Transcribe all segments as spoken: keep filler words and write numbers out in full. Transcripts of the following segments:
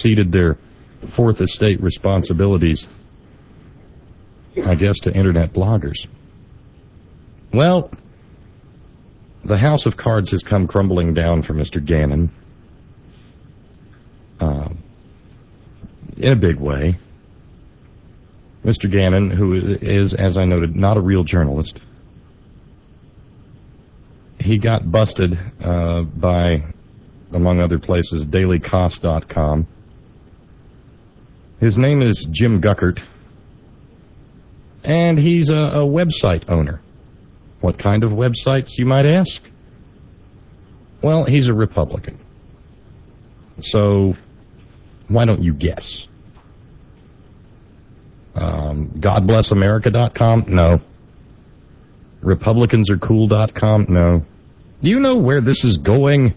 exceeded their Fourth Estate responsibilities, I guess, to Internet bloggers. Well, the house of cards has come crumbling down for Mister Gannon. Uh, in a big way. Mister Gannon, who is, as I noted, not a real journalist, he got busted uh, by, among other places, daily cost dot com. His name is Jim Guckert, and he's a, a website owner. What kind of websites, you might ask? Well, he's a Republican. So, why don't you guess? Um, God Bless America dot com? No. Republicans Are Cool dot com? No. Do you know where this is going?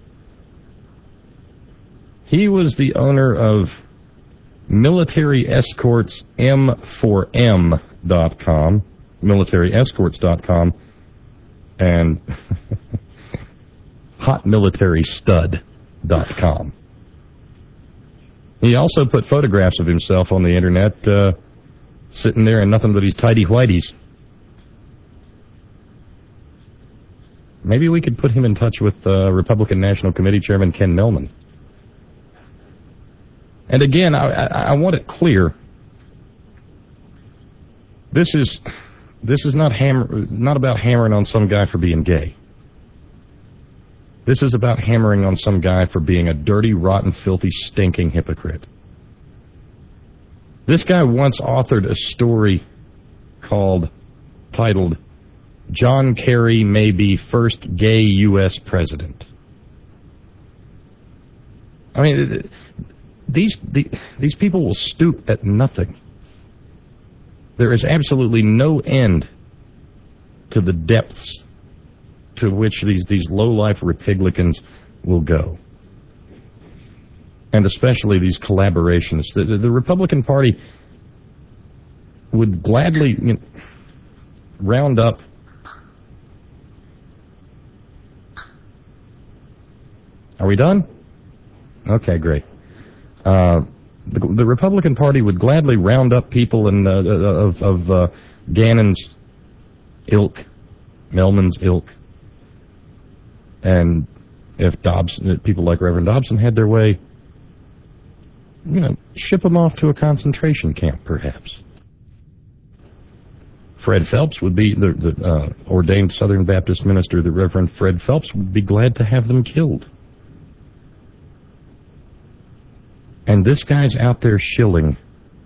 He was the owner of Military Escorts M four M dot com, Military Escorts dot com, and Hot Military Stud dot com. He also put photographs of himself on the internet, uh, sitting there in nothing but his tidy whities. Maybe we could put him in touch with uh, Republican National Committee Chairman Ken Millman. And again, I, I, I want it clear. This is this is not hammer, not about hammering on some guy for being gay. This is about hammering on some guy for being a dirty, rotten, filthy, stinking hypocrite. This guy once authored a story called, titled, John Kerry May Be First Gay U S President. I mean, these, the, these people will stoop at nothing. There is absolutely no end to the depths to which these, these low-life Republicans will go. And especially these collaborations. The, the, the Republican Party would gladly, you know, round up Are we done? Okay, great. Uh, the, the Republican Party would gladly round up people in, uh, of, of uh, Gannon's ilk, Mellman's ilk, and if Dobson, people like Reverend Dobson had their way, you know, ship them off to a concentration camp, perhaps. Fred Phelps would be, the, the uh, ordained Southern Baptist minister, the Reverend Fred Phelps, would be glad to have them killed. And this guy's out there shilling,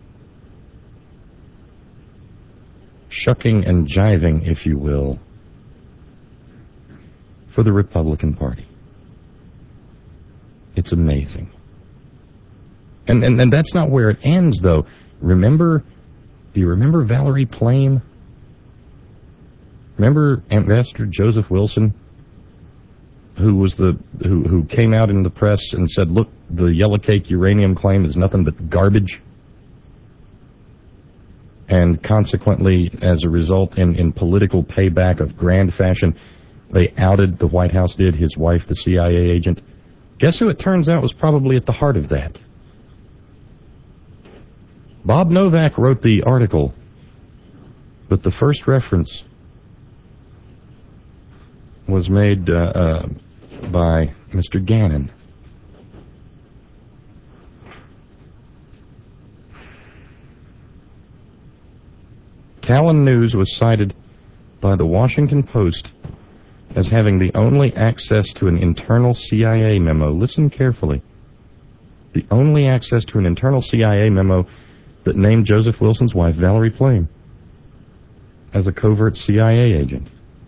shucking and jiving, if you will, for the Republican Party. It's amazing. And, and, and that's not where it ends, though. Remember, do you remember Valerie Plame? Remember Ambassador Joseph Wilson, who was the who who came out in the press and said, look, the yellow cake uranium claim is nothing but garbage. And consequently, as a result, in, in political payback of grand fashion, they outed, the White House did, his wife, the C I A agent. Guess who it turns out was probably at the heart of that? Bob Novak wrote the article, but the first reference was made uh, uh, by Mister Gannon. Callan News was cited by the Washington Post as having the only access to an internal C I A memo. Listen carefully. The only access to an internal C I A memo that named Joseph Wilson's wife, Valerie Plame, as a covert C I A agent.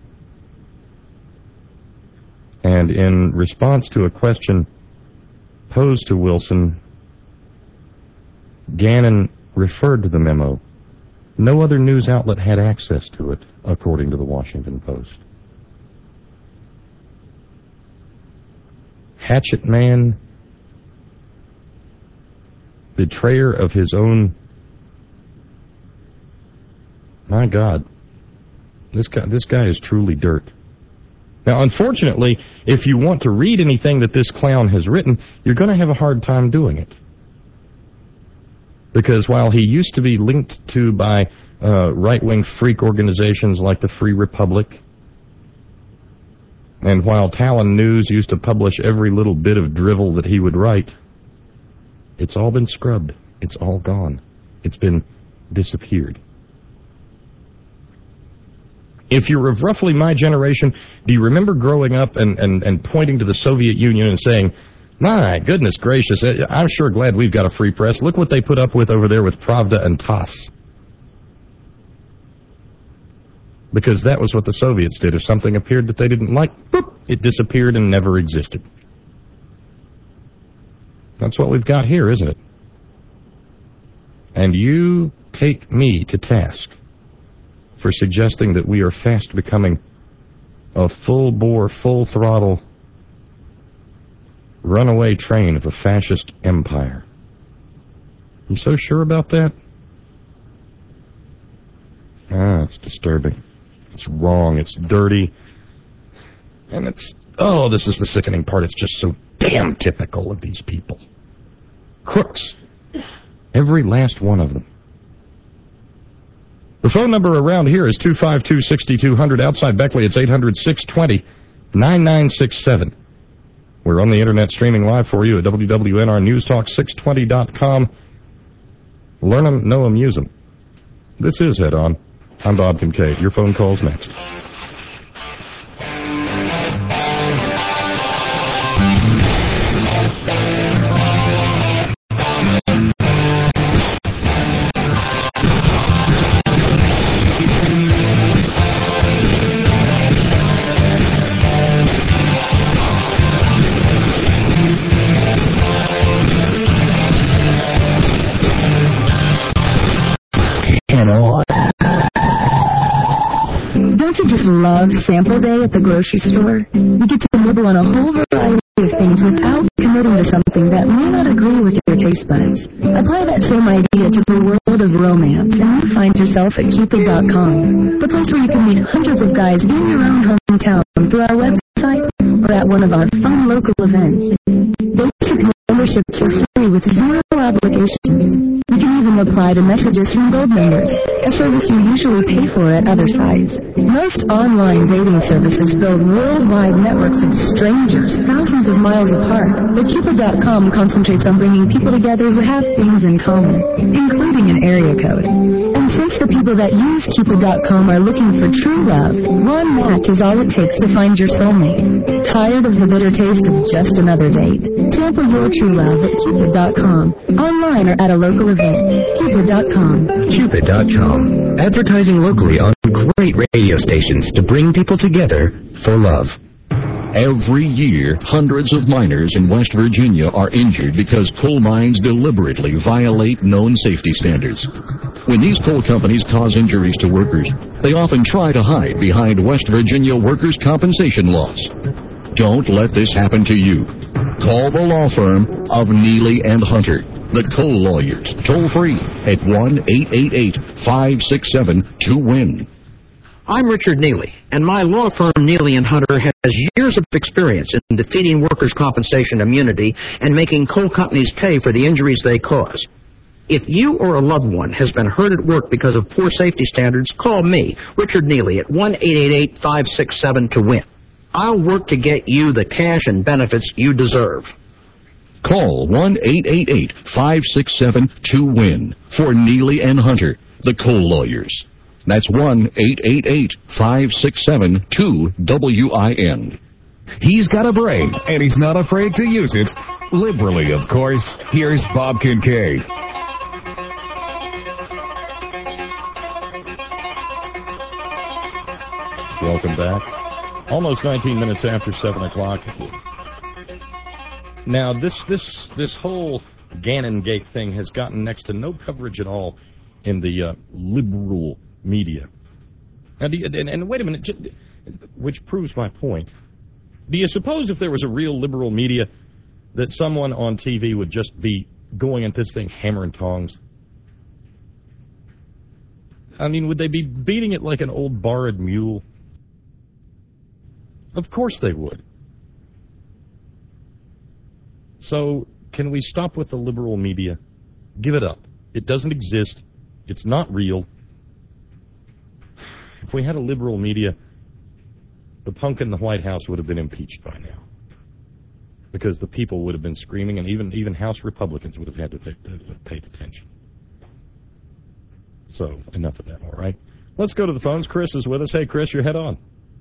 And in response to a question posed to Wilson, Gannon referred to the memo. No other news outlet had access to it, according to the Washington Post. Hatchet man, betrayer of his own. My God, this guy, this guy is truly dirt. Now, unfortunately, if you want to read anything that this clown has written, you're going to have a hard time doing it. Because while he used to be linked to by uh, right-wing freak organizations like the Free Republic, and while Talon News used to publish every little bit of drivel that he would write, it's all been scrubbed. It's all gone. It's been disappeared. If you're of roughly my generation, do you remember growing up and, and, and pointing to the Soviet Union and saying, my goodness gracious, I'm sure glad we've got a free press. Look what they put up with over there with Pravda and Tass. Because that was what the Soviets did. If something appeared that they didn't like, boop, it disappeared and never existed. That's what we've got here, isn't it? And you take me to task for suggesting that we are fast becoming a full-bore, full-throttle runaway train of a fascist empire. You so sure about that? Ah, it's disturbing. It's wrong. It's dirty. And it's, oh, this is the sickening part. It's just so damn typical of these people. Crooks. Every last one of them. The phone number around here is two five two, six two zero zero. Outside Beckley, it's eight hundred, six two zero, nine nine six seven. We're on the internet streaming live for you at W W N R News Talk six twenty dot com. Learn them, know them, use them. This is Head On. I'm Bob Kincaid. Your phone call's next. Don't you just love sample day at the grocery store? You get to nibble on a whole variety of things without committing to something that may not agree with your taste buds. Apply that same idea to the world of romance, and you find yourself at Cupid dot com, the place where you can meet hundreds of guys in your own hometown through our website or at one of our fun local events. Basic memberships are free with zero obligations. You can even apply to messages from Gold members, a service you usually pay for at other sites. Most online dating services build worldwide networks of strangers thousands of miles apart, but Cupid dot com concentrates on bringing people together who have things in common, including an area code. And since the people that use Cupid dot com are looking for true love, one match is all it takes to find your soulmate. Tired of the bitter taste of just another date? Sample your true love at Cupid dot com, online or at a local event. Cupid dot com. Cupid dot com. Advertising locally on great radio stations to bring people together for love. Every year, hundreds of miners in West Virginia are injured because coal mines deliberately violate known safety standards. When these coal companies cause injuries to workers, they often try to hide behind West Virginia workers' compensation laws. Don't let this happen to you. Call the law firm of Neely and Hunter, the coal lawyers, toll free at one eight eight eight, five six seven, two win. I'm Richard Neely, and my law firm Neely and Hunter has years of experience in defeating workers' compensation immunity and making coal companies pay for the injuries they cause. If you or a loved one has been hurt at work because of poor safety standards, call me, Richard Neely, at one eight eight eight, five six seven, two win. I'll work to get you the cash and benefits you deserve. Call one eight eight eight, five six seven, two win for Neely and Hunter, the coal lawyers. That's one eight eight eight, five six seven, two W I N. He's got a brain, and he's not afraid to use it. Liberally, of course. Here's Bob Kincaid. Welcome back. Almost nineteen minutes after seven o'clock. Now, this this this whole Gannon Gate thing has gotten next to no coverage at all in the uh, liberal media. Now, do you, and, and wait a minute, which proves my point. Do you suppose if there was a real liberal media that someone on T V would just be going at this thing hammer and tongs? I mean, would they be beating it like an old borrowed mule? Of course they would. So, can we stop with the liberal media? Give it up. It doesn't exist. It's not real. If we had a liberal media, the punk in the White House would have been impeached by now, because the people would have been screaming, and even even House Republicans would have had to pay, have paid attention. So, enough of that, all right? Let's go to the phones. Chris is with us. Hey, Chris, your head on.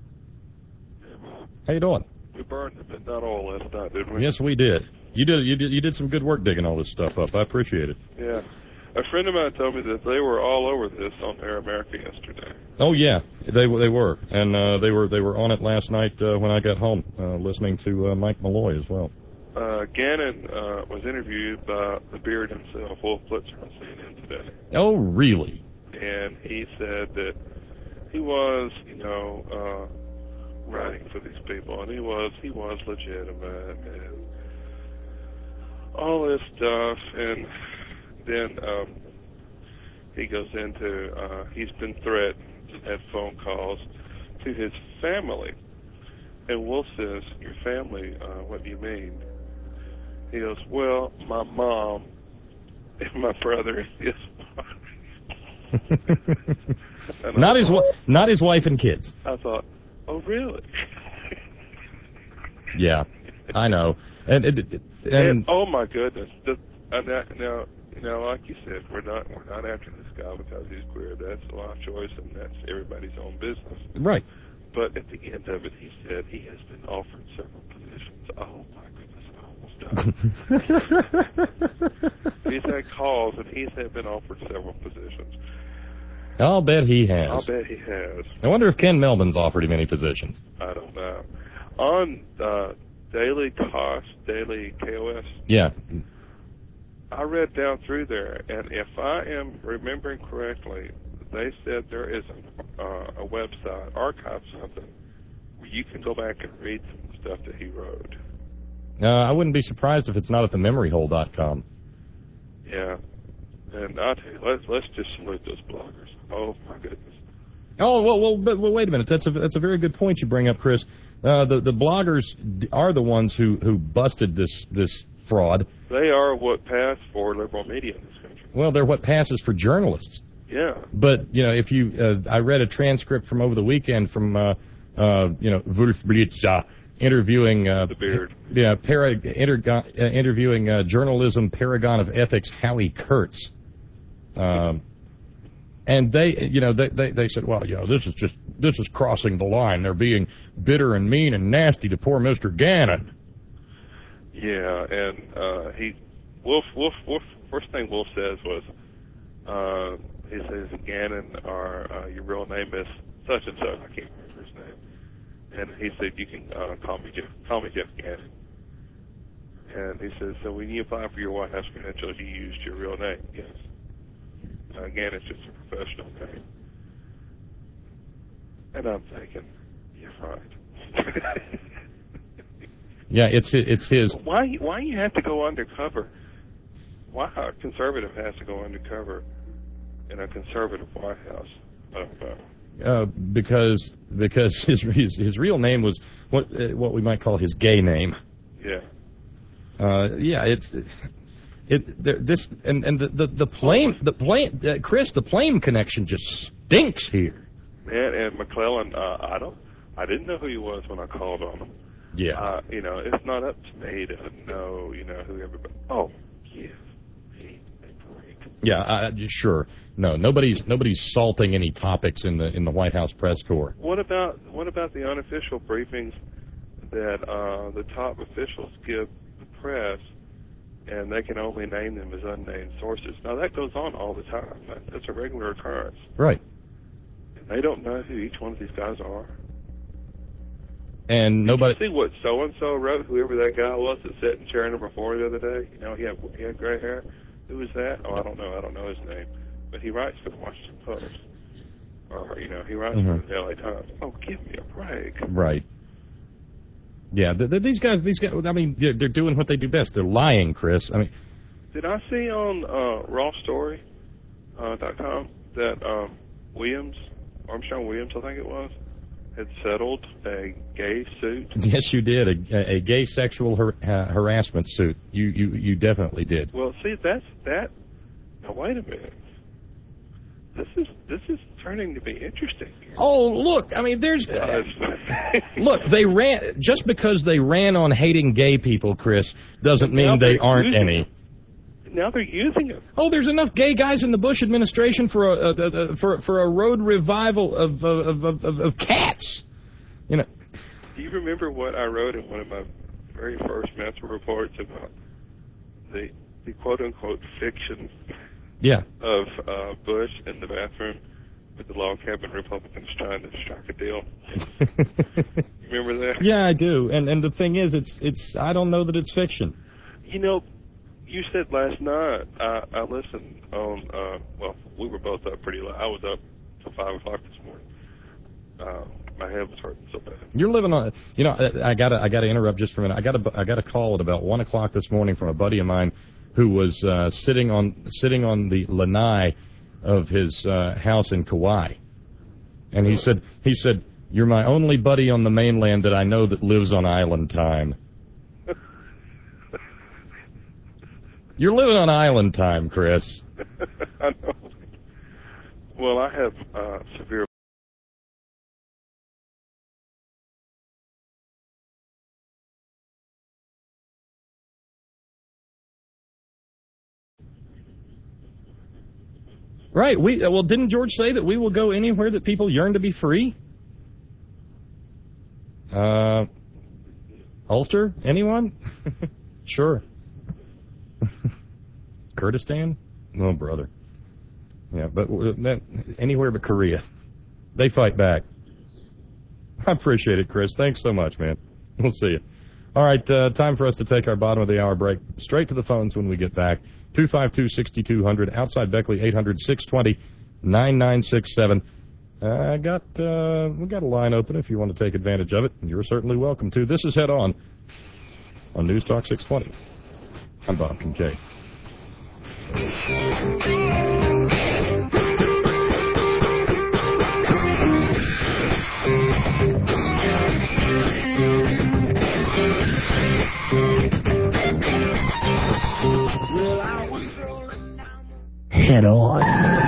How you doing? We burned the midnight oil last night, didn't we? Yes, we did. You did. You did. You did some good work digging all this stuff up. I appreciate it. Yeah. A friend of mine told me that they were all over this on Air America yesterday. Oh yeah, they they were, and uh, they were they were on it last night uh, when I got home, uh, listening to uh, Mike Malloy as well. Uh, Gannon uh, was interviewed by the Beard himself, Wolf Blitzer, on C N N today. Oh really? And he said that he was, you know, uh, writing for these people, and he was he was legitimate and all this stuff, and then um, he goes into, uh, he's been threatened and had phone calls to his family. And Wolf says, your family, uh, what do you mean? He goes, well, my mom and my brother and his and Not his, thought, not his wife and kids. I thought, oh, really? Yeah, I know. And, and, and, and oh, my goodness. The, and that, now, You know, like you said, we're not we're not after this guy because he's queer. That's a lot of choice, and that's everybody's own business. Right. But at the end of it, he said he has been offered several positions. Oh my goodness, I almost died. He's had calls, and he's had been offered several positions. I'll bet he has. I'll bet he has. I wonder if Ken Melvin's offered him any positions. I don't know. On uh, Daily Cost, Daily K O S. Yeah. I read down through there, and if I am remembering correctly, they said there is a, uh, a website, archive something, where you can go back and read some stuff that he wrote. Uh, I wouldn't be surprised if it's not at the memory hole dot com. Yeah. And I'll tell you, let's, let's just salute those bloggers. Oh, my goodness. Oh, well, well, but, well wait a minute. That's a, that's a very good point you bring up, Chris. Uh, the, the bloggers are the ones who, who busted this, this fraud. They are what passed for liberal media in this country. Well, they're what passes for journalists. Yeah. But, you know, if you, uh, I read a transcript from over the weekend from, uh, uh, you know, Wolf Blitzer interviewing, uh, the Beard. Yeah, para, inter, uh, interviewing, uh, journalism paragon of ethics, Howie Kurtz. Um, and they, you know, they, they, they said, well, you know, this is just, this is crossing the line. They're being bitter and mean and nasty to poor Mister Gannon. Yeah, and uh, he, Wolf, Wolf, Wolf, first thing Wolf says was, uh, he says, Gannon, or uh, your real name is such and such. I can't remember his name. And he said, you can uh, call me Jeff, call me Jeff Gannon. And he says, so when you apply for your White House credentials, you used your real name. Yes. Uh, Gannon's just a professional name. And I'm thinking, you're right. Yeah, it's it's his. Why why you have to go undercover? Why a conservative has to go undercover in a conservative White House? I don't know. Uh, because because his, his his real name was what uh, what we might call his gay name. Yeah. Uh, yeah, it's it there, this and and the the, the plane the plane uh, Chris the plane connection just stinks here. Man, and McClellan, uh, I don't I didn't know who he was when I called on him. Yeah. Uh, you know, it's not up to me to know, you know, who everybody. Oh, yes. Yeah, uh, sure. No, nobody's nobody's salting any topics in the in the White House press corps. What about what about the unofficial briefings that uh, the top officials give the press, and they can only name them as unnamed sources? Now that goes on all the time. That, that's a regular occurrence. Right. And they don't know who each one of these guys are. And nobody. Did you see what so and so wrote? Whoever that guy was that sat in chair number four the other day. You know, he had he had gray hair. Who was that? Oh, I don't know. I don't know his name. But he writes for the Washington Post, or you know, he writes mm-hmm. for the L A Times. Oh, give me a break. Right. Yeah, the, the, these guys. These guys. I mean, they're, they're doing what they do best. They're lying, Chris. I mean. Did I see on uh, raw story dot com that um, Williams, Armstrong Williams, I think it was, had settled a gay suit? Yes, you did. A, a gay sexual har- uh, harassment suit. You, you you definitely did. Well, see, that's that. now wait a minute. This is this is turning to be interesting. Oh, look, I mean, there's... Uh, look, they ran... Just because they ran on hating gay people, Chris, doesn't mean they aren't any. It. Now they're using it. Oh, there's enough gay guys in the Bush administration for a, a, a, a for for a road revival of of, of of of cats. You know. Do you remember what I wrote in one of my very first mental reports about the the quote unquote fiction? Yeah. Of uh, Bush in the bathroom with the log cabin Republicans trying to strike a deal. Remember that? Yeah, I do. And and the thing is, it's it's I don't know that it's fiction. You know, you said last night. I, I listened on. Uh, well, we were both up pretty late. I was up till five o'clock this morning. Uh, my head was hurting so bad. You're living on. You know, I, I gotta I gotta interrupt just for a minute. I got a I got a call at about one o'clock this morning from a buddy of mine who was uh, sitting on sitting on the lanai of his uh, house in Kauai, and he said he said you're my only buddy on the mainland that I know that lives on island time. You're living on island time, Chris. I know. Well, I have uh, severe. Right. We well, didn't George say that we will go anywhere that people yearn to be free? Uh, Ulster? Anyone? Sure. Kurdistan? Oh, brother. Yeah, but that, anywhere but Korea. They fight back. I appreciate it, Chris. Thanks so much, man. We'll see you. All right, uh, time for us to take our bottom of the hour break. Straight to the phones when we get back. two five two, six two zero zero. Outside Beckley, eight hundred, six two zero, nine nine six seven. I uh, got, uh, we got a line open if you want to take advantage of it. You're certainly welcome to. This is Head On on News Talk six twenty. I'm Bob Kincaid. Head On.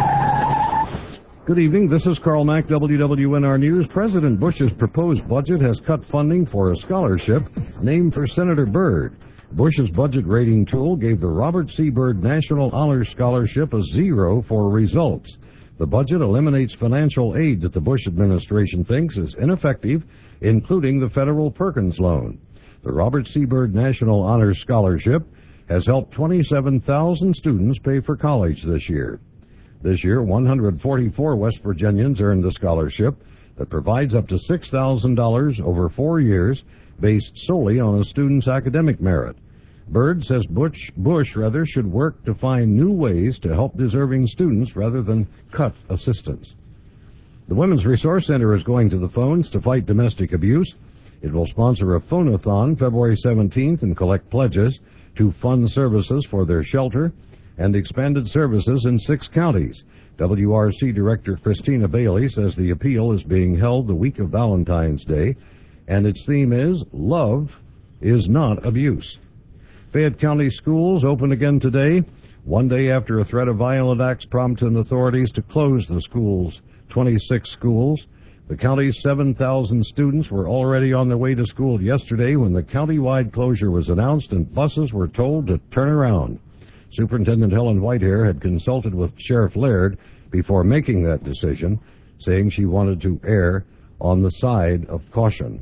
Good evening. This is Carl Mack, W W N R News. President Bush's proposed budget has cut funding for a scholarship named for Senator Byrd. Bush's budget rating tool gave the Robert C. Byrd National Honor Scholarship a zero for results. The budget eliminates financial aid that the Bush administration thinks is ineffective, including the federal Perkins loan. The Robert C. Byrd National Honor Scholarship has helped twenty-seven thousand students pay for college this year. This year, one hundred forty-four West Virginians earned the scholarship that provides up to six thousand dollars over four years based solely on a student's academic merit. Byrd says Bush, Bush rather should work to find new ways to help deserving students rather than cut assistance. The Women's Resource Center is going to the phones to fight domestic abuse. It will sponsor a phone-a-thon February seventeenth and collect pledges to fund services for their shelter and expanded services in six counties. W R C Director Christina Bailey says the appeal is being held the week of Valentine's Day, and its theme is Love is Not Abuse. Fayette County schools open again today, one day after a threat of violent acts prompted authorities to close the schools, twenty-six schools. The county's seven thousand students were already on their way to school yesterday when the county-wide closure was announced and buses were told to turn around. Superintendent Helen Whitehair had consulted with Sheriff Laird before making that decision, saying she wanted to err on the side of caution.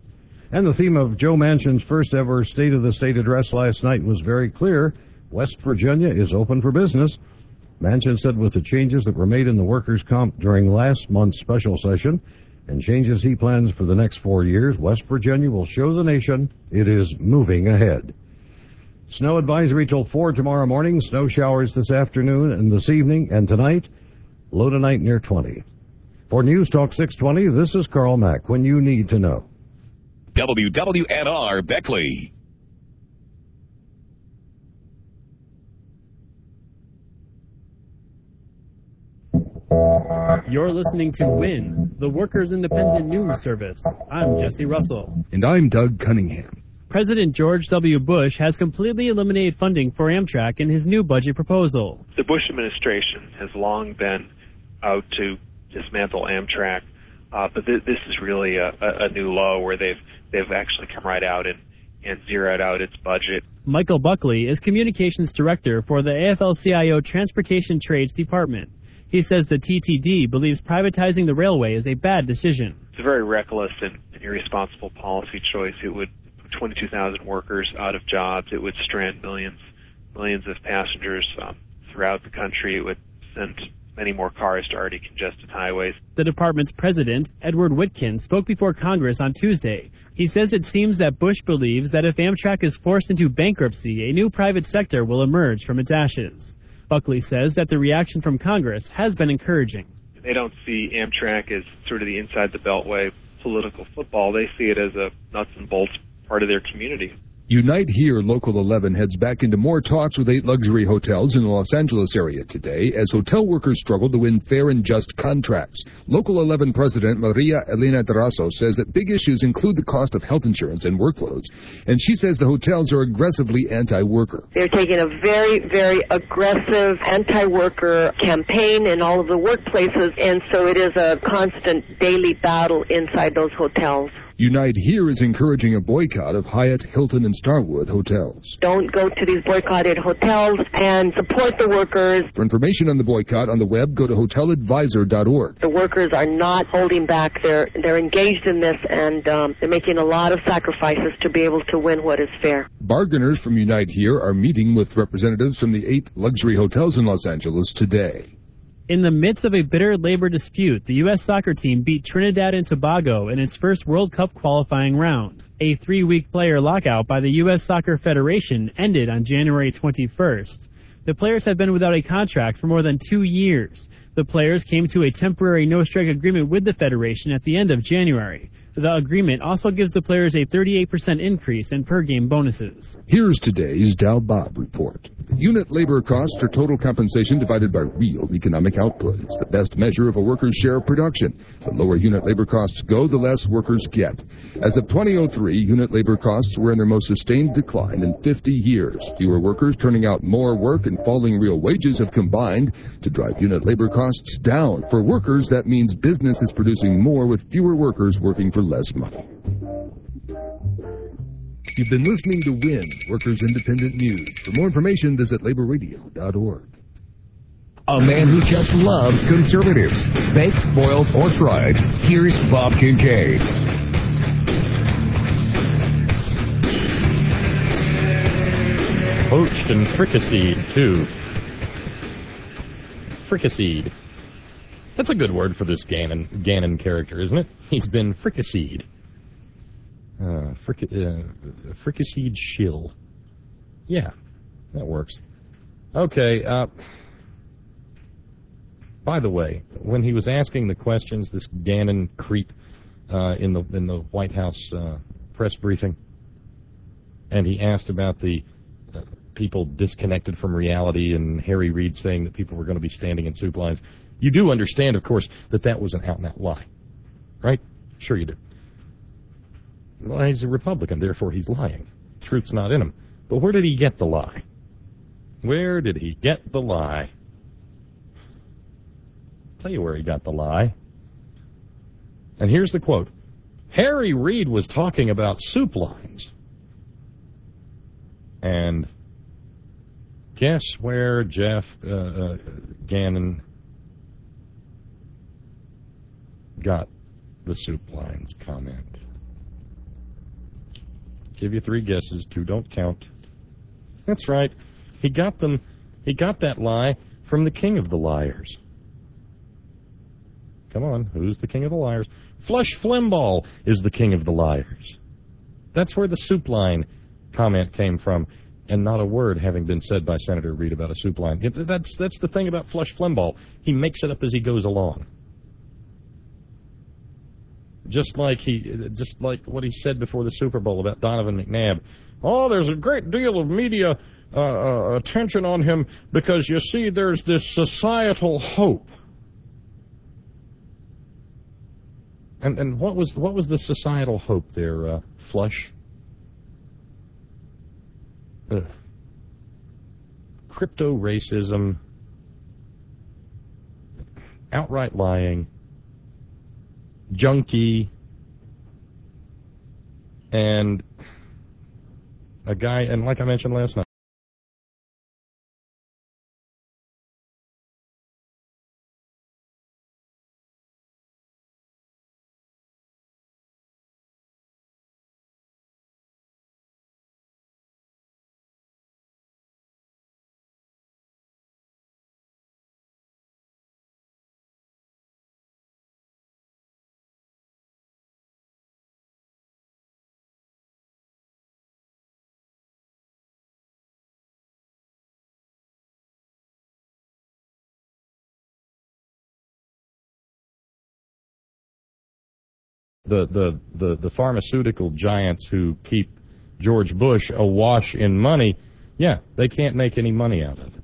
And the theme of Joe Manchin's first ever State of the State address last night was very clear. West Virginia is open for business. Manchin said with the changes that were made in the workers' comp during last month's special session and changes he plans for the next four years, West Virginia will show the nation it is moving ahead. Snow advisory till four tomorrow morning, snow showers this afternoon and this evening, and tonight, low tonight near twenty. For News Talk six twenty, this is Carl Mack, when you need to know. W W N R Beckley. You're listening to W I N, the Workers' Independent News Service. I'm Jesse Russell. And I'm Doug Cunningham. President George W. Bush has completely eliminated funding for Amtrak in his new budget proposal. The Bush administration has long been out to dismantle Amtrak, uh, but th- this is really a, a, a new low where they've they've actually come right out and, and zeroed out its budget. Michael Buckley is Communications Director for the A F L C I O Transportation Trades Department. He says the T T D believes privatizing the railway is a bad decision. It's a very reckless and, and irresponsible policy choice. It would put twenty-two thousand workers out of jobs. It would strand millions, millions of passengers um, throughout the country. It would send many more cars to already congested highways. The department's president, Edward Witkin, spoke before Congress on Tuesday. He says it seems that Bush believes that if Amtrak is forced into bankruptcy, a new private sector will emerge from its ashes. Buckley says that the reaction from Congress has been encouraging. They don't see Amtrak as sort of the inside the beltway political football. They see it as a nuts and bolts part of their community. Unite Here Local eleven heads back into more talks with eight luxury hotels in the Los Angeles area today as hotel workers struggle to win fair and just contracts. Local eleven President Maria Elena Terrazo says that big issues include the cost of health insurance and workloads, and she says the hotels are aggressively anti-worker. They're taking a very, very aggressive anti-worker campaign in all of the workplaces, and so it is a constant daily battle inside those hotels. Unite Here is encouraging a boycott of Hyatt, Hilton, and Starwood hotels. Don't go to these boycotted hotels and support the workers. For information on the boycott on the web, go to hotel advisor dot org. The workers are not holding back. They're they're engaged in this, and um, they're making a lot of sacrifices to be able to win what is fair. Bargainers from Unite Here are meeting with representatives from the eight luxury hotels in Los Angeles today. In the midst of a bitter labor dispute, the U S soccer team beat Trinidad and Tobago in its first World Cup qualifying round. A three-week player lockout by the U S Soccer Federation ended on January twenty-first. The players have been without a contract for more than two years. The players came to a temporary no-strike agreement with the Federation at the end of January. The agreement also gives the players a thirty-eight percent increase in per-game bonuses. Here's today's Dow Bob report. Unit labor costs are total compensation divided by real economic output. It's the best measure of a worker's share of production. The lower unit labor costs go, the less workers get. As of twenty oh three, unit labor costs were in their most sustained decline in fifty years. Fewer workers turning out more work and falling real wages have combined to drive unit labor costs down. For workers, that means business is producing more with fewer workers working for less money. You've been listening to W I N, Workers Independent News. For more information, visit labor radio dot org. A man who just loves conservatives, baked, boiled, or fried. Here's Bob Kincaid. Poached and fricasseed, too. Fricasseed. That's a good word for this Gannon, Gannon character, isn't it? He's been fricasseed. Uh, fric- uh, fricasseed shill. Yeah, that works. Okay, uh, by the way, when he was asking the questions, this Gannon creep uh, in the in the White House uh, press briefing, and he asked about the uh, people disconnected from reality and Harry Reid saying that people were going to be standing in soup lines. You do understand, of course, that that was an out-and-out lie, right? Sure you do. Well, he's a Republican, therefore he's lying. Truth's not in him. But where did he get the lie? Where did he get the lie? I'll tell you where he got the lie. And here's the quote. Harry Reid was talking about soup lines. And guess where Jeff uh, uh, Gannon got the soup lines comment? Give you three guesses. Two don't count. That's right. He got them. He got that lie from the king of the liars. Come on, who's the king of the liars? Flush Flimbaugh is the king of the liars. That's where the soup line comment came from, and not a word having been said by Senator Reid about a soup line. It, that's that's the thing about Flush Flimbaugh. He makes it up as he goes along. Just like he, just like what he said before the Super Bowl about Donovan McNabb. Oh, there's a great deal of media uh, uh, attention on him because, you see, there's this societal hope. And and what was what was the societal hope there, uh, Flush? ugh, crypto racism, outright lying, junkie, and a guy, and like I mentioned last night, The, the, the, the pharmaceutical giants who keep George Bush awash in money, yeah, they can't make any money out of it.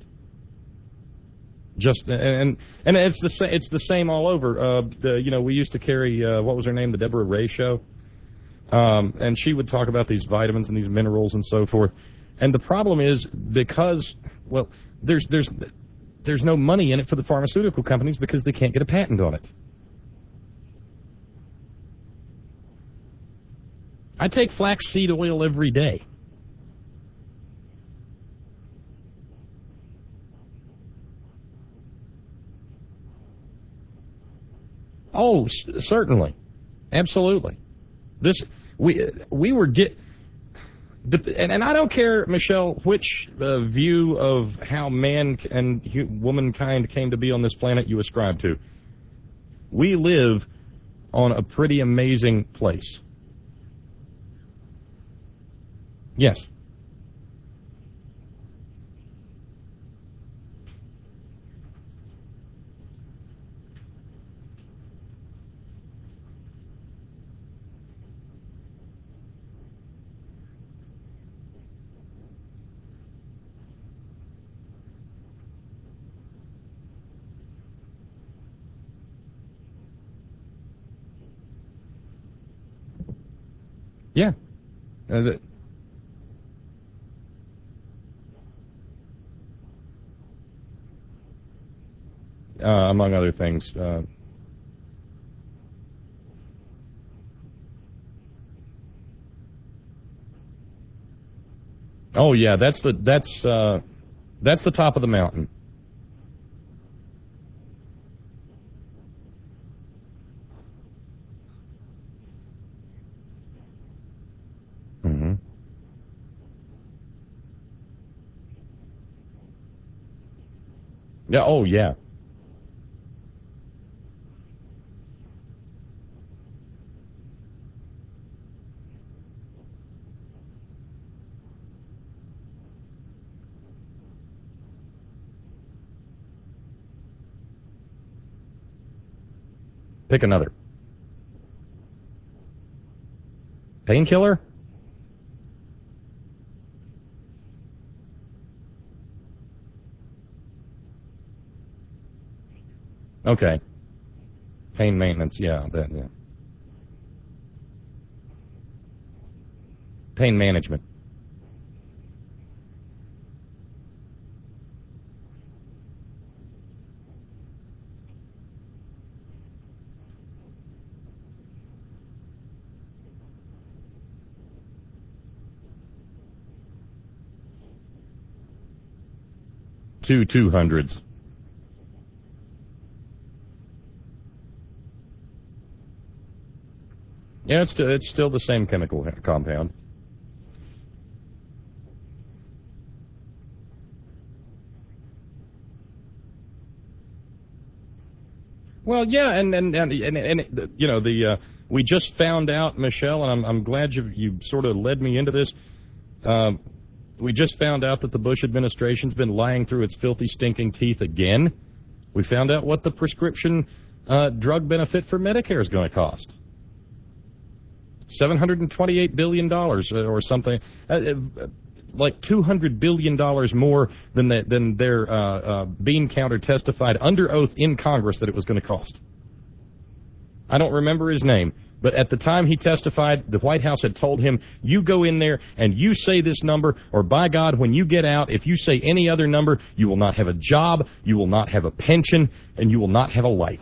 Just and and it's the same. It's the same all over. Uh, the, you know, we used to carry uh, what was her name, the Deborah Ray show, um, and she would talk about these vitamins and these minerals and so forth. And the problem is because well, there's there's there's no money in it for the pharmaceutical companies because they can't get a patent on it. I take flaxseed oil every day. Oh, c- certainly, absolutely. This we we were get, and, and I don't care, Michelle, which uh, view of how man and hu- womankind came to be on this planet you ascribe to. We live on a pretty amazing place. Yes. Yeah. Uh, the, uh, among other things. Uh, oh yeah, that's the that's uh, that's the top of the mountain. Mm-hmm. Yeah. Oh yeah. Pick another. Painkiller? Okay. Pain maintenance, yeah, that, yeah. Pain management. Two two hundreds. Yeah, it's it's still the same chemical compound. Well, yeah, and and and, and, and you know the uh, we just found out, Michelle, and I'm I'm glad you you sort of led me into this. Uh, we just found out that the Bush administration's been lying through its filthy, stinking teeth again. We found out what the prescription uh, drug benefit for Medicare is going to cost. seven hundred twenty-eight billion dollars or something, uh, like two hundred billion dollars more than, the, than their uh, uh, bean counter testified under oath in Congress that it was going to cost. I don't remember his name, But at the time he testified, the White House had told him, you go in there and you say this number, or by God, when you get out, if you say any other number, you will not have a job, you will not have a pension, and you will not have a life.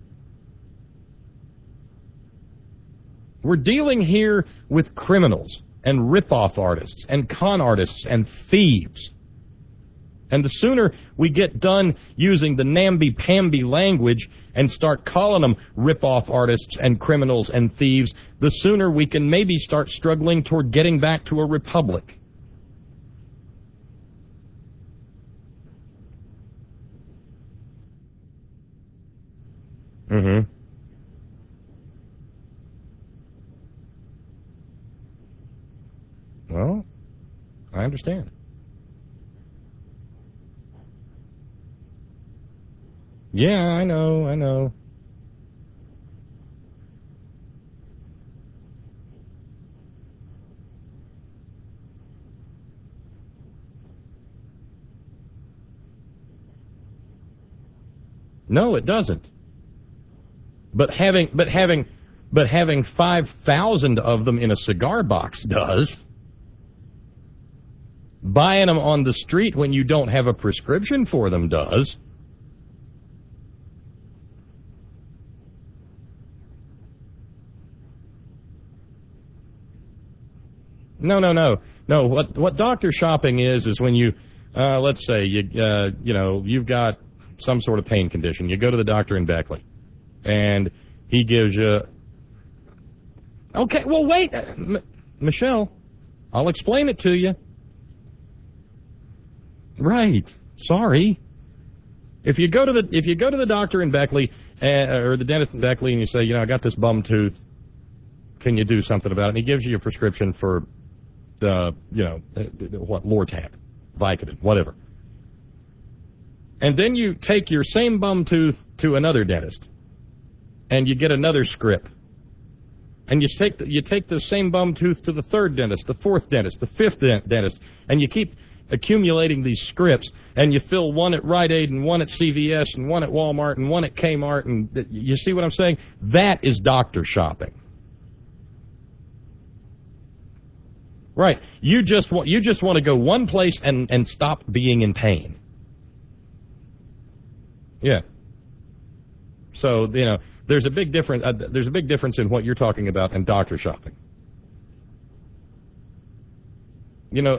We're dealing here with criminals and rip-off artists and con artists and thieves. And the sooner we get done using the namby-pamby language and start calling them rip-off artists and criminals and thieves, the sooner we can maybe start struggling toward getting back to a republic. Mm-hmm. Well, I understand. Yeah, I know, I know. No, it doesn't. But having, but having, but having five thousand of them in a cigar box does. Buying them on the street when you don't have a prescription for them does. No, no, no, no. What what doctor shopping is is when you, uh, let's say you uh, you know you've got some sort of pain condition. You go to the doctor in Beckley, and he gives you. Okay, well wait, uh, M- Michelle, I'll explain it to you. Right. Sorry. If you go to the if you go to the doctor in Beckley uh, or the dentist in Beckley and you say, you know, I got this bum tooth, can you do something about it? And he gives you a prescription for, uh, you know, uh, what, Lortab, Vicodin, whatever. And then you take your same bum tooth to another dentist, and you get another script. And you take the, you take the same bum tooth to the third dentist, the fourth dentist, the fifth dentist, and you keep accumulating these scripts, and you fill one at Rite Aid and one at C V S and one at Walmart and one at Kmart, and th- you see what I'm saying? That is doctor shopping. Right. You just want you just want to go one place and, and stop being in pain. Yeah. So, you know, there's a big difference uh, there's a big difference in what you're talking about and doctor shopping. You know,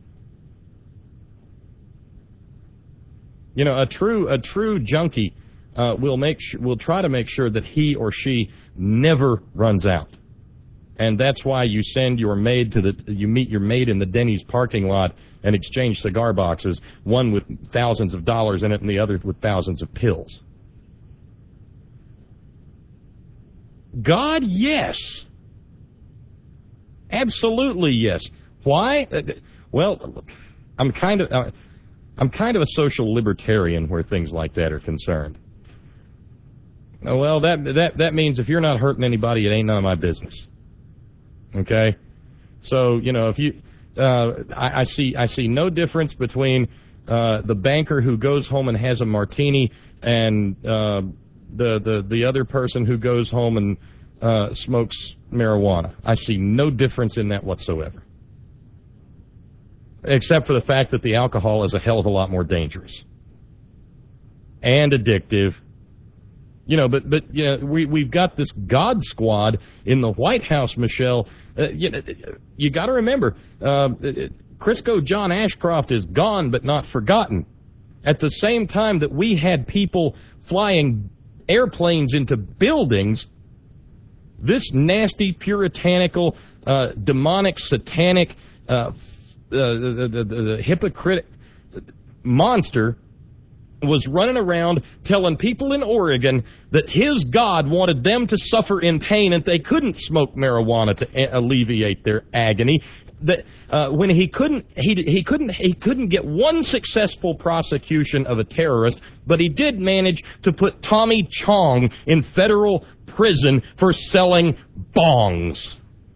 You know, a true a true junkie uh, will make sh- will try to make sure that he or she never runs out, and that's why you send your maid to the you meet your maid in the Denny's parking lot and exchange cigar boxes, one with thousands of dollars in it and the other with thousands of pills. God, yes, absolutely yes. Why? Well, I'm kind of. Uh, I'm kind of a social libertarian where things like that are concerned. Well, that that that means if you're not hurting anybody, it ain't none of my business. Okay, so you know if you, uh, I, I see I see no difference between uh, the banker who goes home and has a martini and uh, the the the other person who goes home and uh, smokes marijuana. I see no difference in that whatsoever. Except for the fact that the alcohol is a hell of a lot more dangerous and addictive, you know. But but you know, we we've got this God squad in the White House, Michelle. Uh, you know, you got to remember, uh, Crisco John Ashcroft is gone but not forgotten. At the same time that we had people flying airplanes into buildings, this nasty, puritanical, uh, demonic, satanic. Uh, Uh, the, the, the, the hypocrite monster was running around telling people in Oregon that his God wanted them to suffer in pain and they couldn't smoke marijuana to a- alleviate their agony. That uh, when he couldn't, he he couldn't he couldn't get one successful prosecution of a terrorist, but he did manage to put Tommy Chong in federal prison for selling bongs.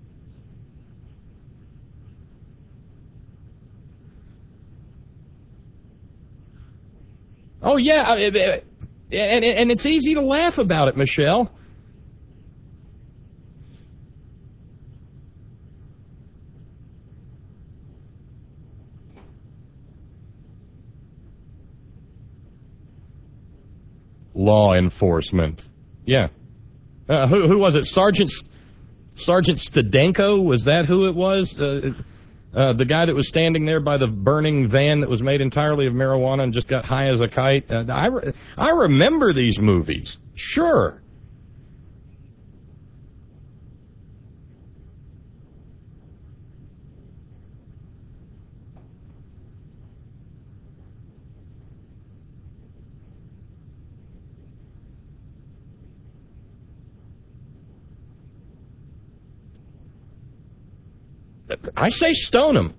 Oh, yeah, and and it's easy to laugh about it, Michelle. law enforcement. Yeah. Uh, who, who was it? Sergeant Sergeant Stadenko? Was that who it was? Uh, uh, the guy that was standing there by the burning van that was made entirely of marijuana and just got high as a kite? Uh, I, re- I remember these movies. Sure. I say stone him.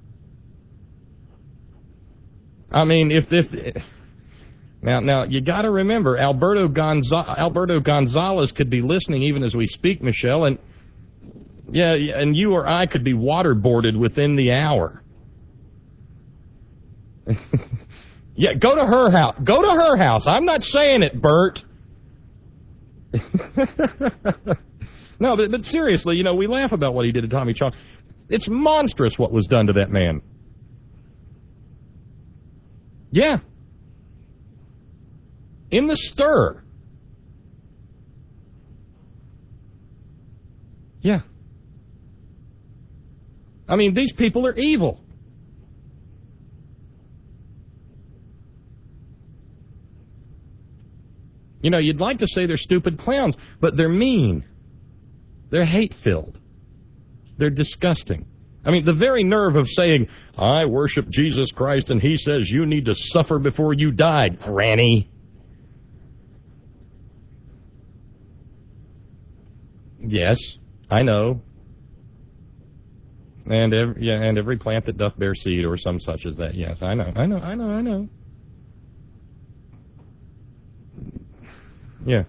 I mean, if if now now you got to remember Alberto Gonza- Alberto Gonzalez could be listening even as we speak, Michelle, and yeah, and you or I could be waterboarded within the hour. Yeah, go to her house. Go to her house. I'm not saying it, Bert. No, but, but seriously, you know, we laugh about what he did to Tommy Chong. It's monstrous what was done to that man. Yeah. In the stir. Yeah. I mean, these people are evil. You know, you'd like to say they're stupid clowns, but they're mean. They're hate-filled. They're disgusting. I mean, the very nerve of saying, I worship Jesus Christ and he says you need to suffer before you die, Granny. Yes, I know. And every, yeah, and every plant that doth bear seed or some such as that. Yes, I know, I know, I know, I know. Yeah.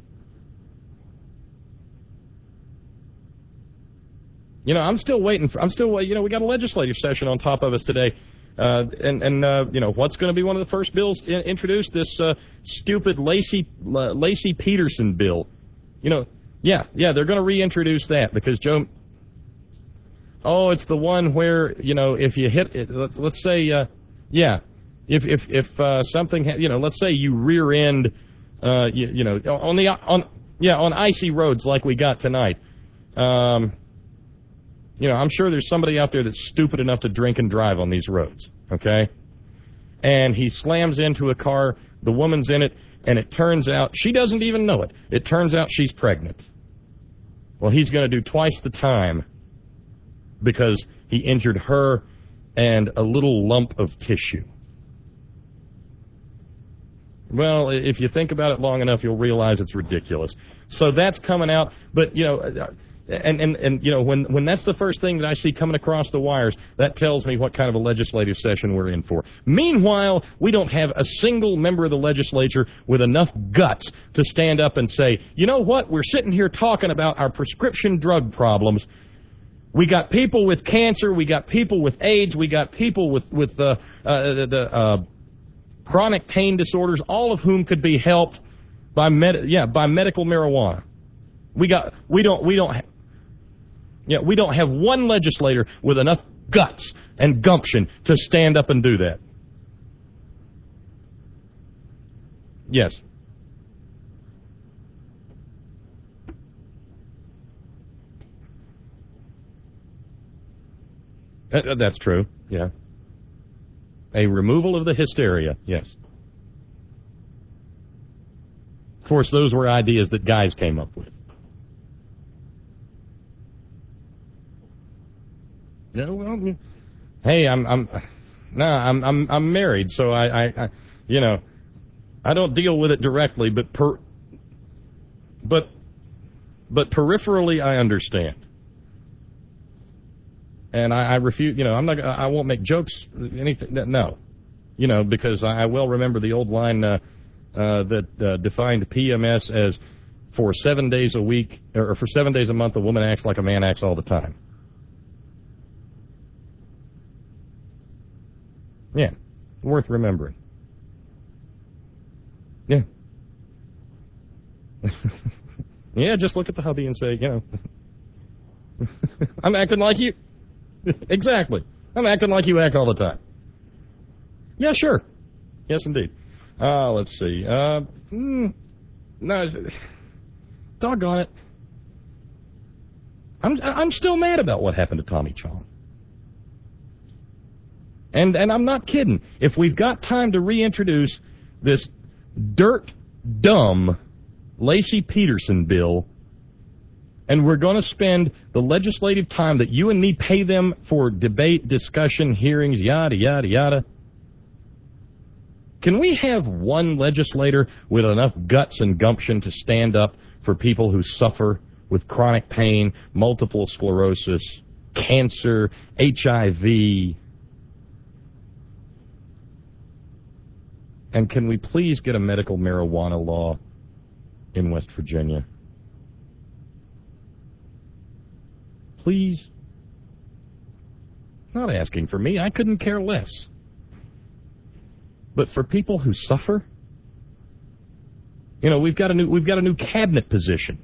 You know, I'm still waiting for, I'm still, you know, we got a legislative session on top of us today. Uh, and, and uh, you know, what's going to be one of the first bills in, introduced? This uh, stupid Lacey, uh, Lacey Peterson bill. You know, yeah, yeah, they're going to reintroduce that because Joe, oh, it's the one where, you know, if you hit, it, let's, let's say, uh, yeah, if, if, if uh, something, ha- you know, let's say you rear end, uh, you, you know, on the, on, yeah, on icy roads like we got tonight. Um, You know, I'm sure there's somebody out there that's stupid enough to drink and drive on these roads, okay? And he slams into a car, the woman's in it, and it turns out, she doesn't even know it. It turns out she's pregnant. Well, he's going to do twice the time because he injured her and a little lump of tissue. Well, if you think about it long enough, you'll realize it's ridiculous. So that's coming out, but, you know... And, and, and you know, when, when that's the first thing that I see coming across the wires, that tells me what kind of a legislative session we're in for. Meanwhile, we don't have a single member of the legislature with enough guts to stand up and say, you know what, we're sitting here talking about our prescription drug problems. We got people with cancer, we got people with AIDS, we got people with, with uh, uh, the, the uh, chronic pain disorders, all of whom could be helped by med- yeah, by medical marijuana. We got, we don't, we don't, ha- yeah, we don't have one legislator with enough guts and gumption to stand up and do that. Yes. Uh, that's true, yeah. A removal of the hysteria, yes. Of course, those were ideas that guys came up with. Yeah, well, hey, I'm, I'm, no, I'm, I'm, I'm married, so I, I, I, you know, I don't deal with it directly, but per, but, but peripherally, I understand, and I, I refuse. You know, I'm not, I won't make jokes, anything. No, you know, because I, I well remember the old line uh, uh, that uh, defined P M S as for seven days a week or for seven days a month, a woman acts like a man acts all the time. Yeah, worth remembering. Yeah. Yeah, just look at the hubby and say, you know, I'm acting like you. Exactly. I'm acting like you act all the time. Yeah, sure. Yes, indeed. Uh, let's see. Uh, mm, no, doggone it. I'm I'm still mad about what happened to Tommy Chong. And and I'm not kidding. If we've got time to reintroduce this dirt dumb Lacey Peterson bill, and we're going to spend the legislative time that you and me pay them for debate, discussion, hearings, yada, yada, yada. Can we have one legislator with enough guts and gumption to stand up for people who suffer with chronic pain, multiple sclerosis, cancer, H I V? And can we please get a medical marijuana law in West Virginia? Please? Not asking for me. I couldn't care less. But for people who suffer, you know, we've got a new we've got a new cabinet position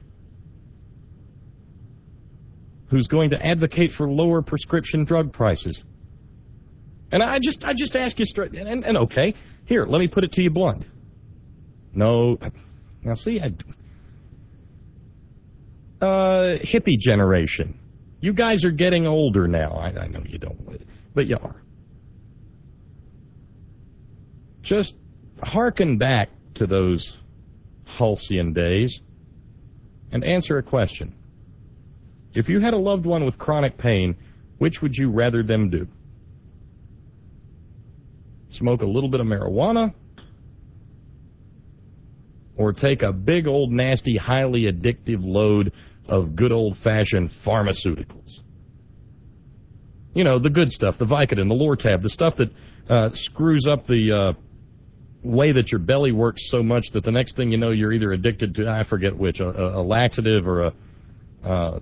who's going to advocate for lower prescription drug prices. And I just I just ask you straight, and, and okay, here, let me put it to you blunt. No, now see, I, uh, hippie generation. You guys are getting older now. I, I know you don't, but you are. Just hearken back to those halcyon days and answer a question. If you had a loved one with chronic pain, which would you rather them do? Smoke a little bit of marijuana, or take a big old nasty, highly addictive load of good old-fashioned pharmaceuticals? You know, the good stuff, the Vicodin, the Lortab, the stuff that uh, screws up the uh, way that your belly works so much that the next thing you know, you're either addicted to, I forget which, a, a laxative or a... Uh,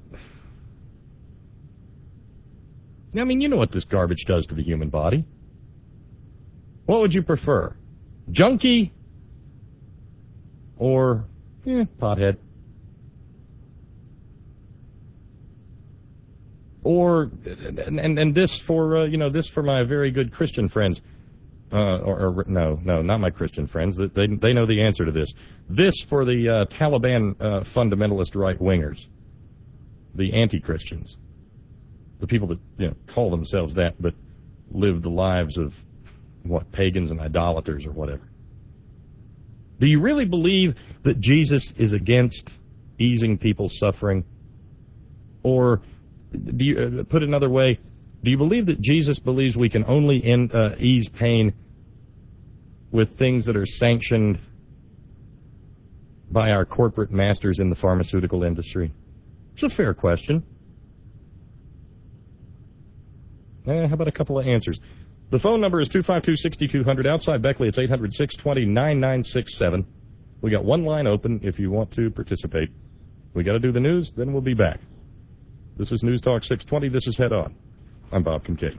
I mean, you know what this garbage does to the human body. What would you prefer? Junkie or eh, pothead? Or and and, and this for uh, you know this for my very good Christian friends, uh, or, or no no not my Christian friends. They they know the answer to this. This for the uh, Taliban uh, fundamentalist right wingers, the anti-Christians, the people that you know call themselves that but live the lives of what, pagans and idolaters or whatever. Do you really believe that Jesus is against easing people's suffering? Or do you, uh, put another way, do you believe that Jesus believes we can only end, uh, ease pain with things that are sanctioned by our corporate masters in the pharmaceutical industry? It's a fair question. Eh, how about a couple of answers? The phone number is two five two, six two zero zero. Outside Beckley, it's eight hundred, six two zero, nine nine six seven. We got one line open if you want to participate. We got to do the news, then we'll be back. This is News Talk six twenty. This is Head On. I'm Bob Kincaid.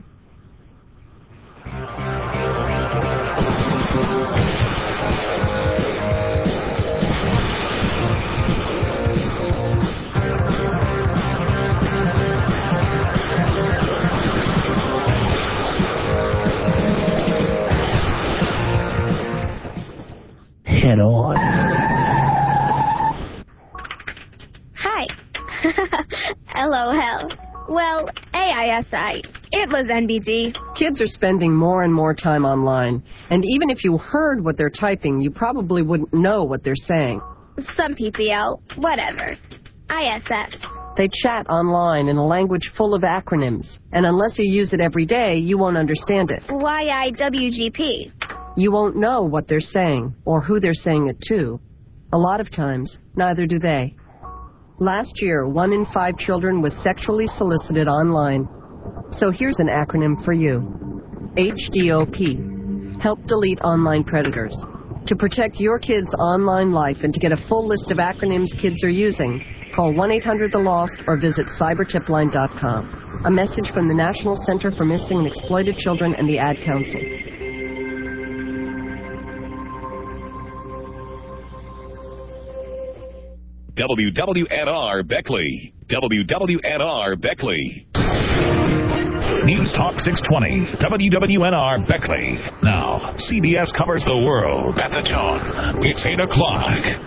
Head On. Hi. L O L. Well, A I S I. It was N B D. Kids are spending more and more time online. And even if you heard what they're typing, you probably wouldn't know what they're saying. Some P P L. Whatever. I S S. They chat online in a language full of acronyms. And unless you use it every day, you won't understand it. Y I W G P. You won't know what they're saying or who they're saying it to. A lot of times, neither do they. Last year, one in five children was sexually solicited online. So here's an acronym for you. H D O P. Help delete online predators. To protect your kids' online life and to get a full list of acronyms kids are using, call one eight hundred the lost or visit cyber tip line dot com. A message from the National Center for Missing and Exploited Children and the Ad Council. W W N R Beckley. W W N R Beckley. News Talk six twenty, W W N R Beckley. Now, C B S covers the world at the tone. It's eight o'clock.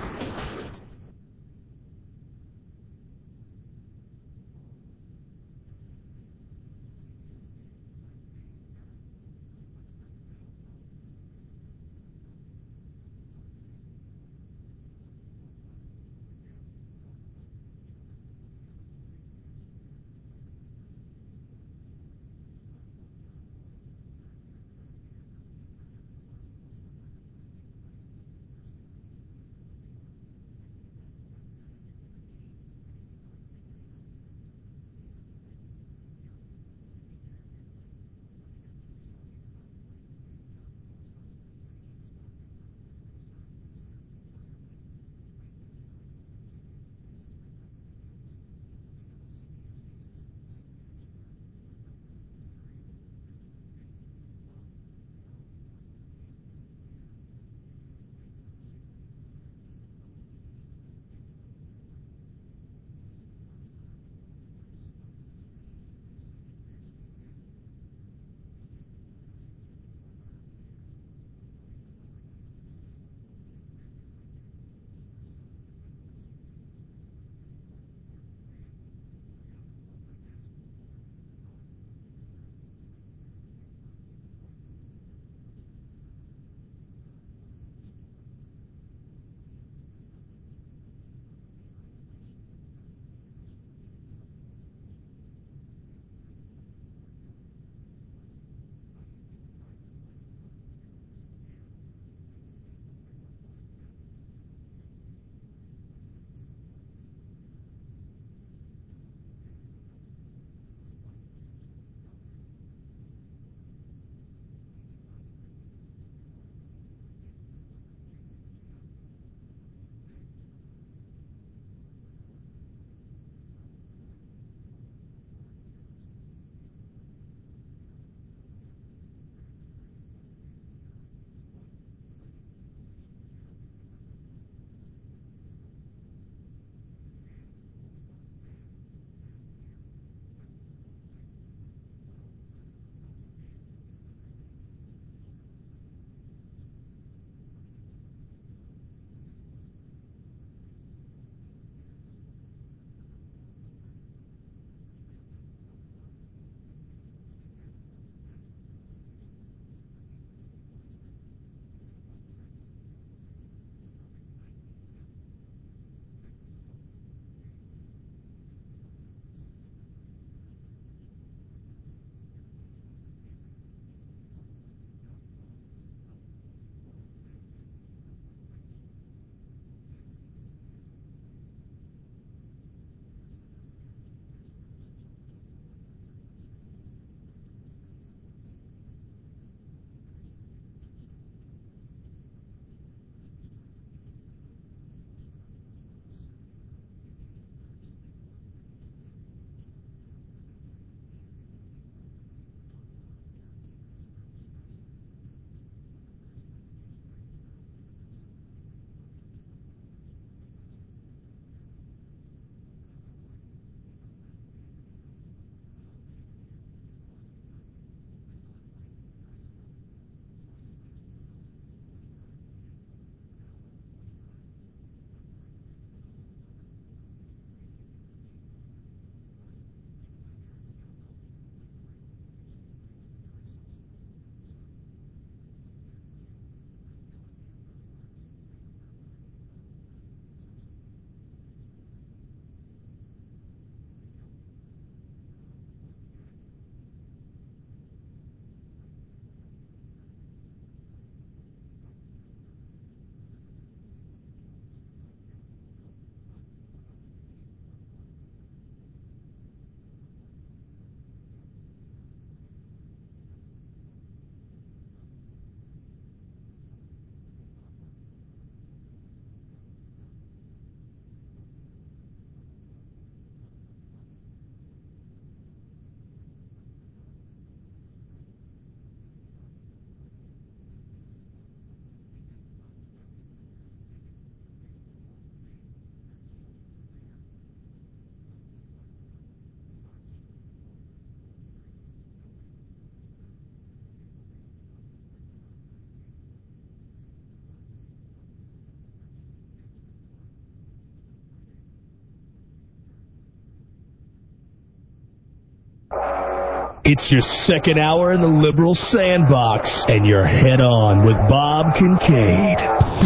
It's your second hour in the liberal sandbox, and you're head on with Bob Kincaid.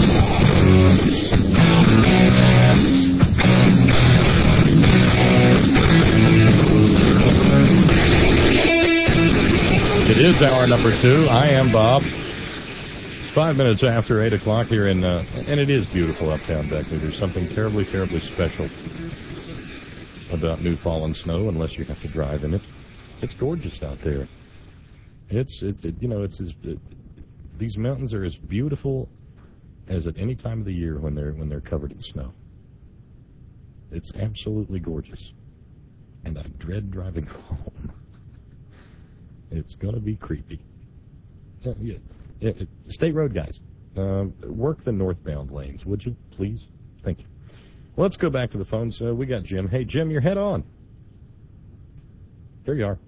It is hour number two. I am Bob. It's five minutes after eight o'clock here in, uh, and it is beautiful uptown Beckley. There's something terribly, terribly special about new fallen snow, unless you have to drive in it. It's gorgeous out there. It's, it, it you know, it's as, it, these mountains are as beautiful as at any time of the year when they're when they're covered in snow. It's absolutely gorgeous, and I dread driving home. It's going to be creepy. Uh, yeah, yeah, State Road guys, uh, work the northbound lanes, would you, please? Thank you. Well, let's go back to the phones. Uh, we got Jim. Hey, Jim, you're head on. There you are.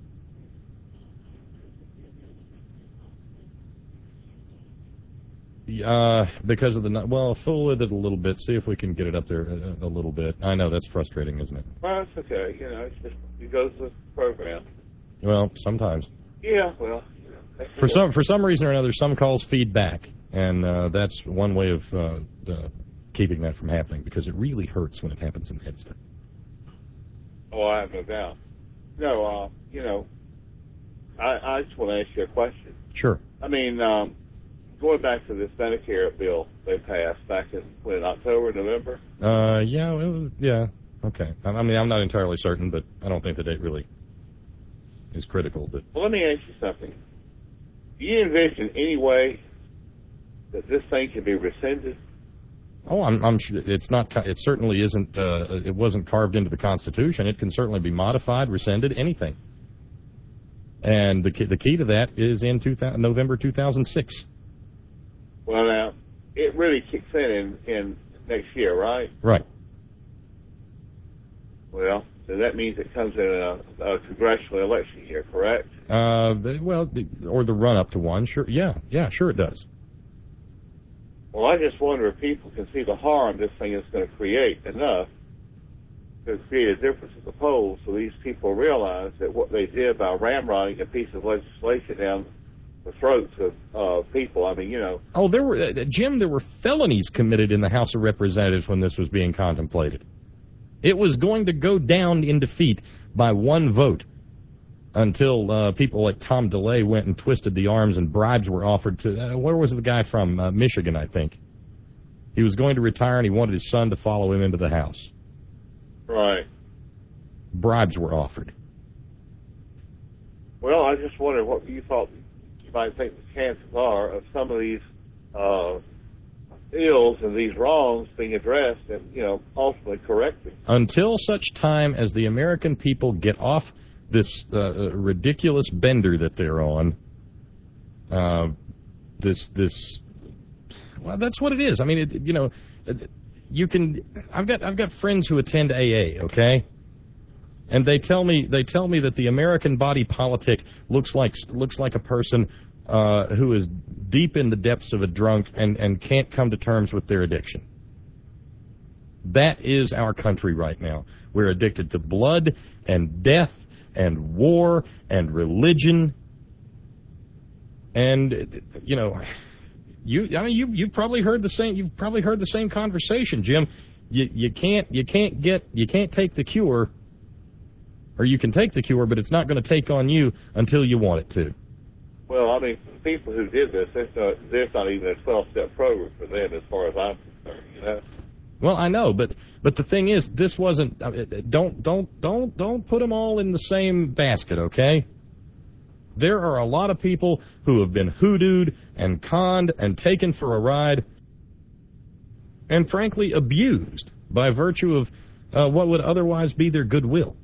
Uh, because of the, well, fool it a little bit. See if we can get it up there a, a little bit. I know that's frustrating, isn't it? Well, it's okay. You know, it's just, it goes with the program. Well, sometimes. Yeah, well. For some for some reason or another, some calls feed back, and uh, that's one way of uh, uh, keeping that from happening, because it really hurts when it happens in the headset. Oh, I have no doubt. No, uh, you know, I, I just want to ask you a question. Sure. I mean, um, going back to this Medicare bill they passed back in, when, October, November? Uh, yeah, well, yeah, okay. I, I mean, I'm not entirely certain, but I don't think the date really is critical. But well, let me ask you something. Do you envision any way that this thing can be rescinded? Oh, I'm, I'm sure it's not. It certainly isn't. Uh, it wasn't carved into the Constitution. It can certainly be modified, rescinded, anything. And the key, the key to that is in two thousand, November two thousand six. Well, now it really kicks in, in in next year, right? Right. Well, so that means it comes in a, a congressional election year, correct? Uh, well, the, or the run up to one. Sure. Yeah. Yeah. Sure, it does. Well, I just wonder if people can see the harm this thing is going to create enough to create a difference at the polls, so these people realize that what they did by ramrodding a piece of legislation down the throats of uh, people, I mean, you know. Oh, there were, uh, Jim, there were felonies committed in the House of Representatives when this was being contemplated. It was going to go down in defeat by one vote until uh, people like Tom DeLay went and twisted the arms and bribes were offered to, uh, where was the guy from? Uh, Michigan, I think. He was going to retire and he wanted his son to follow him into the House. Right. Bribes were offered. Well, I just wondered what you thought you might think the chances are of some of these uh, ills and these wrongs being addressed and, you know, ultimately corrected. Until such time as the American people get off this uh, ridiculous bender that they're on, uh, this, this, well, that's what it is. I mean, it, you know, you can, I've got, I've got friends who attend A A, okay? And they tell me, they tell me that the American body politic looks like, looks like a person, uh, who is deep in the depths of a drunk and, and can't come to terms with their addiction. That is our country right now. We're addicted to blood and death and war and religion, and you know, you I mean you you've probably heard the same you've probably heard the same conversation, Jim. You you can't you can't get you can't take the cure, or you can take the cure, but it's not going to take on you until you want it to. Well, I mean, people who did this, there's not, there's not even a twelve-step program for them, as far as I'm concerned. You know. Well, I know, but but the thing is, this wasn't. Don't don't don't don't put them all in the same basket, okay? There are a lot of people who have been hoodooed and conned and taken for a ride, and frankly abused by virtue of uh, what would otherwise be their goodwill.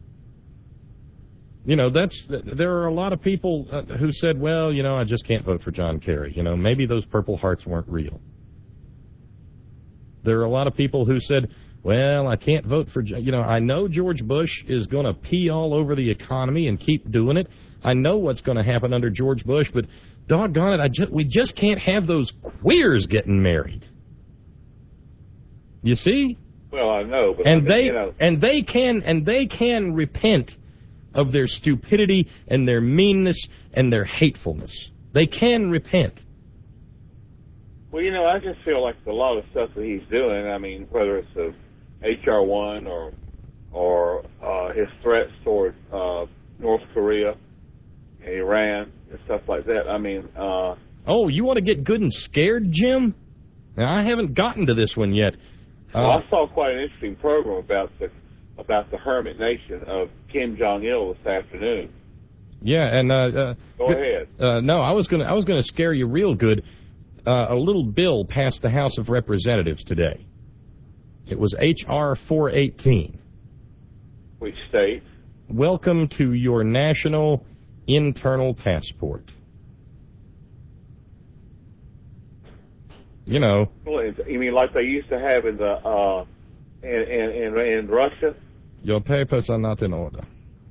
You know, that's there are a lot of people uh, who said, "Well, you know, I just can't vote for John Kerry. You know, maybe those Purple Hearts weren't real." There are a lot of people who said, well, I can't vote for, you know, I know George Bush is going to pee all over the economy and keep doing it. I know what's going to happen under George Bush, but doggone it, I just, we just can't have those queers getting married. You see? Well, I know, but and I mean, they you know. and they can and they can repent of their stupidity and their meanness and their hatefulness. They can repent. Well, you know, I just feel like a lot of stuff that he's doing, I mean, whether it's the H R one or or uh, his threats toward uh, North Korea and Iran and stuff like that, I mean... Uh, oh, you want to get good and scared, Jim? Now, I haven't gotten to this one yet. Uh, well, I saw quite an interesting program about the about the hermit nation of Kim Jong-il this afternoon. Yeah, and... Uh, uh, Go ahead. Uh, no, I was going to I was gonna scare you real good. Uh, a little bill passed the House of Representatives today. It was H R four eighteen. Which states? Welcome to your national internal passport. You know. You mean like they used to have in the uh, in, in, in, in Russia? Your papers are not in order.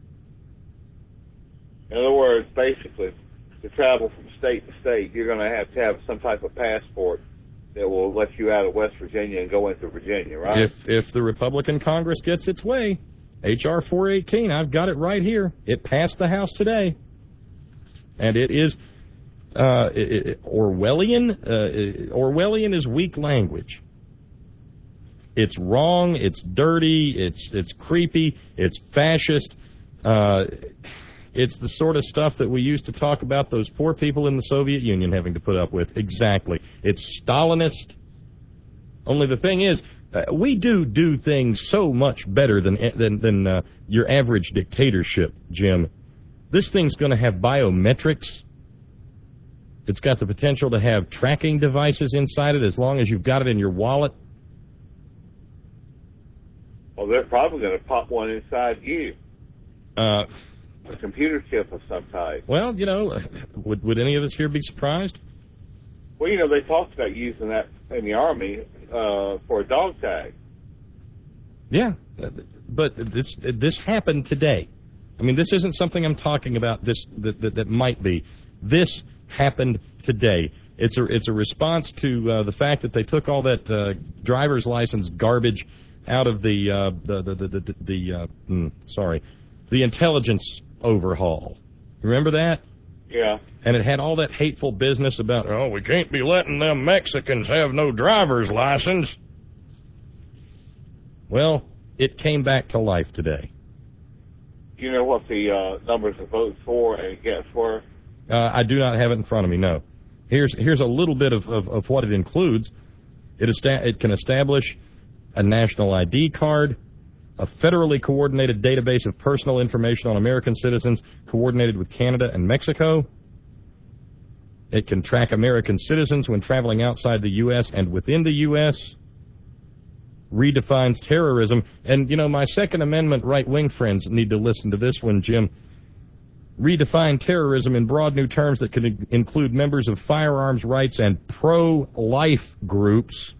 In other words, basically, to travel from state to state, you're going to have to have some type of passport that will let you out of West Virginia and go into Virginia, right? If if the Republican Congress gets its way, H R four eighteen, I've got it right here. It passed the House today. And it is uh, it, it, Orwellian. Uh, Orwellian is weak language. It's wrong, it's dirty, it's it's creepy, it's fascist. Uh, it's the sort of stuff that we used to talk about those poor people in the Soviet Union having to put up with. Exactly. It's Stalinist. Only the thing is, uh, we do do things so much better than than, than uh, your average dictatorship, Jim. This thing's going to have biometrics. It's got the potential to have tracking devices inside it as long as you've got it in your wallet. Well, they're probably going to pop one inside you. Uh, a computer chip of some type. Well, you know, would would any of us here be surprised? Well, you know, they talked about using that in the Army uh, for a dog tag. Yeah, but this this happened today. I mean, this isn't something I'm talking about. This that that, that might be. This happened today. It's a it's a response to uh, the fact that they took all that uh, driver's license garbage out of the uh, the the the, the, the uh, mm, sorry, the intelligence overhaul. Remember that? Yeah. And it had all that hateful business about, oh, we can't be letting them Mexicans have no driver's license. Well, it came back to life today. Do you know what the uh, numbers of votes for and against were? Uh, I do not have it in front of me, no. Here's here's a little bit of, of, of what it includes. It, esta- it can establish a national I D card, a federally coordinated database of personal information on American citizens coordinated with Canada and Mexico. It can track American citizens when traveling outside the U S and within the U S Redefines terrorism. And, you know, my Second Amendment right-wing friends need to listen to this one, Jim. Redefine terrorism in broad new terms that could include members of firearms rights and pro-life groups,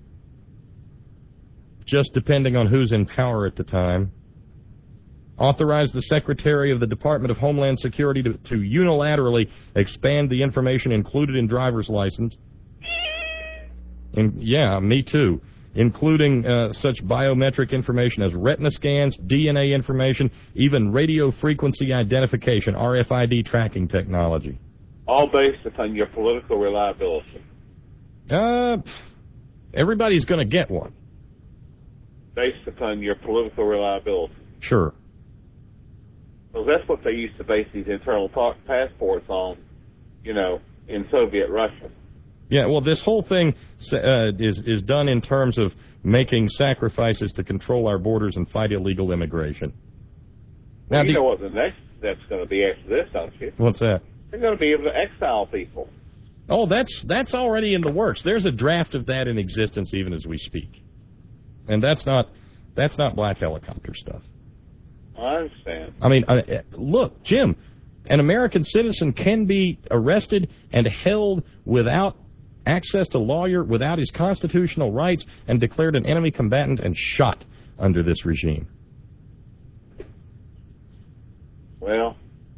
just depending on who's in power at the time. Authorize the Secretary of the Department of Homeland Security to, to unilaterally expand the information included in driver's license. And, yeah, me too. Including uh, such biometric information as retina scans, D N A information, even radio frequency identification, R F I D tracking technology. All based upon your political reliability. Uh, everybody's going to get one. Based upon your political reliability. Sure. Well, that's what they used to base these internal pa- passports on, you know, in Soviet Russia. Yeah, well, this whole thing uh, is is done in terms of making sacrifices to control our borders and fight illegal immigration. Now, well, you do, know what the next step's going to be after this, don't you? What's that? They're going to be able to exile people. Oh, that's that's already in the works. There's a draft of that in existence even as we speak, and that's not that's not black helicopter stuff. I understand. I mean, uh, look, Jim, an American citizen can be arrested and held without access to lawyer, without his constitutional rights, and declared an enemy combatant and shot under this regime. Well,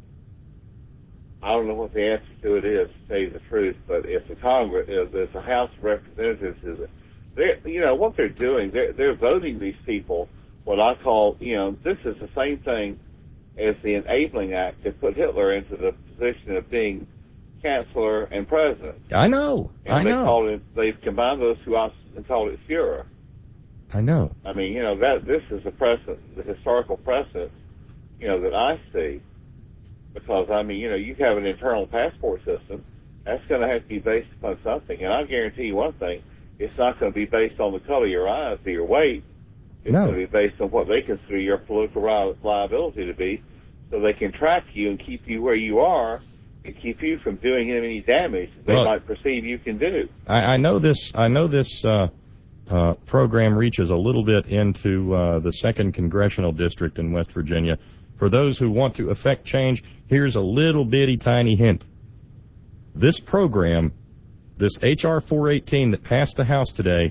I don't know what the answer to it is, to tell you the truth, but if the Congress, if the House of Representatives is, they're, you know, what they're doing, they're, they're voting these people what I call, you know, this is the same thing as the enabling act that put Hitler into the position of being chancellor and president. I know. And I they know. Called it, they've combined those two options and called it Führer. I know. I mean, you know, that this is a precedent, the historical precedent, you know, that I see. Because, I mean, you know, you have an internal passport system. That's going to have to be based upon something. And I'll guarantee you one thing. It's not going to be based on the color of your eyes or your weight. It's No. going to be based on what they consider your political ri- liability to be, so they can track you and keep you where you are and keep you from doing them any damage that they Well, might perceive you can do. I, I know this. I know this uh, uh, program reaches a little bit into uh, the second congressional district in West Virginia. For those who want to affect change, here's a little bitty tiny hint. This program, this H R four eighteen that passed the House today,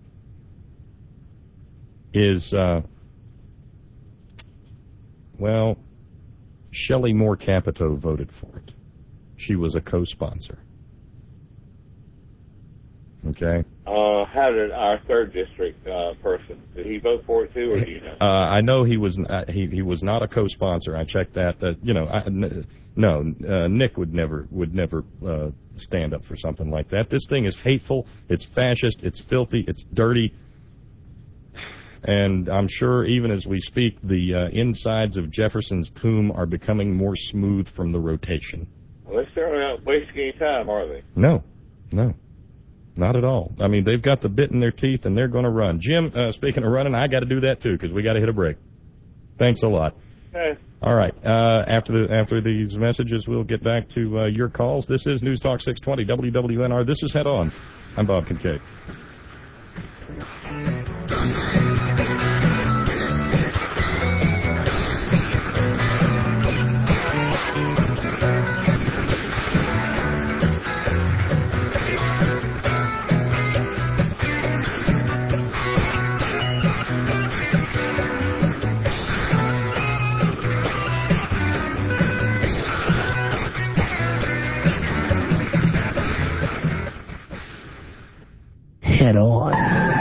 is, uh, well, Shelley Moore Capito voted for it. She was a co-sponsor. Okay? Uh, how did our third district uh, person, did he vote for it too, or do you know? Uh, I know he was uh, he he was not a co-sponsor. I checked that. Uh, you know, I, n- no, uh, Nick would never would never uh, stand up for something like that. This thing is hateful. It's fascist. It's filthy. It's dirty. And I'm sure even as we speak, the uh, insides of Jefferson's tomb are becoming more smooth from the rotation. Well, they certainly aren't wasting any time, are they? No, no. Not at all. I mean, they've got the bit in their teeth, and they're going to run. Jim, uh, speaking of running, I got to do that, too, because we got to hit a break. Thanks a lot. Okay. All right. Uh, after the after these messages, we'll get back to uh, your calls. This is News Talk six twenty W W N R. This is Head On. I'm Bob Kincaid. Head On.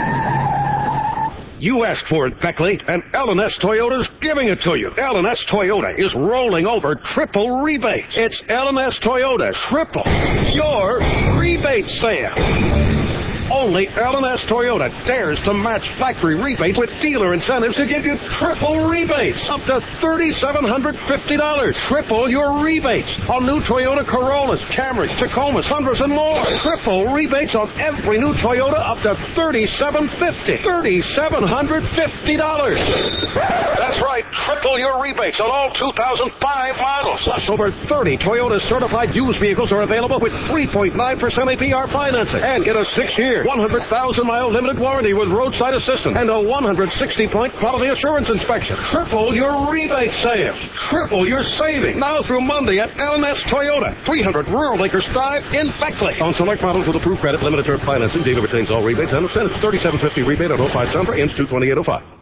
You asked for it, Beckley, and L and S Toyota's giving it to you. L and S Toyota is rolling over triple rebates. It's L and S Toyota triple your rebate sale. Only L and S Toyota dares to match factory rebates with dealer incentives to give you triple rebates, up to three thousand seven hundred fifty dollars. Triple your rebates on new Toyota Corollas, Camrys, Tacomas, Tundras, and more. Triple rebates on every new Toyota up to three thousand seven hundred fifty dollars. three thousand seven hundred fifty dollars. That's right, triple your rebates on all two thousand five models. Plus, over thirty Toyota certified used vehicles are available with three point nine percent A P R financing. And get a six-year, one hundred thousand mile limited warranty with roadside assistance and a one hundred sixty point quality assurance inspection. Triple your rebate sale. Triple your savings. Now through Monday at L and S Toyota, three hundred Rural Acres Drive in Beckley. On select models with approved credit, limited term financing. Dealer retains all rebates and incentives. thirty-seven fifty rebate on oh five Tundra, ends two twenty-eight oh five.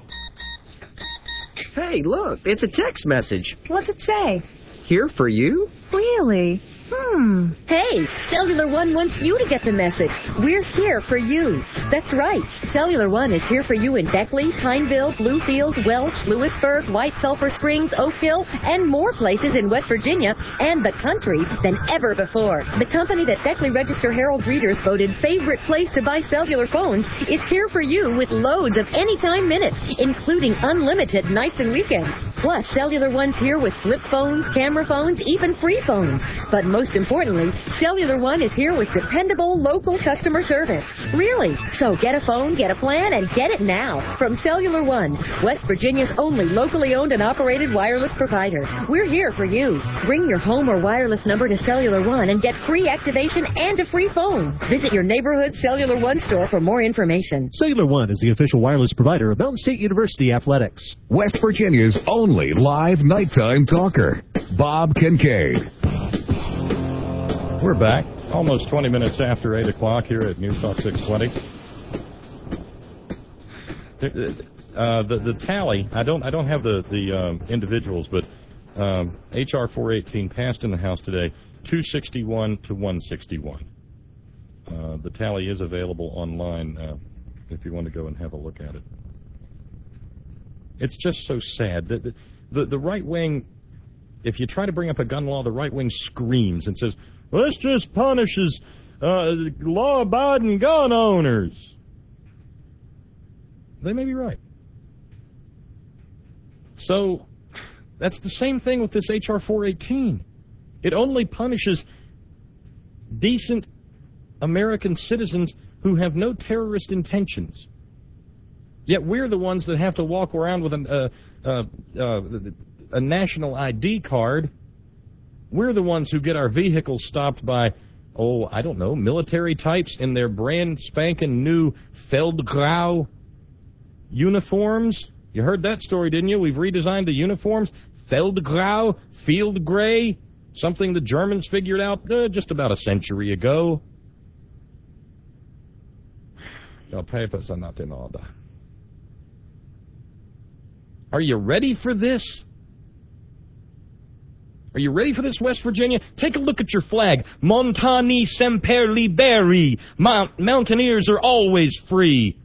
Hey, look, it's a text message. What's it say? Here for you? Really? Hmm. Hey, Cellular One wants you to get the message. We're here for you. That's right. Cellular One is here for you in Beckley, Pineville, Bluefield, Welch, Lewisburg, White Sulphur Springs, Oak Hill, and more places in West Virginia and the country than ever before. The company that Beckley Register Herald readers voted favorite place to buy cellular phones is here for you with loads of anytime minutes, including unlimited nights and weekends. Plus, Cellular One's here with flip phones, camera phones, even free phones. But most importantly, Cellular One is here with dependable local customer service. Really? So get a phone, get a plan, and get it now from Cellular One, West Virginia's only locally owned and operated wireless provider. We're here for you. Bring your home or wireless number to Cellular One and get free activation and a free phone. Visit your neighborhood Cellular One store for more information. Cellular One is the official wireless provider of Mountain State University Athletics. West Virginia's only live nighttime talker, Bob Kincaid. We're back, almost twenty minutes after eight o'clock here at News Talk six twenty. Uh, the the tally, I don't I don't have the the um, individuals, but um, H R four eighteen passed in the House today, two sixty-one to one sixty-one. Uh, the tally is available online uh, if you want to go and have a look at it. It's just so sad that the, the, the right wing if you try to bring up a gun law, the right wing screams and says, well, this just punishes uh, law-abiding gun owners. They may be right. So that's the same thing with this H R four eighteen. It only punishes decent American citizens who have no terrorist intentions. Yet we're the ones that have to walk around with an, uh, uh, uh, a national I D card. We're the ones who get our vehicles stopped by, oh, I don't know, military types in their brand spanking new Feldgrau uniforms. You heard that story, didn't you? We've redesigned the uniforms. Feldgrau, field gray, something the Germans figured out uh, just about a century ago. Your papers are not in order. Are you ready for this? Are you ready for this, West Virginia? Take a look at your flag. Montani semper liberi. Mount- mountaineers are always free.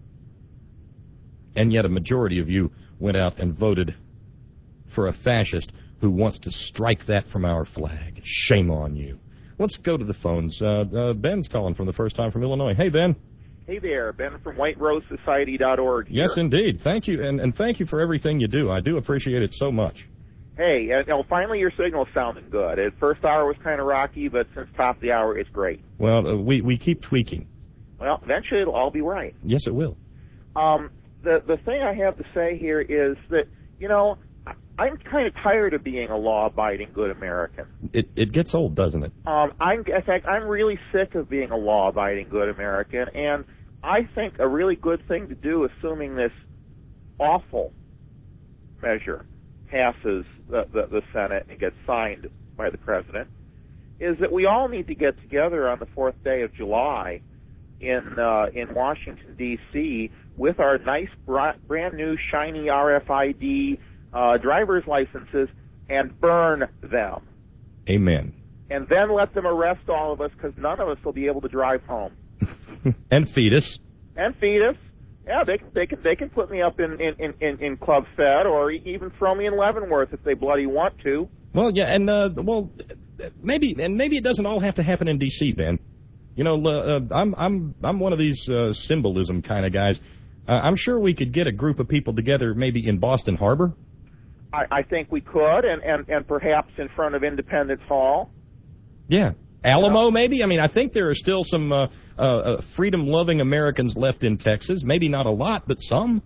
And yet a majority of you went out and voted for a fascist who wants to strike that from our flag. Shame on you. Let's go to the phones. Uh, uh, Ben's calling from the first time from Illinois. Hey, Ben. Hey there, Ben from White Rose Society dot org. Yes, indeed. Thank you, and, and thank you for everything you do. I do appreciate it so much. Hey, uh, you know, finally your signal's sounding good. At first hour was kind of rocky, but since top of the hour, it's great. Well, uh, we, we keep tweaking. Well, eventually it'll all be right. Yes, it will. Um, the, the thing I have to say here is that, you know, I'm kind of tired of being a law-abiding good American. It it gets old, doesn't it? Um, I'm, in fact, I'm really sick of being a law-abiding good American, and I think a really good thing to do, assuming this awful measure passes the, the, the Senate and gets signed by the President, is that we all need to get together on the fourth day of July in uh, in Washington, D C with our nice, brand new, shiny R F I D uh, driver's licenses and burn them. Amen. And then let them arrest all of us, because none of us will be able to drive home. And feed us. And feed us. Yeah, they can they can they can put me up in in in, in Club Fed, or even throw me in Leavenworth if they bloody want to. Well, yeah, and uh, well, maybe and maybe it doesn't all have to happen in D C, Ben. You know, uh, I'm I'm I'm one of these uh, symbolism kind of guys. Uh, I'm sure we could get a group of people together, maybe in Boston Harbor. I, I think we could, and, and and perhaps in front of Independence Hall. Yeah. Alamo, maybe? I mean, I think there are still some uh, uh, freedom-loving Americans left in Texas. Maybe not a lot, but some.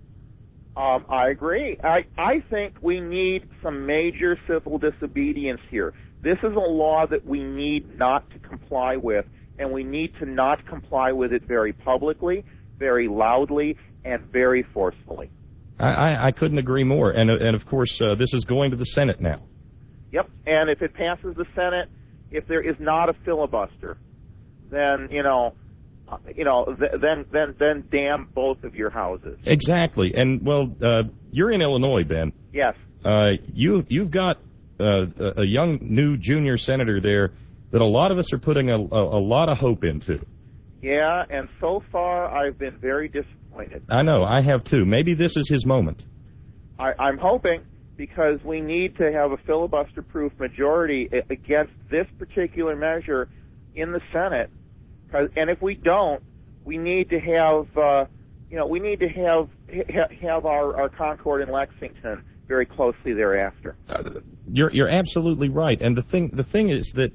Um, I agree. I, I think we need some major civil disobedience here. This is a law that we need not to comply with, and we need to not comply with it very publicly, very loudly, and very forcefully. I, I, I couldn't agree more. And, and of course, uh, this is going to the Senate now. Yep, and if it passes the Senate, if there is not a filibuster, then, you know, uh, you know, th- then then then damn both of your houses. Exactly. And, well, uh, you're in Illinois, Ben. Yes. Uh, you, you've got uh, a young new junior senator there that a lot of us are putting a, a, a lot of hope into. Yeah, and so far I've been very disappointed. I know, I have too. Maybe this is his moment. I, I'm hoping, because we need to have a filibuster-proof majority against this particular measure in the Senate. And if we don't, we need to have, uh, you know, we need to have have our, our Concord in Lexington very closely thereafter. Uh, you're you're absolutely right. And the thing the thing is that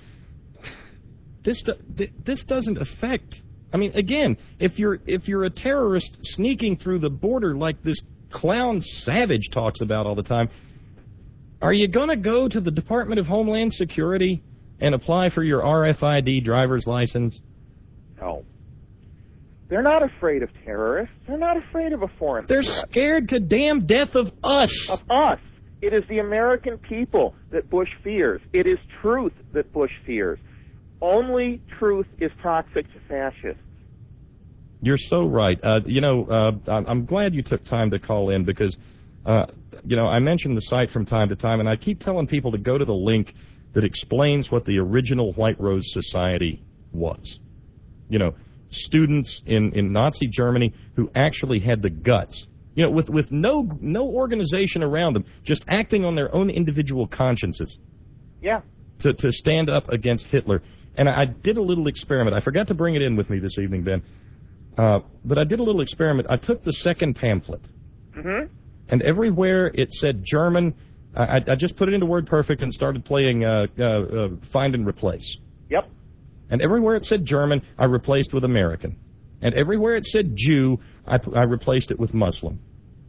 this this doesn't affect. I mean, again, if you're if you're a terrorist sneaking through the border like this clown Savage talks about all the time, are you going to go to the Department of Homeland Security and apply for your R F I D driver's license? No. They're not afraid of terrorists. They're not afraid of a foreign They're threat. scared to damn death of us. Of us. It is the American people that Bush fears. It is truth that Bush fears. Only truth is toxic to fascists. You're so right. Uh, you know, uh, I'm glad you took time to call in because, uh, you know, I mentioned the site from time to time, and I keep telling people to go to the link that explains what the original White Rose Society was. You know, students in, in Nazi Germany who actually had the guts You know, with, with no no organization around them, just acting on their own individual consciences. Yeah. To, to stand up against Hitler. And I, I did a little experiment. I forgot to bring it in with me this evening, Ben. Uh, but I did a little experiment. I took the second pamphlet. Mm-hmm. And everywhere it said German, I, I just put it into WordPerfect and started playing uh, uh, uh, Find and Replace. Yep. And everywhere it said German, I replaced with American. And everywhere it said Jew, I, I replaced it with Muslim.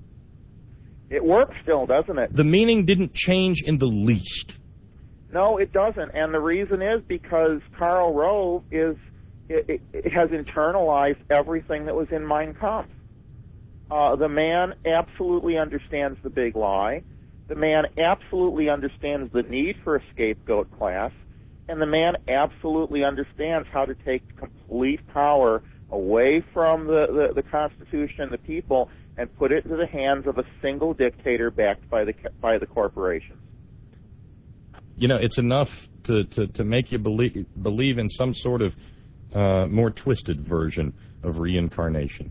It works still, doesn't it? The meaning didn't change in the least. No, it doesn't. And the reason is because Karl Rove is it, it has internalized everything that was in Mein Kampf. Uh, the man absolutely understands the big lie. The man absolutely understands the need for a scapegoat class. And the man absolutely understands how to take complete power away from the, the, the Constitution and the people and put it into the hands of a single dictator backed by the by the corporations. You know, it's enough to, to, to make you believe believe in some sort of uh, more twisted version of reincarnation.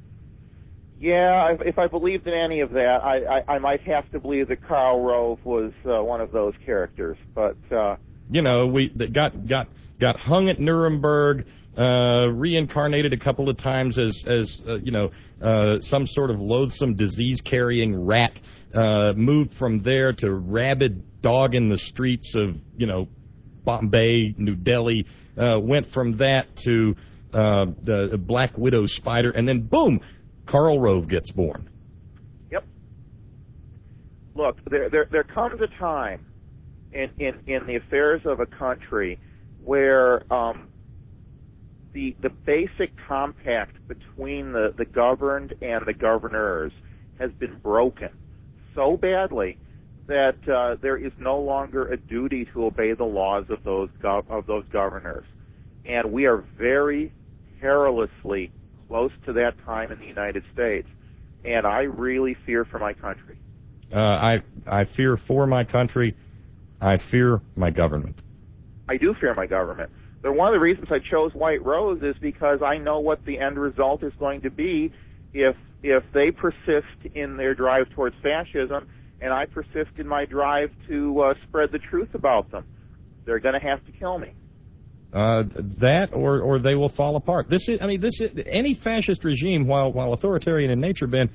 Yeah, if, if I believed in any of that, I, I, I might have to believe that Karl Rove was uh, one of those characters. But uh, you know, we that got got got hung at Nuremberg, uh, reincarnated a couple of times as as uh, you know uh, some sort of loathsome disease-carrying rat. Uh, moved from there to rabid dog in the streets of, you know, Bombay, New Delhi, uh, went from that to uh, the Black Widow spider, and then, boom, Karl Rove gets born. Yep. Look, there there, there comes a time in, in, in the affairs of a country where um, the the basic compact between the, the governed and the governors has been broken so badly that uh, there is no longer a duty to obey the laws of those gov- of those governors, and we are very perilously close to that time in the United States, and I really fear for my country. Uh, I I fear for my country. I fear my government. I do fear my government. But one of the reasons I chose White Rose is because I know what the end result is going to be if if they persist in their drive towards fascism, and I persist in my drive to uh, spread the truth about them. They're going to have to kill me. Uh, that, or or they will fall apart. This is, I mean, this is any fascist regime, while while authoritarian in nature, Ben,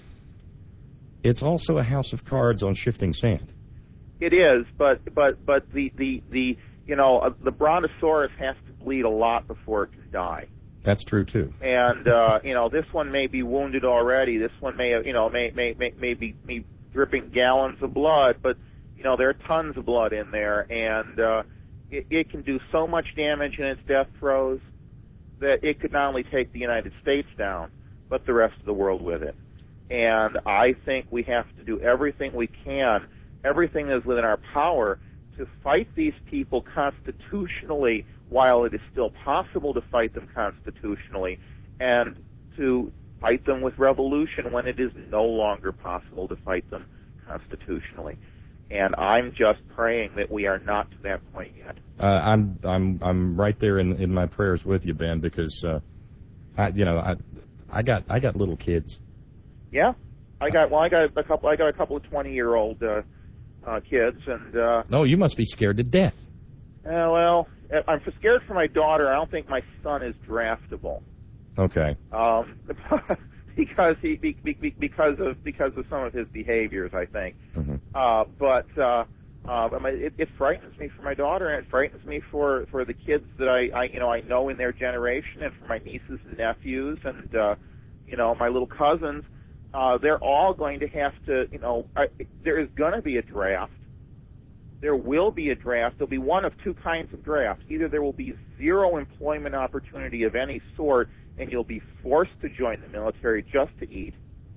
it's also a house of cards on shifting sand. It is, but but but the the the you know uh, the brontosaurus has to bleed a lot before it can die. That's true too. And uh, you know, this one may be wounded already. This one may you know may may may, may be, be dripping gallons of blood, but you know there are tons of blood in there, and uh, it, it can do so much damage in its death throes that it could not only take the United States down, but the rest of the world with it. And I think we have to do everything we can, everything that is within our power, to fight these people constitutionally while it is still possible to fight them constitutionally, and to fight them with revolution when it is no longer possible to fight them constitutionally. And I'm just praying that we are not to that point yet. Uh, I'm I'm I'm right there in in my prayers with you, Ben, because uh, I you know I I got I got little kids. Yeah, I got well I got a couple I got a couple of twenty year old uh, uh, kids, and uh, no, you must be scared to death. Uh, well, I'm scared for my daughter. I don't think my son is draftable. Okay. Um, because he be, be, because of because of some of his behaviors, I think. Mm-hmm. Uh, but uh, uh, it, it frightens me for my daughter, and it frightens me for, for the kids that I, I you know I know in their generation, and for my nieces and nephews, and uh, you know my little cousins. Uh, they're all going to have to, you know, I, there is going to be a draft. There will be a draft. There'll be one of two kinds of drafts. Either there will be zero employment opportunity of any sort, and you'll be forced to join the military just to eat,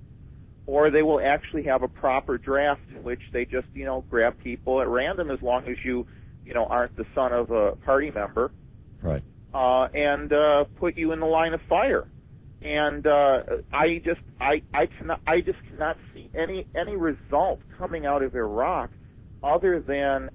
or they will actually have a proper draft in which they just, you know, grab people at random as long as you, you know, aren't the son of a party member, right? Uh, and uh, put you in the line of fire. And uh, I just, I, I cannot, I just cannot see any any result coming out of Iraq other than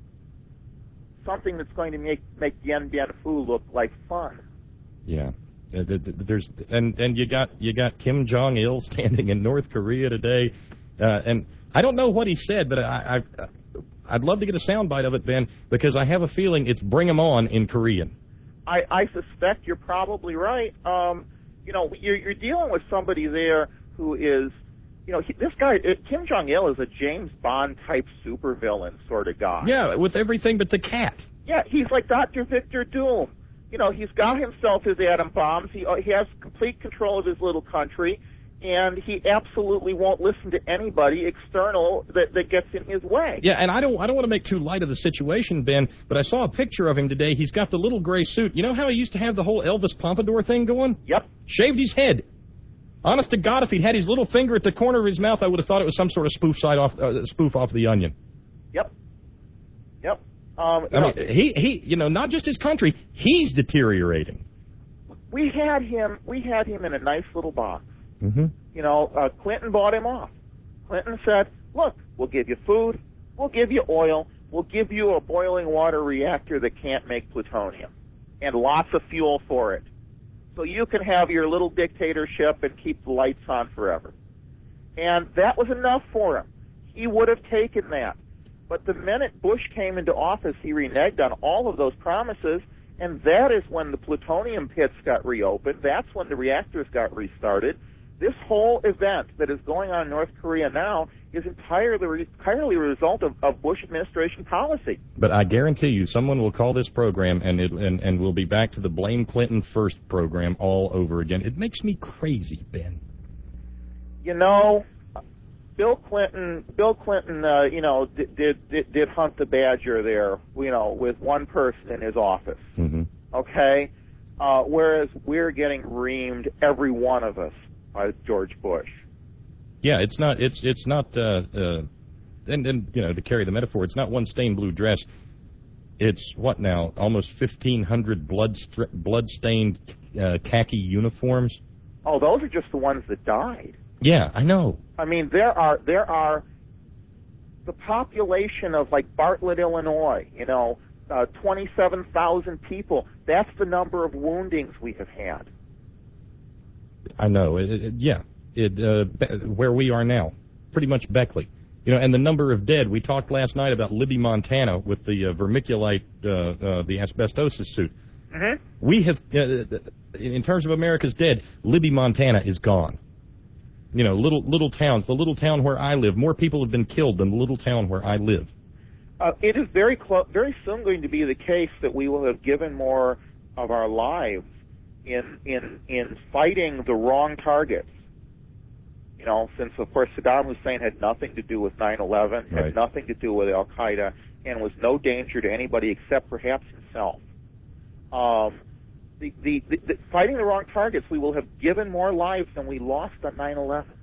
something that's going to make make Dien Bien Phu look like fun. Yeah. Uh, there's and and you got you got Kim Jong Il standing in North Korea today, uh, and I don't know what he said, but I, I I'd love to get a soundbite of it, Ben, because I have a feeling it's "Bring 'em on" in Korean. I, I suspect you're probably right. Um, you know, you're, you're dealing with somebody there who is, you know, he, this guy uh, Kim Jong Il is a James Bond type supervillain sort of guy. Yeah, with everything but the cat. Yeah, he's like Doctor Victor Doom. You know, he's got himself his atom bombs. He uh, he has complete control of his little country, and he absolutely won't listen to anybody external that, that gets in his way. Yeah, and I don't I don't want to make too light of the situation, Ben, but I saw a picture of him today. He's got the little gray suit. You know how he used to have the whole Elvis Pompadour thing going? Yep. Shaved his head. Honest to God, if he'd had his little finger at the corner of his mouth, I would have thought it was some sort of spoof side off uh, spoof off the Onion. Yep. Yep. Um, I mean, he, he, you know, not just his country, he's deteriorating. We had him, we had him in a nice little box. Mm-hmm. You know, uh, Clinton bought him off. Clinton said, look, we'll give you food, we'll give you oil, we'll give you a boiling water reactor that can't make plutonium, and lots of fuel for it. So you can have your little dictatorship and keep the lights on forever. And that was enough for him. He would have taken that. But the minute Bush came into office, he reneged on all of those promises, and that is when the plutonium pits got reopened. That's when the reactors got restarted. This whole event that is going on in North Korea now is entirely, entirely a result of, of Bush administration policy. But I guarantee you, someone will call this program, and, it, and, and we'll be back to the Blame Clinton First program all over again. It makes me crazy, Ben. You know, Bill Clinton, Bill Clinton, uh, you know, did, did did hunt the badger there, you know, with one person in his office. Mm-hmm. Okay, uh, whereas we're getting reamed, every one of us, by George Bush. Yeah, it's not. It's it's not. Uh, uh, and and you know, to carry the metaphor, it's not one stained blue dress. It's what now? Almost fifteen hundred blood blood stained uh, khaki uniforms. Oh, those are just the ones that died. Yeah, I know. I mean, there are there are the population of like Bartlett, Illinois. You know, uh, twenty-seven thousand people. That's the number of woundings we have had. I know. It, it, yeah, it uh, be, where we are now, pretty much Beckley. You know, and the number of dead. We talked last night about Libby, Montana, with the uh, vermiculite, uh, uh, the asbestosis suit. Mm-hmm. We have, uh, in terms of America's dead, Libby, Montana is gone. You know, little little towns, the little town where I live, more people have been killed than the little town where I live. Uh, it is very clo- very soon going to be the case that we will have given more of our lives in in in fighting the wrong targets. You know, since of course Saddam Hussein had nothing to do with nine eleven, right. had nothing to do with Al Qaeda, and was no danger to anybody except perhaps himself. Um, The, the, the, the fighting the wrong targets, we will have given more lives than we lost on nine eleven.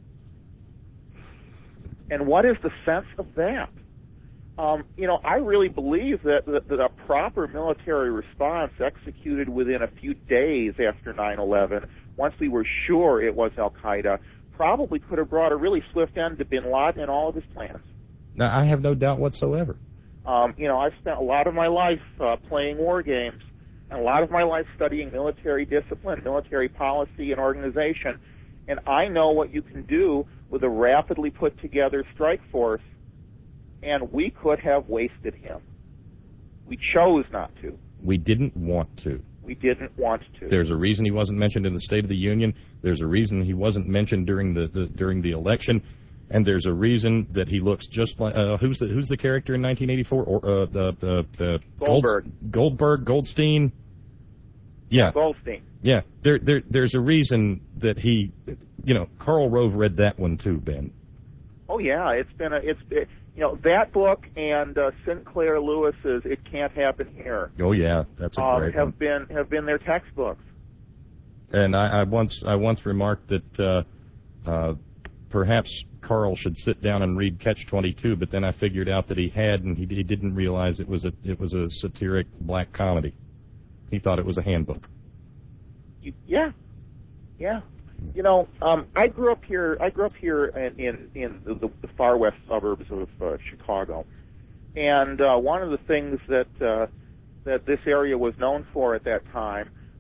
And what is the sense of that? Um, you know, I really believe that, that, that a proper military response executed within a few days after nine eleven, once we were sure it was Al-Qaeda, probably could have brought a really swift end to bin Laden and all of his plans. Now, I have no doubt whatsoever. Um, you know, I've spent a lot of my life uh, playing war games, and a lot of my life studying military discipline, military policy, and organization. And I know what you can do with a rapidly put-together strike force, and we could have wasted him. We chose not to. We didn't want to. We didn't want to. There's a reason he wasn't mentioned in the State of the Union. There's a reason he wasn't mentioned during the, the during the election. And there's a reason that he looks just like uh, who's the who's the character in nineteen eighty-four? Or uh, the the, the Goldberg. Gold, Goldberg, Goldstein. Yeah, Goldstein. Yeah, there there there's a reason that he, you know, Karl Rove read that one too, Ben. Oh yeah, it's been a it's it, you know that book and uh, Sinclair Lewis's "It Can't Happen Here." Oh yeah, that's a um, great have one. been have been their textbooks. And I, I once I once remarked that uh, uh, perhaps Carl should sit down and read Catch twenty-two, but then I figured out that he had, and he, he didn't realize it was a it was a satiric black comedy. He thought it was a handbook. You, yeah, yeah. You know, um, I grew up here. I grew up here in in, in the, the far west suburbs of uh, Chicago, and uh, one of the things that uh, that this area was known for at that time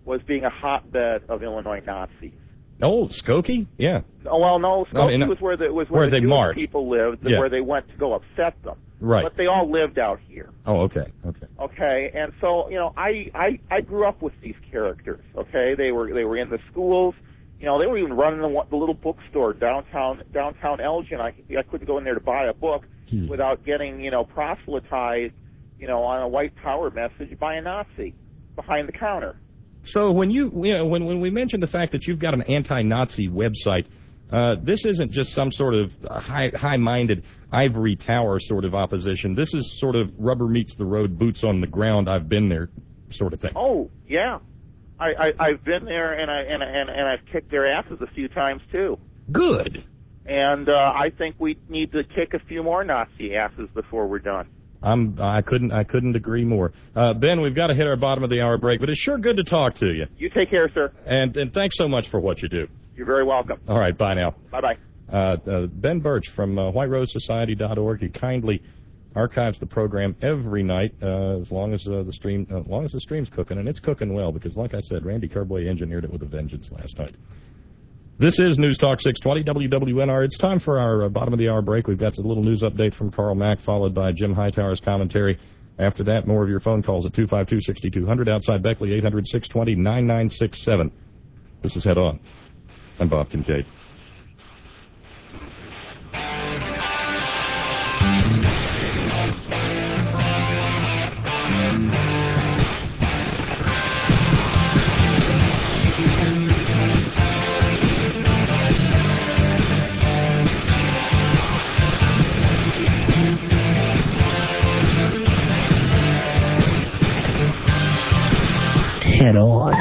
was being a hotbed of Illinois Nazis. Oh, Skokie? Yeah. Oh, well, no, Skokie I mean, was where the, was where where the they Jewish marched. people lived, Yeah. where they went to go upset them. Right. But they all lived out here. Oh, okay, okay. Okay, and so, you know, I, I, I grew up with these characters, okay? They were, they were in the schools. You know, they were even running the, the little bookstore downtown, downtown Elgin. I, I couldn't go in there to buy a book Hmm. without getting, you know, proselytized, you know, on a white power message by a Nazi behind the counter. So when you, you know, when, when we mentioned the fact that you've got an anti-Nazi website, uh, this isn't just some sort of high, high-minded ivory tower sort of opposition. This is sort of rubber meets the road, boots on the ground, I've been there sort of thing. Oh, yeah. I, I, I've been there, and, I, and, and, and I've kicked their asses a few times, too. Good. And uh, I think we need to kick a few more Nazi asses before we're done. I'm, I couldn't, I couldn't agree more. Uh, Ben, we've got to hit our bottom of the hour break, but it's sure good to talk to you. You take care, sir. And, and thanks so much for what you do. You're very welcome. All right, bye now. Bye-bye. Uh, uh, Ben Birch from uh, white rose society dot org. He kindly archives the program every night uh, as long as uh, the stream, uh, as long as the stream's cooking, and it's cooking well because, like I said, Randy Carboy engineered it with a vengeance last night. This is News Talk six twenty W W N R. It's time for our uh, bottom of the hour break. We've got a little news update from Carl Mack, followed by Jim Hightower's commentary. After that, more of your phone calls at two five two, six two zero zero. Outside Beckley, eight hundred, six two zero, nine nine six seven. This is Head On. I'm Bob Kincaid. Head On.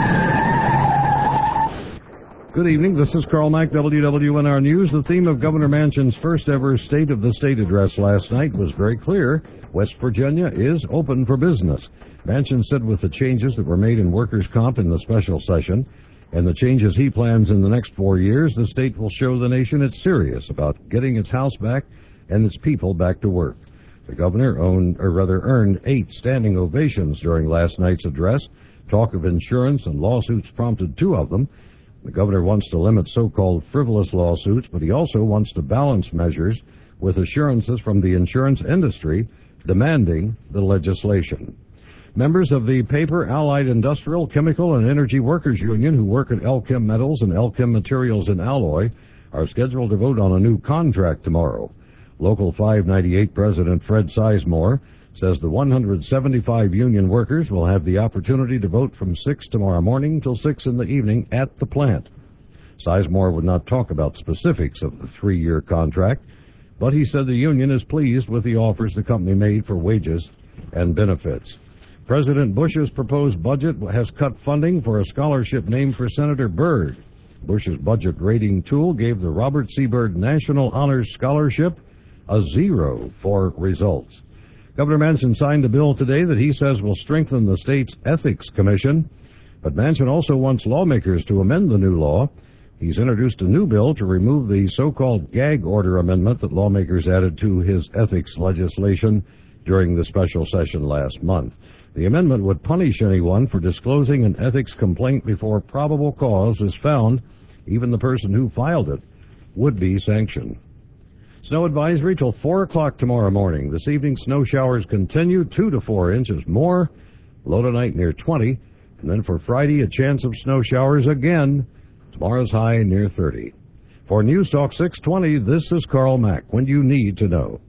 Good evening. This is Carl Mack, W W N R News. The theme of Governor Manchin's first ever State of the State address last night was very clear. West Virginia is open for business. Manchin said with the changes that were made in workers' comp in the special session and the changes he plans in the next four years, the state will show the nation it's serious about getting its house back and its people back to work. The governor owned, or rather earned eight standing ovations during last night's address. Talk of insurance and lawsuits prompted two of them. The governor wants to limit so-called frivolous lawsuits, but he also wants to balance measures with assurances from the insurance industry demanding the legislation. Members of the Paper, Allied Industrial, Chemical, and Energy Workers Union who work at Elchem Metals and Elchem Materials in Alloy are scheduled to vote on a new contract tomorrow. Local five ninety-eight President Fred Sizemore says the one hundred seventy-five union workers will have the opportunity to vote from six tomorrow morning till six in the evening at the plant. Sizemore would not talk about specifics of the three-year contract, but he said the union is pleased with the offers the company made for wages and benefits. President Bush's proposed budget has cut funding for a scholarship named for Senator Byrd. Bush's budget rating tool gave the Robert C. Byrd National Honors Scholarship a zero for results. Governor Manchin signed a bill today that he says will strengthen the state's Ethics Commission, but Manchin also wants lawmakers to amend the new law. He's introduced a new bill to remove the so-called gag order amendment that lawmakers added to his ethics legislation during the special session last month. The amendment would punish anyone for disclosing an ethics complaint before probable cause is found. Even the person who filed it would be sanctioned. Snow advisory till four o'clock tomorrow morning. This evening, snow showers continue, two to four inches more. Low tonight near twenty. And then for Friday, a chance of snow showers again. Tomorrow's high near thirty. For News Talk six twenty, this is Carl Mack, when you need to know.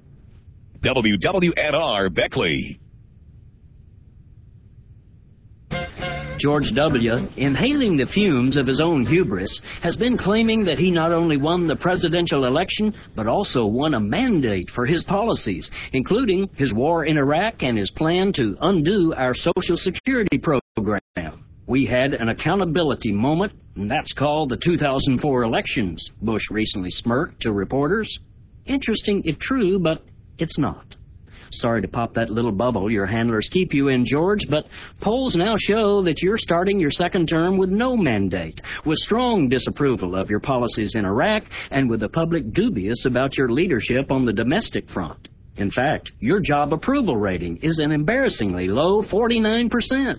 W W N R Beckley. George W., inhaling the fumes of his own hubris, has been claiming that he not only won the presidential election, but also won a mandate for his policies, including his war in Iraq and his plan to undo our Social Security program. We had an accountability moment, and that's called the two thousand four elections, Bush recently smirked to reporters. Interesting if true, but it's not. Sorry to pop that little bubble your handlers keep you in, George, but polls now show that you're starting your second term with no mandate, with strong disapproval of your policies in Iraq, and with the public dubious about your leadership on the domestic front. In fact, your job approval rating is an embarrassingly low forty-nine percent.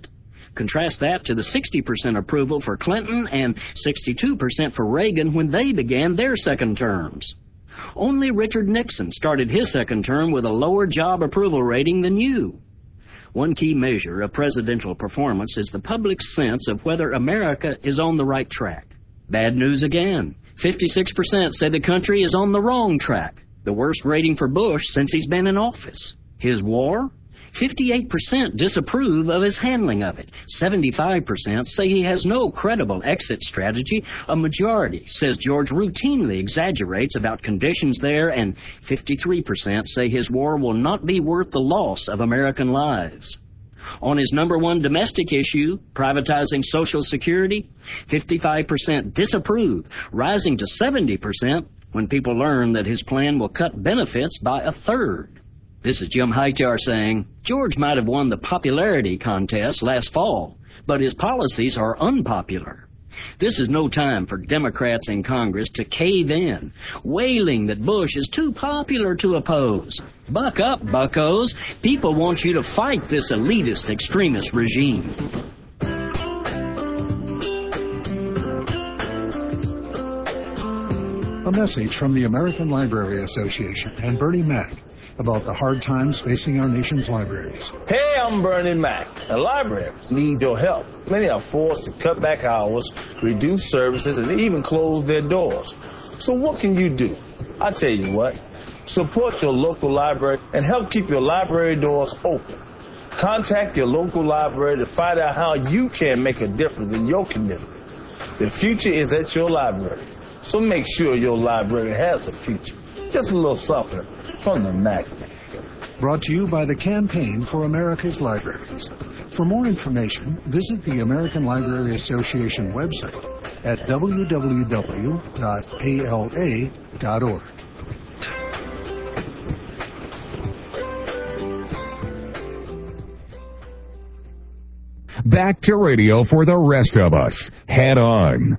Contrast that to the sixty percent approval for Clinton and sixty-two percent for Reagan when they began their second terms. Only Richard Nixon started his second term with a lower job approval rating than you. One key measure of presidential performance is the public's sense of whether America is on the right track. Bad news again. fifty-six percent say the country is on the wrong track, the worst rating for Bush since he's been in office. His war? fifty-eight percent disapprove of his handling of it. seventy-five percent say he has no credible exit strategy. A majority says George routinely exaggerates about conditions there, and fifty-three percent say his war will not be worth the loss of American lives. On his number one domestic issue, privatizing Social Security, fifty-five percent disapprove, rising to seventy percent when people learn that his plan will cut benefits by a third. This is Jim Hightower saying, George might have won the popularity contest last fall, but his policies are unpopular. This is no time for Democrats in Congress to cave in, wailing that Bush is too popular to oppose. Buck up, buccos. People want you to fight this elitist extremist regime. A message from the American Library Association and Bernie Mac about the hard times facing our nation's libraries. Hey, I'm Bernie Mac. The libraries need your help. Many are forced to cut back hours, reduce services, and even close their doors. So what can you do? I tell you what, support your local library and help keep your library doors open. Contact your local library to find out how you can make a difference in your community. The future is at your library, so make sure your library has a future. Just a little something from the Mac. Brought to you by the Campaign for America's Libraries. For more information, visit the American Library Association website at w w w dot a l a dot org. Back to radio for the rest of us. Head on.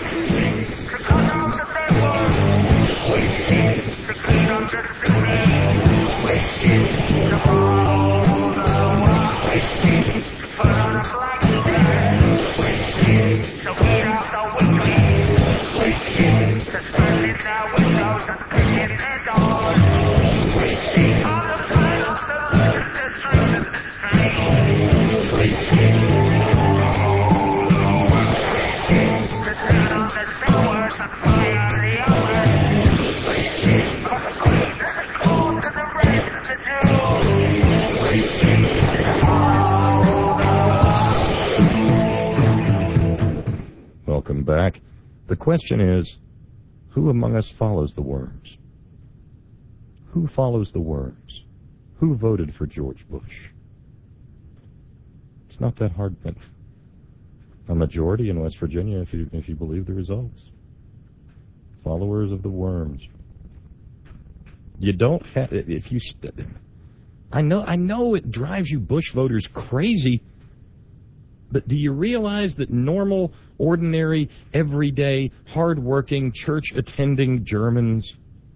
Welcome back. The question is, who among us follows the worms? Who follows the worms? Who voted for George Bush? It's not that hard. A majority in West Virginia, if you if you believe the results. Followers of the worms. You don't have if you. St- I know I know it drives you Bush voters crazy. But do you realize that normal, ordinary, everyday, hard-working, church-attending Germans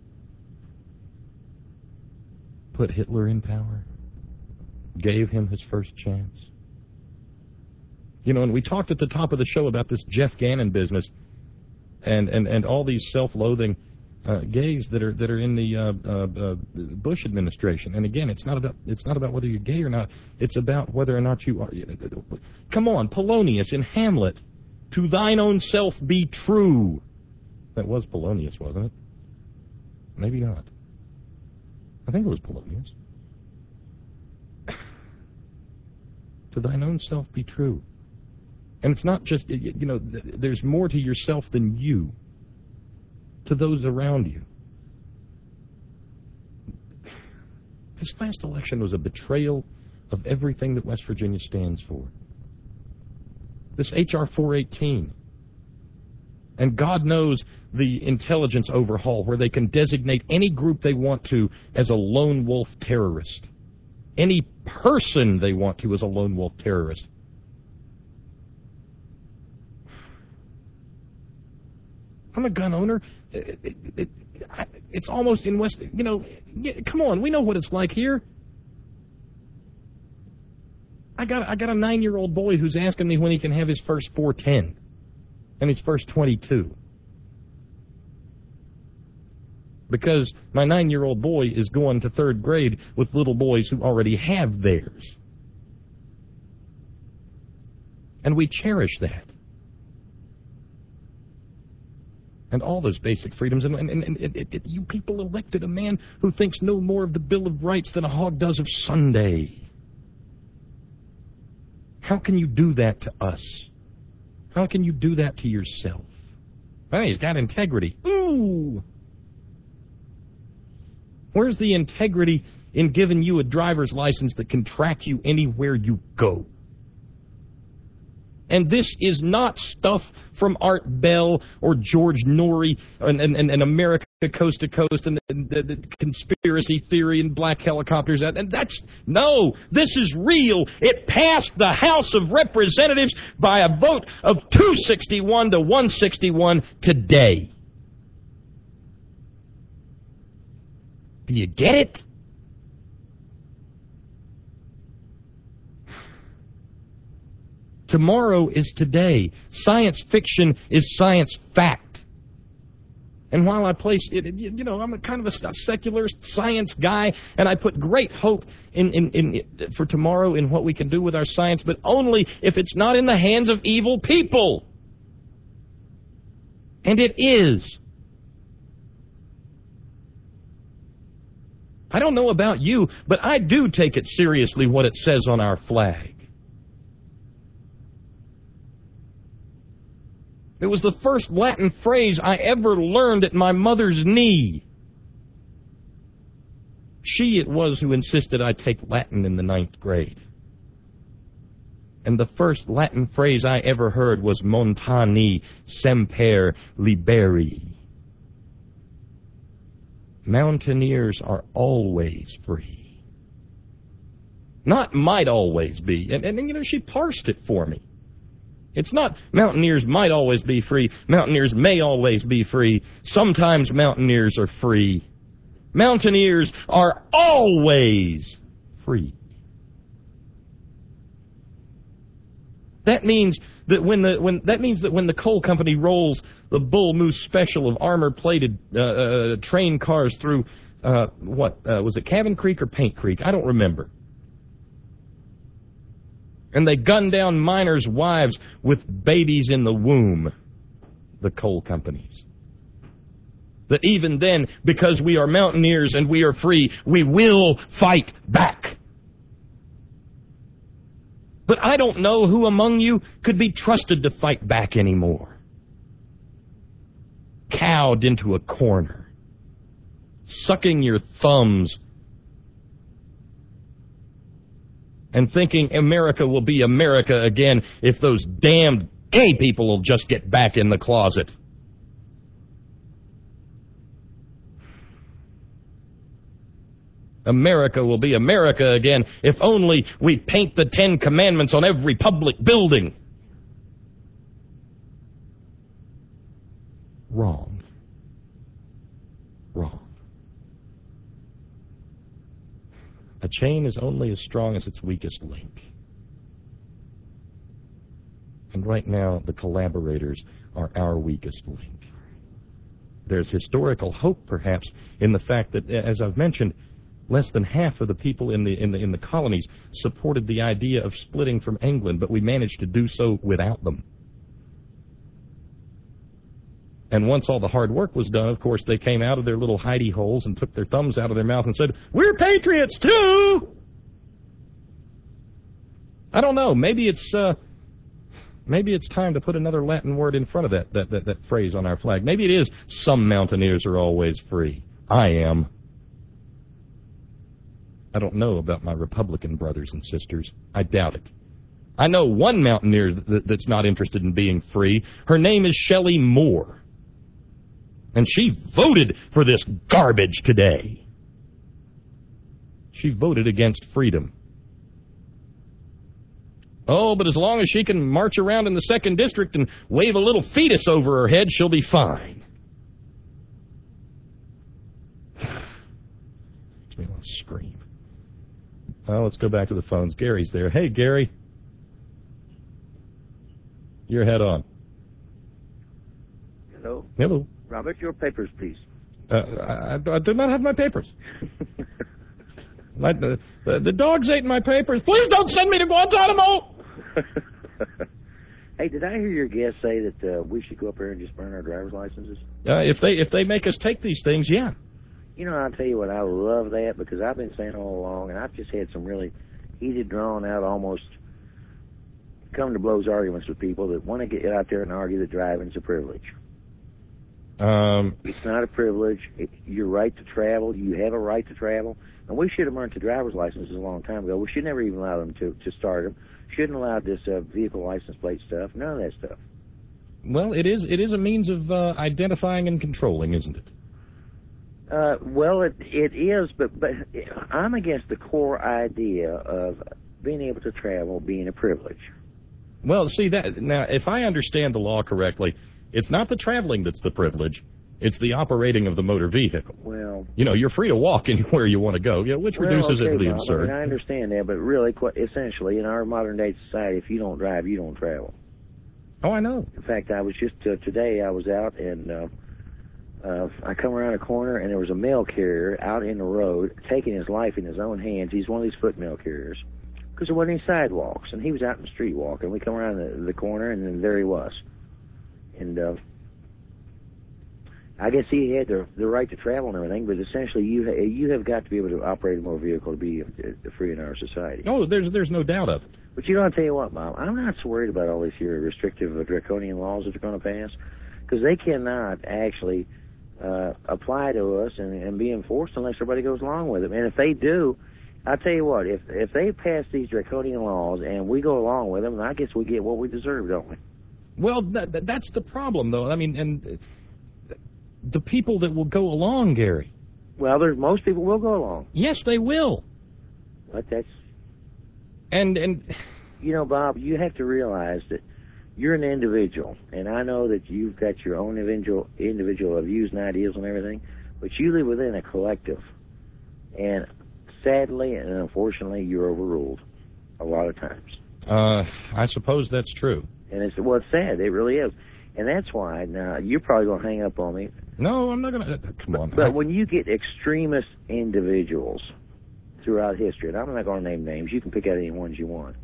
put Hitler in power? Gave him his first chance? You know, and we talked at the top of the show about this Jeff Gannon business and, and, and all these self-loathing uh, gays that are that are in the uh, uh, uh, Bush administration. And again, it's not about it's not about whether you're gay or not. It's about whether or not you are. Come on, Polonius in Hamlet, to thine own self be true. That was Polonius, wasn't it? Maybe not. I think it was Polonius. To thine own self be true. And it's not just, you know, there's more to yourself than you. To those around you. This last election was a betrayal of everything that West Virginia stands for. This H R four eighteen. And God knows the intelligence overhaul where they can designate any group they want to as a lone wolf terrorist. Any person they want to as a lone wolf terrorist. I'm a gun owner. It, it, it, it's almost in West, you know, come on, we know what it's like here. I got I got a nine-year-old boy who's asking me when he can have his first four ten and his first twenty-two. Because my nine-year-old boy is going to third grade with little boys who already have theirs. And we cherish that. And all those basic freedoms. And, and, and, and it, it, you people elected a man who thinks no more of the Bill of Rights than a hog does of Sunday. How can you do that to us? How can you do that to yourself? Well, he's got integrity. Ooh! Where's the integrity in giving you a driver's license that can track you anywhere you go? And this is not stuff from Art Bell or George Norrie and, and, and America Coast to Coast and the, the, the conspiracy theory and black helicopters. And that's, no, this is real. It passed the House of Representatives by a vote of two sixty-one to one sixty-one today. Do you get it? Tomorrow is today. Science fiction is science fact. And while I place it, you know, I'm a kind of a secular science guy, and I put great hope in, in, in for tomorrow in what we can do with our science, but only if it's not in the hands of evil people. And it is. I don't know about you, but I do take it seriously what it says on our flag. It was the first Latin phrase I ever learned at my mother's knee. She it was who insisted I take Latin in the ninth grade. And the first Latin phrase I ever heard was Montani semper liberi. Mountaineers are always free. Not might always be. And, and, you know, she parsed it for me. It's not mountaineers might always be free. Mountaineers may always be free. Sometimes mountaineers are free. Mountaineers are always free. That means that when the when that means that when the coal company rolls the Bull Moose special of armor-plated uh, uh, train cars through uh, what uh, was it, Cabin Creek or Paint Creek? I don't remember. And they gun down miners' wives with babies in the womb, the coal companies. That even then, because we are mountaineers and we are free, we will fight back. But I don't know who among you could be trusted to fight back anymore. Cowed into a corner, sucking your thumbs, and thinking America will be America again if those damned gay people will just get back in the closet. America will be America again if only we paint the Ten Commandments on every public building. Wrong. Wrong. A chain is only as strong as its weakest link. And right now, the collaborators are our weakest link. There's historical hope, perhaps, in the fact that, as I've mentioned, less than half of the people in the, in the, in the colonies supported the idea of splitting from England, but we managed to do so without them. And once all the hard work was done, of course, they came out of their little hidey holes and took their thumbs out of their mouth and said, "We're patriots, too!" I don't know. Maybe it's uh, maybe it's time to put another Latin word in front of that, that, that, that phrase on our flag. Maybe it is, some mountaineers are always free. I am. I don't know about my Republican brothers and sisters. I doubt it. I know one mountaineer that, that's not interested in being free. Her name is Shelley Moore. And she voted for this garbage today. She voted against freedom. Oh, but as long as she can march around in the second district and wave a little fetus over her head, she'll be fine. Makes me want to scream. Well, let's go back to the phones. Gary's there. Hey, Gary. Your head on. Hello. Hello. Robert, your papers, please. Uh, I, I do not have my papers. my, the, the, the dogs ate my papers. Please don't send me to Guantanamo. Hey, did I hear your guest say that uh, we should go up there and just burn our driver's licenses? Uh, if they if they make us take these things, yeah. You know, I'll tell you what, I love that because I've been saying all along, and I've just had some really heated, drawn out, almost come to blows arguments with people that want to get out there and argue that driving's a privilege. Um, it's not a privilege. It's your right to travel. You have a right to travel. And we should have learned the driver's licenses a long time ago. We should never even allow them to, to start them. Shouldn't allow this uh, vehicle license plate stuff. None of that stuff. Well, it is it is a means of uh, identifying and controlling, isn't it? Uh, well, it it is, but but I'm against the core idea of being able to travel being a privilege. Well, see that now, if I understand the law correctly, it's not the traveling that's the privilege; it's the operating of the motor vehicle. Well, you know, you're free to walk anywhere you want to go, you know, which well, reduces okay, it to the Bob, absurd. I mean, I understand that, but really, quite, essentially, in our modern day society, if you don't drive, you don't travel. Oh, I know. In fact, I was just uh, today. I was out and. Uh, Uh, I come around a corner, and there was a mail carrier out in the road taking his life in his own hands. He's one of these foot mail carriers because there wasn't any sidewalks, and he was out in the street walking. We come around the, the corner, and then there he was. And uh, I guess he had the, the right to travel and everything, but essentially you ha- you have got to be able to operate a motor vehicle to be uh, free in our society. Oh, there's there's no doubt of it. But you know, I'll tell you what, Bob, I'm not so worried about all these here restrictive uh, draconian laws that they're going to pass because they cannot actually Uh, apply to us and, and be enforced unless everybody goes along with them. And if they do, I'll tell you what, if if they pass these draconian laws and we go along with them, then I guess we get what we deserve, don't we? Well, that, that, that's the problem, though. I mean, and the people that will go along, Gary. Well, there's most people will go along. Yes, they will. But that's... And, and... You know, Bob, you have to realize that you're an individual, and I know that you've got your own individual individual views and ideas and everything, but you live within a collective. And sadly and unfortunately, you're overruled a lot of times. Uh, I suppose that's true. And it's, well, it's sad. It really is. And that's why, now, you're probably going to hang up on me. No, I'm not going to. Come on. But when you get extremist individuals throughout history, and I'm not going to name names, you can pick out any ones you want.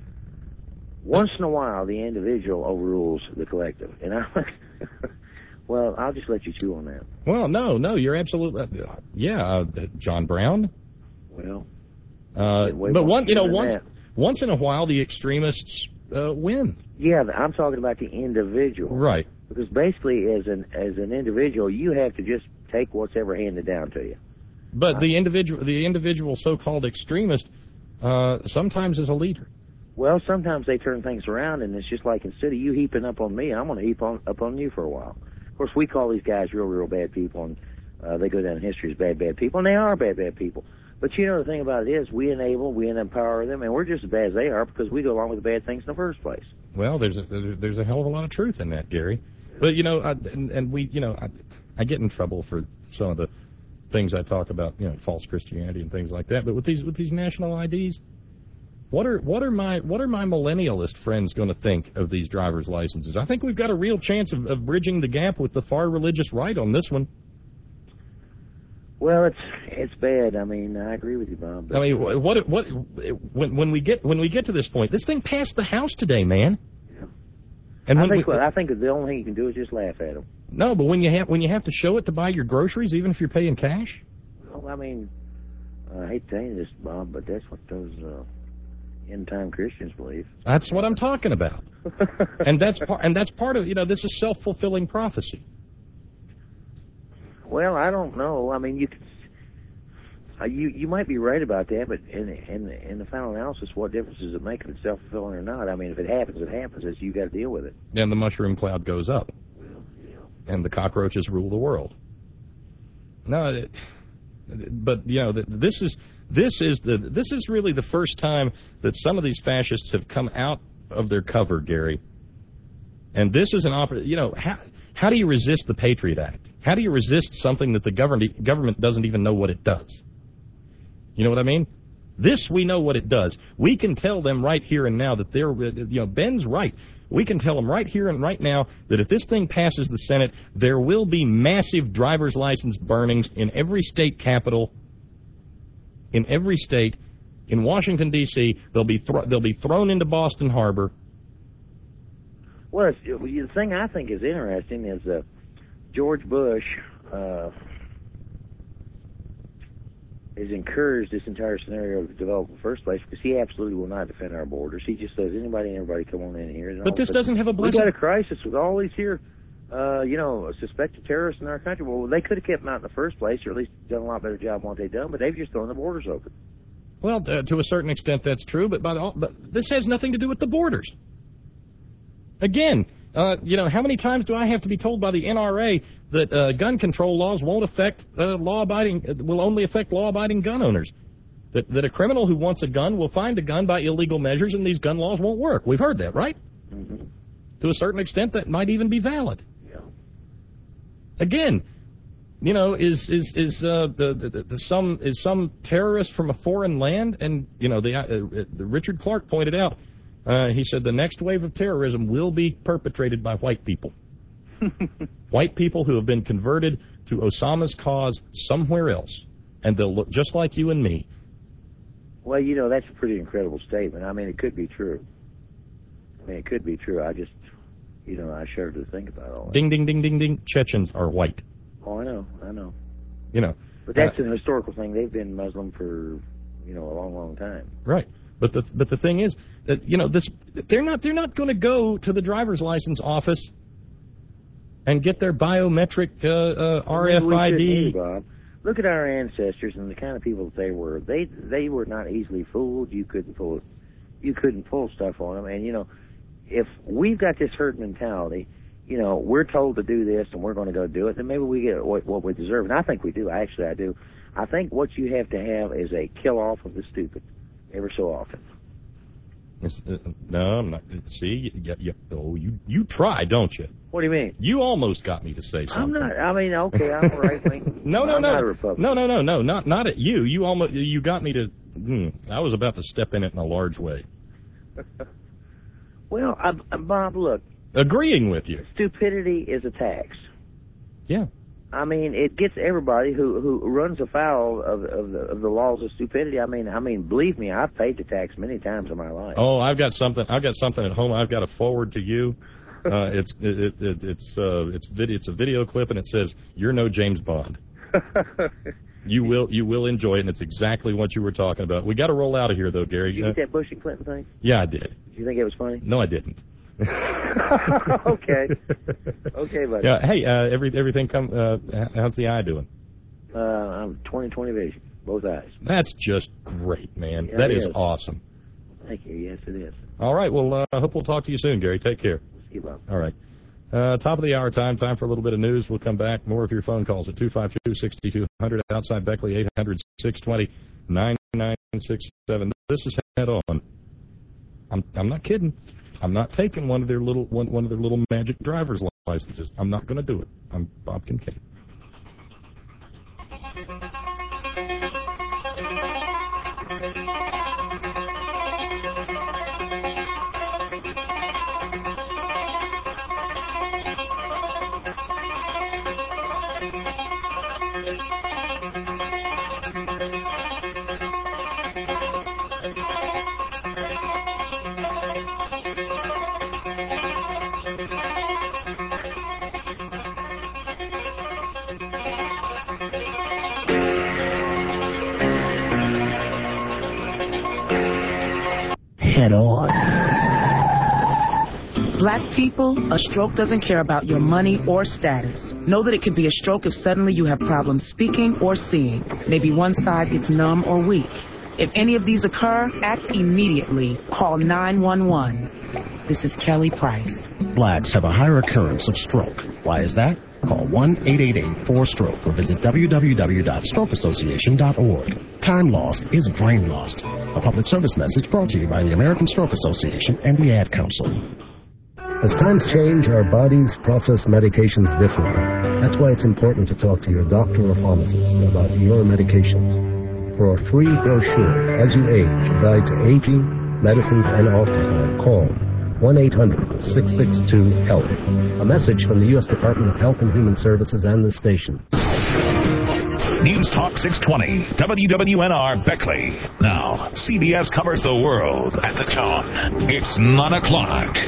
Once in a while, the individual overrules the collective. And I, well, I'll just let you chew on that. Well, no, no, you're absolutely, uh, yeah, uh, John Brown. Well, uh, but one, you know, once, once in a while, the extremists uh, win. Yeah, I'm talking about the individual. Right. Because basically, as an as an individual, you have to just take what's ever handed down to you. But uh, the individual, the individual so-called extremist, uh, sometimes is a leader. Well, sometimes they turn things around, and it's just like instead of you heaping up on me, I'm going to heap on, up on you for a while. Of course, we call these guys real, real bad people, and uh, they go down in history as bad, bad people, and they are bad, bad people. But you know, the thing about it is we enable, we empower them, and we're just as bad as they are because we go along with the bad things in the first place. Well, there's a, there's a hell of a lot of truth in that, Gary. But, you know, I, and, and we, you know, I, I get in trouble for some of the things I talk about, you know, false Christianity and things like that. But with these with these national I Ds, What are what are my what are my millennialist friends going to think of these driver's licenses? I think we've got a real chance of, of bridging the gap with the far religious right on this one. Well, it's it's bad. I mean, I agree with you, Bob. I mean, what what when when we get when we get to this point, this thing passed the House today, man. Yeah. And I think we, well, I think the only thing you can do is just laugh at them. No, but when you have when you have to show it to buy your groceries, even if you're paying cash. Well, I mean, I hate to tell you this, Bob, but that's what those. Uh, end-time Christians believe. That's what I'm talking about. and that's part and that's part of, you know, this is self-fulfilling prophecy. Well, I don't know. I mean, you could, uh, you you might be right about that, but in in in the final analysis, what difference does it make if it's self-fulfilling or not? I mean, if it happens, it happens. It's, you got to deal with it. And the mushroom cloud goes up. And the cockroaches rule the world. No, it, but you know, this is this is the this is really the first time that some of these fascists have come out of their cover, Gary. And this is an oppor- you know, how how do you resist the Patriot Act? How do you resist something that the government government doesn't even know what it does? You know what I mean? This we know what it does. We can tell them right here and now that they're, you know, Ben's right. We can tell them right here and right now that if this thing passes the Senate, there will be massive driver's license burnings in every state capital, in every state. In Washington, D C, they'll be thro- they'll be thrown into Boston Harbor. Well, it's, the thing I think is interesting is uh, George Bush uh, has encouraged this entire scenario to develop in the first place because he absolutely will not defend our borders. He just says, anybody and everybody come on in here. And but this doesn't have a blessing. We've got a crisis with all these here, uh, you know, suspected terrorists in our country. Well, they could have kept them out in the first place, or at least done a lot better job than what they've done, but they've just thrown the borders open. Well, uh, to a certain extent, that's true, but, by the, but this has nothing to do with the borders. Again, uh, you know, how many times do I have to be told by the N R A that uh, gun control laws won't affect uh, law-abiding, uh, will only affect law-abiding gun owners? That, that a criminal who wants a gun will find a gun by illegal measures, and these gun laws won't work. We've heard that, right? Mm-hmm. To a certain extent, that might even be valid. Yeah. Again, you know, is is is uh, the, the, the some is some terrorist from a foreign land? And you know, the, uh, the Richard Clark pointed out. Uh, he said the next wave of terrorism will be perpetrated by white people. White people who have been converted to Osama's cause somewhere else, and they'll look just like you and me. Well, you know, that's a pretty incredible statement. I mean, it could be true. I mean, it could be true. I just, you know, I shudder to think about all that. Ding, ding, ding, ding, ding. Chechens are white. Oh, I know, I know. You know. But that's uh, an historical thing. They've been Muslim for, you know, a long, long time. Right. But the but the thing is that, you know, this they're not they're not going to go to the driver's license office and get their biometric uh, uh, R F I D. Bob. Look at our ancestors and the kind of people that they were. They they were not easily fooled. You couldn't pull you couldn't pull stuff on them. And you know, if we've got this herd mentality, you know, we're told to do this and we're going to go do it, then maybe we get what, what we deserve. And I think we do. Actually, I do. I think what you have to have is a kill off of the stupid every so often. Uh, no, I'm not. See, you, you, oh, you you try, don't you? What do you mean? You almost got me to say something. I'm not. I mean, okay, I'm a right wing. no, no, I'm no, not a Republican. no, no, no, no, not not at you. You almost you got me to. Hmm, I was about to step in it in a large way. Well, I, I, Bob, look. Agreeing with you. Stupidity is a tax. Yeah. I mean, it gets everybody who who runs afoul of of the, of the laws of stupidity. I mean, I mean, believe me, I've paid the tax many times in my life. Oh, I've got something. I've got something at home. I've got to forward to you. Uh, it's it, it, it's uh, it's video. It's a video clip, and it says, "You're no James Bond." You will you will enjoy it, and it's exactly what you were talking about. We got to roll out of here, though, Gary. Did you uh, get that Bush and Clinton thing? Yeah, I did. Did you think it was funny? No, I didn't. okay. Okay, buddy. Yeah. Hey, uh, every everything come. Uh, how's the eye doing? Uh, I'm twenty twenty vision, both eyes. That's just great, man. Yeah, that it is is awesome. Thank you. Yes, it is. All right. Well, uh, I hope we'll talk to you soon, Gary. Take care. See you, Bob. All right. Uh, top of the hour time. Time for a little bit of news. We'll come back. More of your phone calls at two five two, six two zero zero. Outside Beckley, eight hundred, six two zero, nine nine six seven. This is Head On. I'm I'm not kidding. I'm not taking one of their little one one of their little magic driver's licenses. I'm not going to do it. I'm Bob Kincaid. Head On. Black people, a stroke doesn't care about your money or status. Know that it could be a stroke if suddenly you have problems speaking or seeing. Maybe one side gets numb or weak. If any of these occur, act immediately. Call nine one one. This is Kelly Price. Blacks have a higher occurrence of stroke. Why is that? Call one eight eight eight four stroke or visit w w w dot stroke association dot org. Time lost is brain lost. A public service message brought to you by the American Stroke Association and the Ad Council. As times change, our bodies process medications differently. That's why it's important to talk to your doctor or pharmacist about your medications. For a free brochure, As You Age, A Guide to Aging, Medicines, and Alcohol, call one eight hundred, six six two, HELP. A message from the U S Department of Health and Human Services and the station. News Talk six twenty, W W N R Beckley. Now, C B S covers the world at the tone. It's nine o'clock.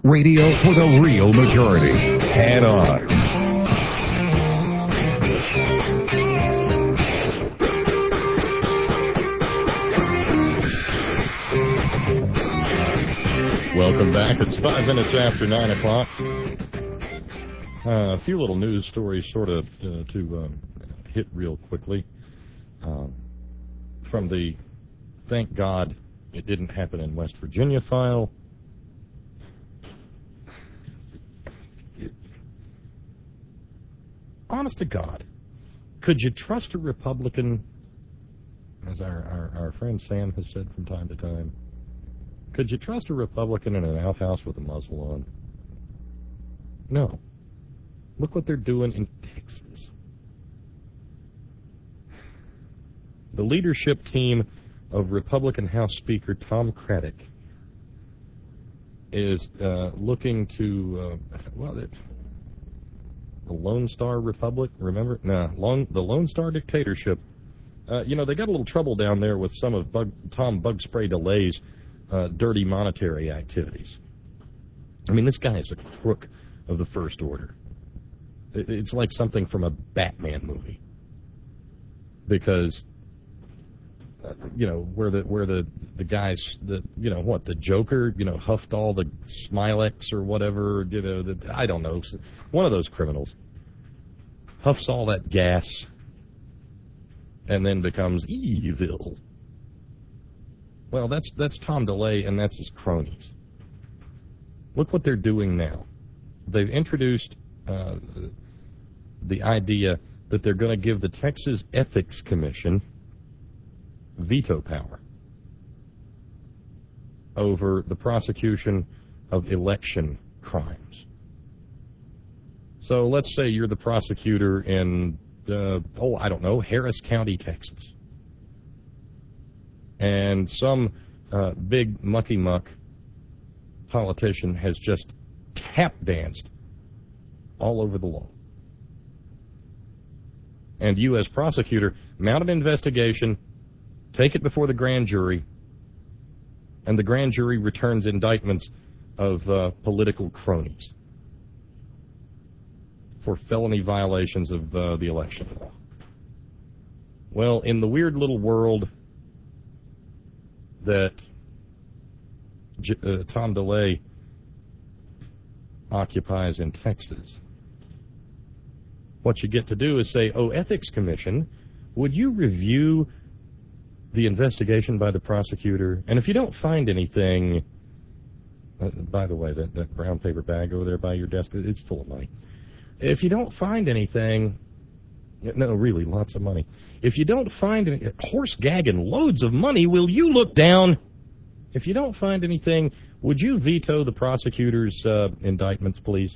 Radio for the real majority. Head on. Welcome back. It's five minutes after nine o'clock. Uh, a few little news stories sort of uh, to um, hit real quickly. Um, from the thank God it didn't happen in West Virginia file. Honest to God, could you trust a Republican, as our, our, our friend Sam has said from time to time, could you trust a Republican in an outhouse with a muzzle on? No. Look what they're doing in Texas. The leadership team of Republican House Speaker Tom Craddick is uh, looking to, uh, well, it, the Lone Star Republic, remember? Nah, Lone, the Lone Star Dictatorship. Uh, you know, they got a little trouble down there with some of Bug, Tom Bug Spray DeLay's uh, dirty monetary activities. I mean, this guy is a crook of the first order. It, it's like something from a Batman movie. Because, uh, you know, where the where the, the guys, the you know, what, the Joker, you know, huffed all the Smilex or whatever, you know, the, I don't know, one of those criminals huffs all that gas and then becomes evil. Well, that's that's Tom DeLay, and that's his cronies. Look what they're doing now. They've introduced uh, the idea that they're going to give the Texas Ethics Commission veto power over the prosecution of election crimes. So let's say you're the prosecutor in, uh, oh, I don't know, Harris County, Texas. And some uh, big mucky-muck politician has just tap-danced all over the law. And you, as prosecutor, mount an investigation, take it before the grand jury, and the grand jury returns indictments of uh, political cronies for felony violations of uh, the election law. Well, in the weird little world that J- uh, Tom DeLay occupies in Texas, what you get to do is say, oh, Ethics Commission, would you review the investigation by the prosecutor? And if you don't find anything, uh, by the way, that, that brown paper bag over there by your desk, it's full of money. If you don't find anything, no, really, lots of money. If you don't find any, horse gagging loads of money, will you look down? If you don't find anything, would you veto the prosecutor's uh, indictments, please?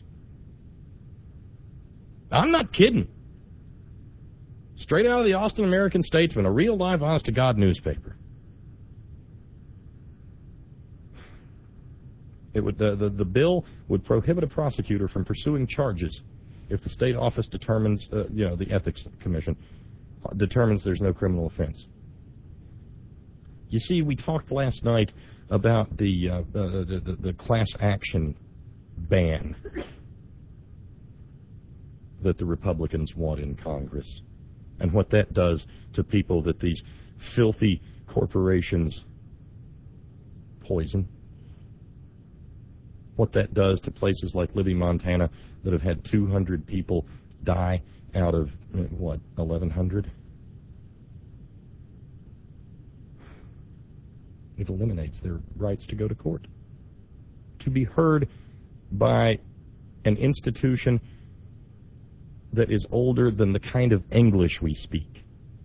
I'm not kidding. Straight out of the Austin American-Statesman, a real live, honest-to-God newspaper. It would uh, the the bill would prohibit a prosecutor from pursuing charges if the state office determines, uh, you know, the Ethics Commission determines there's no criminal offense. You see, we talked last night about the uh, the, the, the class action ban that the Republicans want in Congress, and what that does to people that these filthy corporations poison. What that does to places like Libby, Montana, that have had two hundred people die out of, what, eleven hundred? It eliminates their rights to go to court, to be heard by an institution that is older than the kind of English we speak.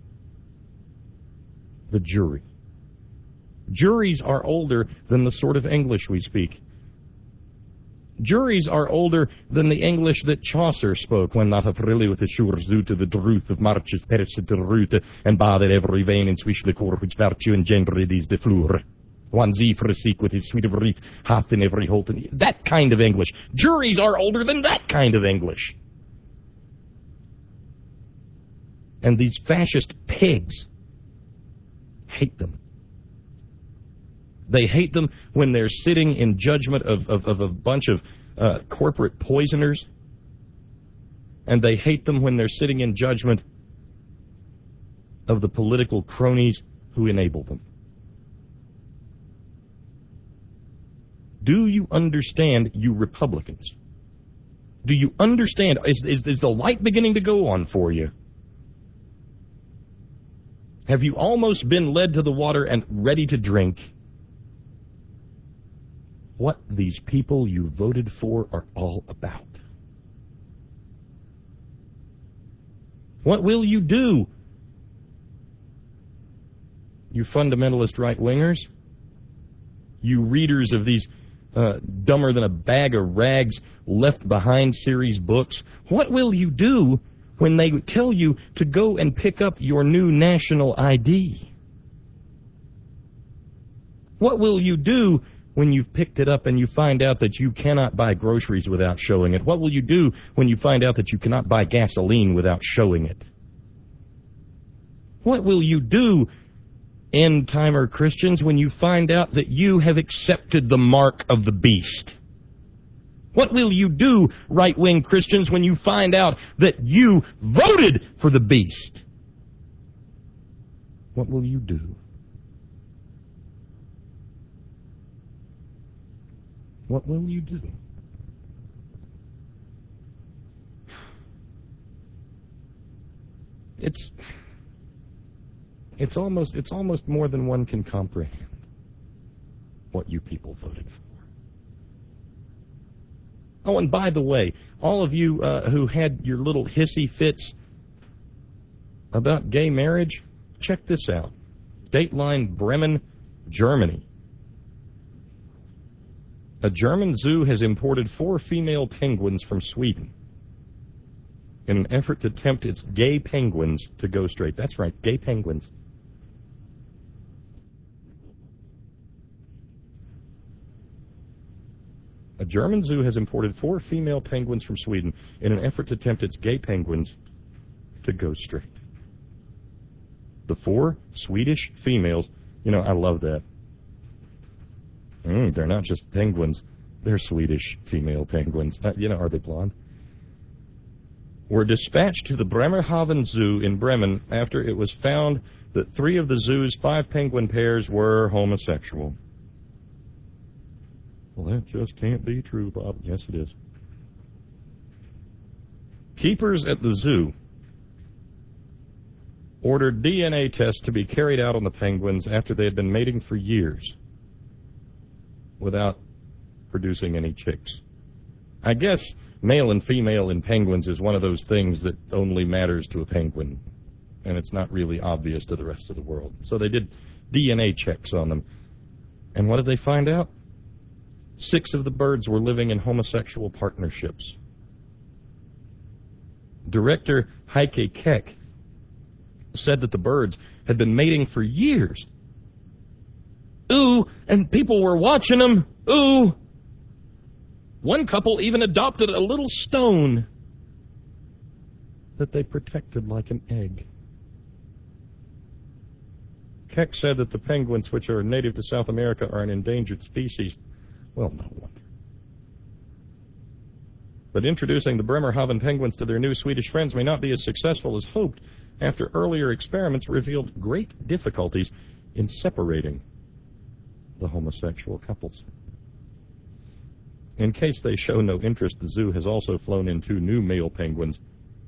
The jury. Juries are older than the sort of English we speak. Juries are older than the English that Chaucer spoke when not aprilly with the sure zoot the druth of marches perished the route and bathed every vein in swish liquor which virtue engendered is the fleur. One zephyr seek with his sweet wreath hath in every holt. That kind of English. Juries are older than that kind of English. And these fascist pigs hate them. They hate them when they're sitting in judgment of, of, of a bunch of uh, corporate poisoners. And they hate them when they're sitting in judgment of the political cronies who enable them. Do you understand, you Republicans? Do you understand? Is, is, is the light beginning to go on for you? Have you almost been led to the water and ready to drink? What these people you voted for are all about. What will you do, you fundamentalist right-wingers? You readers of these uh, dumber-than-a-bag-of-rags left-behind series books? What will you do when they tell you to go and pick up your new national I D? What will you do when you've picked it up and you find out that you cannot buy groceries without showing it? What will you do when you find out that you cannot buy gasoline without showing it? What will you do, end-timer Christians, when you find out that you have accepted the mark of the beast? What will you do, right-wing Christians, when you find out that you voted for the beast? What will you do? What will you do? It's it's almost it's almost more than one can comprehend what you people voted for. Oh, and by the way, all of you uh, who had your little hissy fits about gay marriage, check this out. Dateline Bremen, Germany. A German zoo has imported four female penguins from Sweden in an effort to tempt its gay penguins to go straight. That's right, gay penguins. A German zoo has imported four female penguins from Sweden in an effort to tempt its gay penguins to go straight. The four Swedish females, you know, I love that. Mm, they're not just penguins. They're Swedish female penguins. Uh, you know, are they blonde? Were dispatched to the Bremerhaven Zoo in Bremen after it was found that three of the zoo's five penguin pairs were homosexual. Well, that just can't be true, Bob. Yes, it is. Keepers at the zoo ordered D N A tests to be carried out on the penguins after they had been mating for years without producing any chicks. I guess male and female in penguins is one of those things that only matters to a penguin, and it's not really obvious to the rest of the world. So they did D N A checks on them. And what did they find out? Six of the birds were living in homosexual partnerships. Director Heike Keck said that the birds had been mating for years. Ooh, and people were watching them. Ooh. One couple even adopted a little stone that they protected like an egg. Keck said that the penguins, which are native to South America, are an endangered species. Well, no wonder. But introducing the Bremerhaven penguins to their new Swedish friends may not be as successful as hoped, after earlier experiments revealed great difficulties in separating the homosexual couples. In case they show no interest, the zoo has also flown in two new male penguins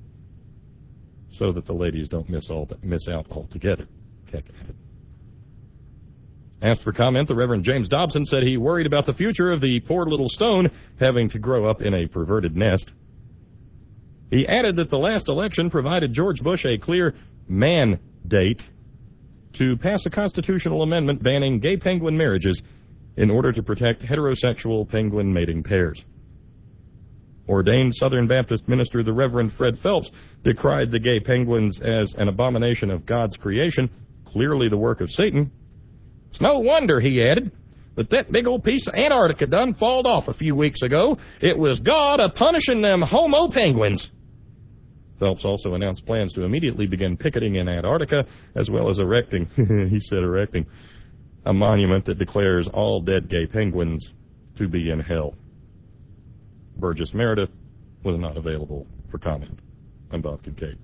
so that the ladies don't miss, all, miss out altogether. Keck added. Asked for comment, the Reverend James Dobson said he worried about the future of the poor little stone having to grow up in a perverted nest. He added that the last election provided George Bush a clear mandate to pass a constitutional amendment banning gay penguin marriages in order to protect heterosexual penguin mating pairs. Ordained Southern Baptist minister the Reverend Fred Phelps decried the gay penguins as an abomination of God's creation, clearly the work of Satan. It's no wonder, he added, that that big old piece of Antarctica done falled off a few weeks ago. It was God a-punishing them homo penguins. Phelps also announced plans to immediately begin picketing in Antarctica, as well as erecting, he said erecting, a monument that declares all dead gay penguins to be in hell. Burgess Meredith was not available for comment. I'm Bob Kincaid.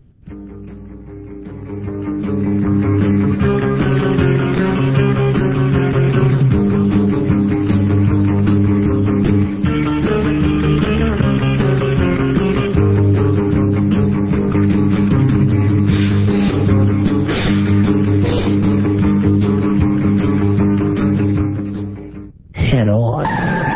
Head on.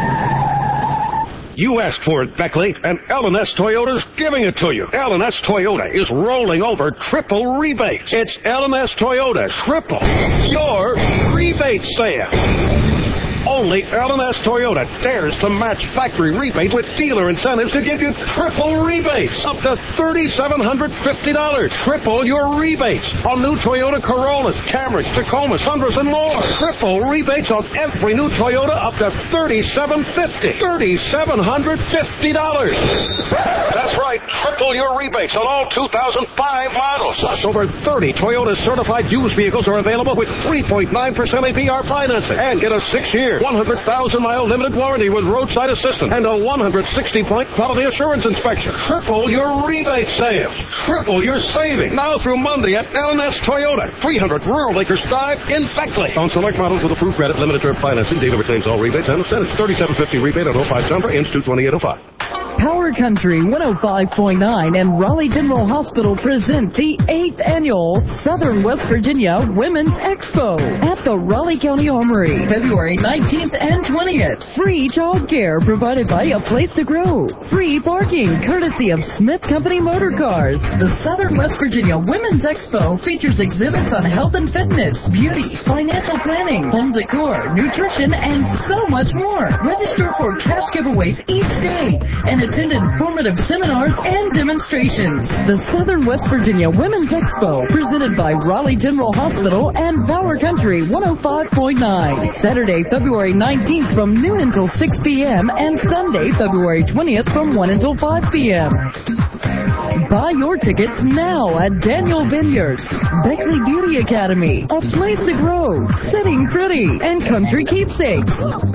You asked for it, Beckley, and L and S Toyota's giving it to you. L and S Toyota is rolling over triple rebates. It's L and S Toyota triple your rebate sale. Only L and S Toyota dares to match factory rebates with dealer incentives to give you triple rebates, up to three thousand seven hundred fifty dollars. Triple your rebates on new Toyota Corollas, Camrys, Tacomas, Tundras, and more. Triple rebates on every new Toyota up to three thousand seven hundred fifty dollars. three thousand seven hundred fifty dollars. That's right, triple your rebates on all two thousand five models. Plus, over thirty Toyota certified used vehicles are available with three point nine percent A P R financing. And get a six-year, one hundred thousand mile limited warranty with roadside assistance and a one hundred sixty point quality assurance inspection. Triple your rebate sales. Triple your savings. Now through Monday at L and S Toyota, three hundred Rural Acres Drive in Beckley. On select models with approved credit, limited term financing. Dealer retains all rebates and incentives. thirty-seven fifty rebate on oh five Tundra, Inch two twenty-eight oh five. Power Country one oh five point nine and Raleigh General Hospital present the eighth Annual Southern West Virginia Women's Expo at the Raleigh County Armory, February nineteenth and twentieth. Free child care provided by A Place to Grow. Free parking courtesy of Smith Company Motor Cars. The Southern West Virginia Women's Expo features exhibits on health and fitness, beauty, financial planning, home decor, nutrition, and so much more. Register for cash giveaways each day and attend informative seminars and demonstrations. The Southern West Virginia Women's Expo, presented by Raleigh General Hospital and Power Country one oh five point nine. Saturday, February nineteenth from noon until six p.m. and Sunday, February twentieth from one until five p.m. Buy your tickets now at Daniel Vineyards, Beckley Beauty Academy, A Place to Grow, Sitting Pretty, and Country Keepsakes.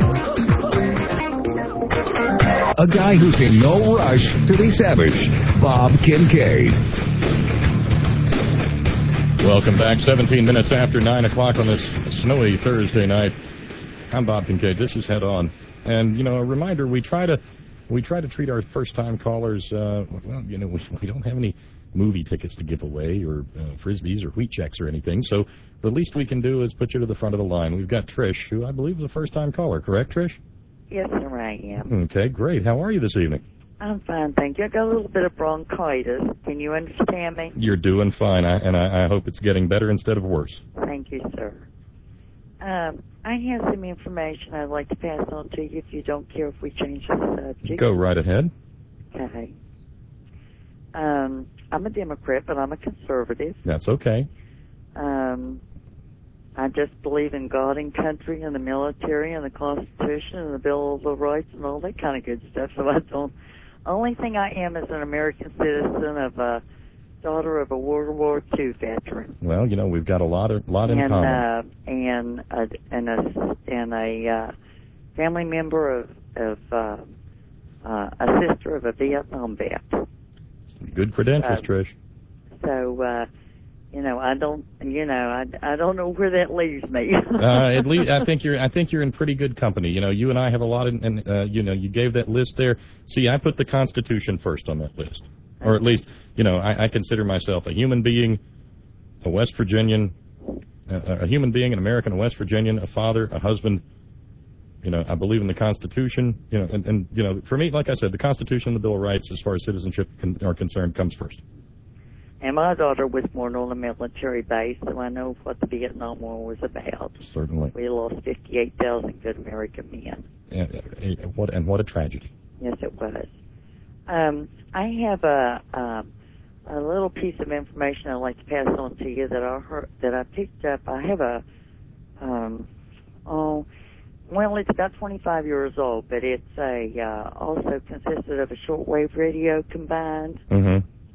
A guy who's in no rush to be savage, Bob Kincaid. Welcome back. seventeen minutes after nine o'clock on this snowy Thursday night. I'm Bob Kincaid. This is Head On. And, you know, a reminder, we try to we try to treat our first-time callers, uh, well, you know, we, we don't have any movie tickets to give away or uh, Frisbees or wheat checks or anything, so the least we can do is put you to the front of the line. We've got Trish, who I believe is a first-time caller. Correct, Trish? Yes, sir, I am. Okay, great. How are you this evening? I'm fine, thank you. I got a little bit of bronchitis. Can you understand me? You're doing fine, I, and I, I hope it's getting better instead of worse. Thank you, sir. Um, I have some information I'd like to pass on to you if you don't care if we change the subject. Go right ahead. Okay. Um, I'm a Democrat, but I'm a conservative. That's okay. Um, I just believe in God and country and the military and the Constitution and the Bill of Rights and all that kind of good stuff. So I don't. Only thing I am is an American citizen of a daughter of a World War Two veteran. Well, you know, we've got a lot of lot in and, common. Uh, and a and a and a uh, family member of of uh, uh, a sister of a Vietnam vet. Good credentials, uh, Trish. So. Uh, You know, I don't. You know, I, I don't know where that leaves me. uh, at least I think you're. I think you're in pretty good company. You know, you and I have a lot in. in uh, you know, you gave that list there. See, I put the Constitution first on that list, or at least, you know, I, I consider myself a human being, a West Virginian, a, a human being, an American, a West Virginian, a father, a husband. You know, I believe in the Constitution. You know, and, and you know, for me, like I said, the Constitution and the Bill of Rights, as far as citizenship con- are concerned, comes first. And my daughter was born on a military base, so I know what the Vietnam War was about. Certainly. We lost fifty-eight thousand good American men. And, uh, what, and what a tragedy. Yes, it was. Um, I have a, um, a little piece of information I'd like to pass on to you that I heard, that I picked up. I have a, um, oh, well, it's about twenty-five years old, but it's a uh, also consisted of a shortwave radio combined. Mm-hmm.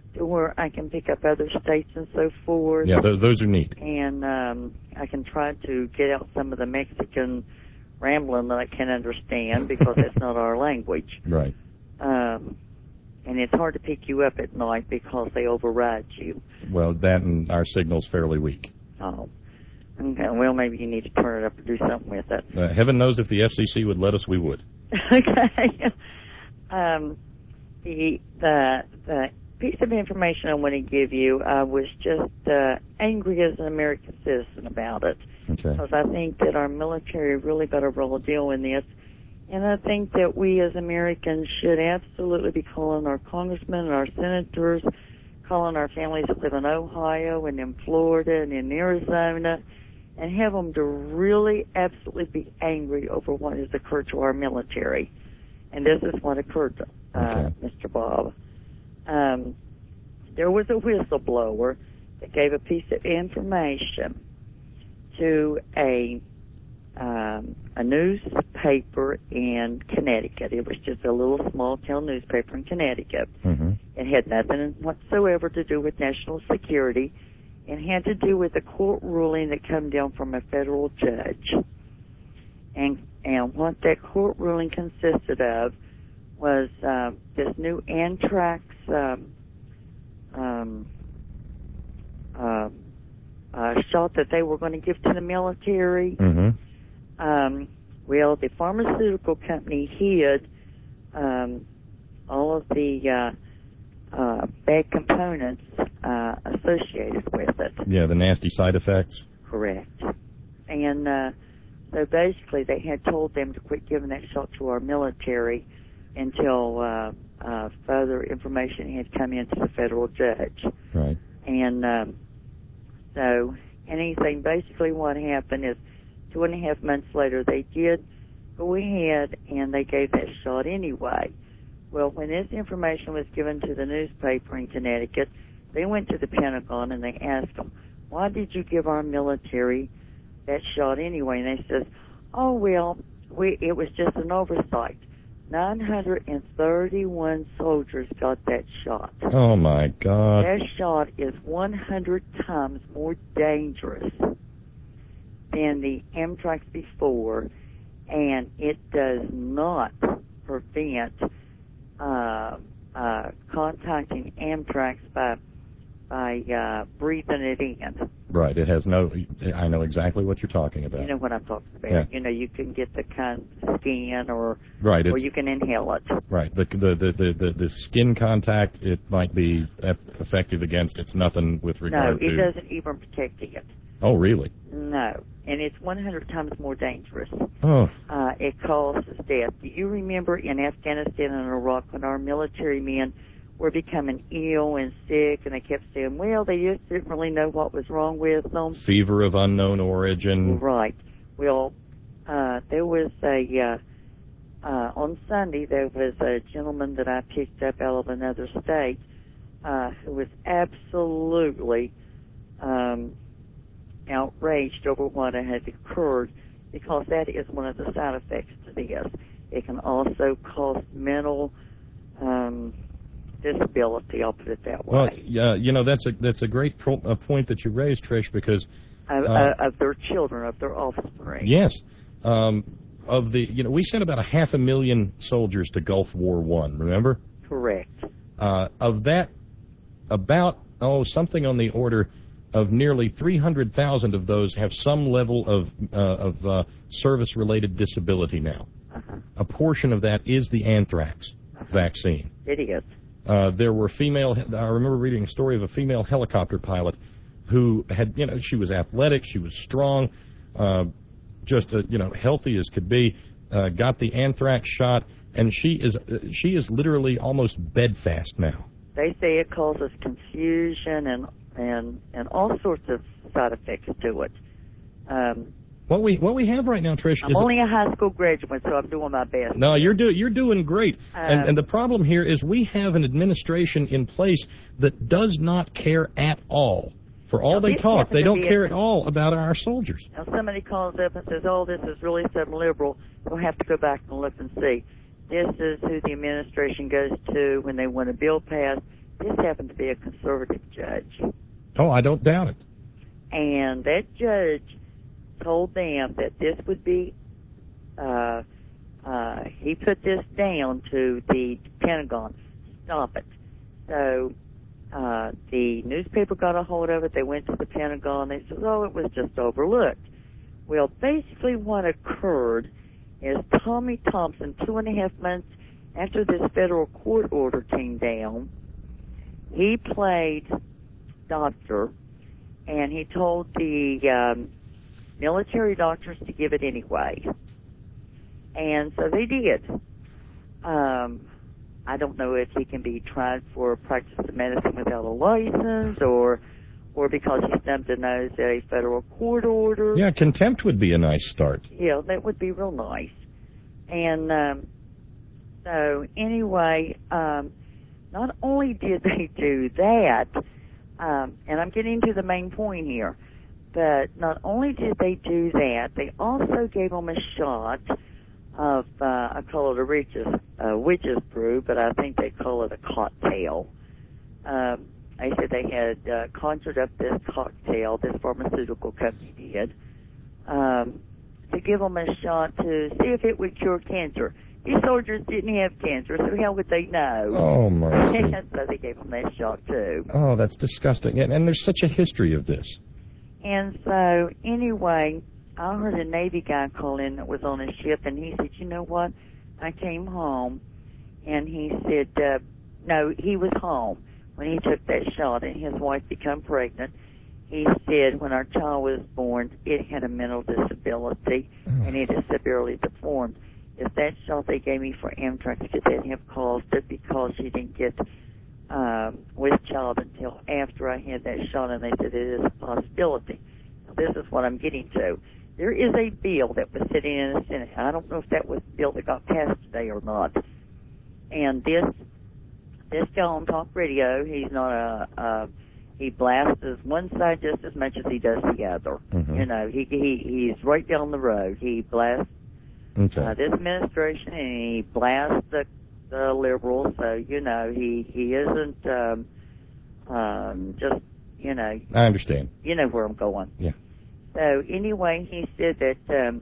to where I can pick up other states and so forth. Yeah, those, those are neat. And um, I can try to get out some of the Mexican rambling that I can't understand because that's not our language. Right. Um, and it's hard to pick you up at night because they override you. Well, that and our signal's fairly weak. Oh. Okay, well, maybe you need to turn it up or do something with it. Uh, heaven knows if the F C C would let us, we would. Okay. um, the, the, the piece of information I want to give you, I was just uh, angry as an American citizen about it. Okay. Because I think that our military really got a real deal in this. And I think that we as Americans should absolutely be calling our congressmen and our senators, calling our families that live in Ohio and in Florida and in Arizona, and have them to really absolutely be angry over what has occurred to our military. And this is what occurred to uh, okay. Mister Bob. Um, there was a whistleblower that gave a piece of information to a um, a newspaper in Connecticut. It was just a little small town newspaper in Connecticut. Mm-hmm. It had nothing whatsoever to do with national security. It had to do with a court ruling that came down from a federal judge. And and what that court ruling consisted of was uh, this new anthrax um, um, uh, uh, shot that they were going to give to the military. Mm-hmm. Um, well, the pharmaceutical company hid um, all of the uh, uh, bad components uh, associated with it. Yeah, the nasty side effects. Correct. And uh, so basically they had told them to quit giving that shot to our military until uh, uh, further information had come into the federal judge. Right. And um, so anything, basically what happened is two and a half months later they did go ahead and they gave that shot anyway. Well, when this information was given to the newspaper in Connecticut, they went to the Pentagon and they asked them, why did you give our military that shot anyway? And they said, oh, well, we, it was just an oversight. nine hundred thirty-one soldiers got that shot. Oh, my God. That shot is one hundred times more dangerous than the anthrax before, and it does not prevent uh, uh, contacting anthrax by by uh, breathing it in. Right. It has no. I know exactly what you're talking about. You know what I'm talking about. Yeah. You know, you can get the kind of skin, or right, or you can inhale it. Right. The the, the the the the skin contact, it might be effective against. It's nothing with regard to. No, it to, doesn't even protect it. Oh, really? No, and it's one hundred times more dangerous. Oh. Uh, it causes death. Do you remember in Afghanistan and Iraq when our military men were becoming ill and sick, and they kept saying, well, they just didn't really know what was wrong with them. Fever of unknown origin. Right. Well, uh, there was a, uh, uh, on Sunday, there was a gentleman that I picked up out of another state, uh, who was absolutely, um, outraged over what had occurred, because that is one of the side effects to this. It can also cause mental, um, disability, I'll put it that way. Well, yeah, you know, that's a that's a great pro- a point that you raised, Trish, because of, uh, uh, of their children, of their offspring. Yes, um, of the you know, we sent about a half a million soldiers to Gulf War One. Remember? Correct. Uh, of that, about oh something on the order of nearly three hundred thousand of those have some level of uh, of uh, service-related disability now. Uh-huh. A portion of that is the anthrax uh-huh. vaccine. It is. Uh, there were female, I remember reading a story of a female helicopter pilot who had, you know, she was athletic, she was strong, uh, just, uh, you know, healthy as could be, uh, got the anthrax shot, and she is, uh, she is literally almost bedfast now. They say it causes confusion and, and, and all sorts of side effects to it. Um, What we what we have right now, Trish, I'm is only a high school graduate, so I'm doing my best. No, you're do you're doing great. Um, and and the problem here is we have an administration in place that does not care at all. For all they talk, they don't care at all about our soldiers. Now somebody calls up and says, "Oh, this is really some liberal." We'll have to go back and look and see. This is who the administration goes to when they want a bill passed. This happened to be be a conservative judge. Oh, I don't doubt it. And that judge told them that this would be, uh, uh, he put this down to the Pentagon. Stop it. So uh, the newspaper got a hold of it. They went to the Pentagon. They said, oh, it was just overlooked. Well, basically what occurred is Tommy Thompson, two and a half months after this federal court order came down, he played doctor, and he told the um, military doctors to give it anyway. And so they did. Um, I don't know if he can be tried for practice of medicine without a license or or because he stubbed a nose at a federal court order. Yeah, contempt would be a nice start. Yeah, that would be real nice. And um, so anyway, um, not only did they do that, um, and I'm getting to the main point here, but not only did they do that, they also gave them a shot of, uh, I call it a witch's, uh, witch's brew, but I think they call it a cocktail. Um, they said they had uh, conjured up this cocktail, this pharmaceutical company did, um, to give them a shot to see if it would cure cancer. These soldiers didn't have cancer, so how would they know? Oh, mercy. So they gave them that shot, too. Oh, that's disgusting. And, and there's such a history of this. And so, anyway, I heard a Navy guy call in that was on a ship, and he said, you know what? I came home, and he said, uh, no, he was home when he took that shot, and his wife became pregnant. He said when our child was born, it had a mental disability, and it is severely deformed. If that shot they gave me for anthrax, could that have caused it because she didn't get um, with child until after I had that shot, and they said it is a possibility. Now, this is what I'm getting to. There is a bill that was sitting in the Senate. I don't know if that was the bill that got passed today or not. And this this guy on talk radio, he's not a, a he blasts one side just as much as he does the other. Mm-hmm. You know, he he he's right down the road. He blasts okay. uh, this administration, and he blasts the the liberals. So you know, he he isn't um, um, just you know. I understand. You know where I'm going. Yeah. So anyway, he said that um,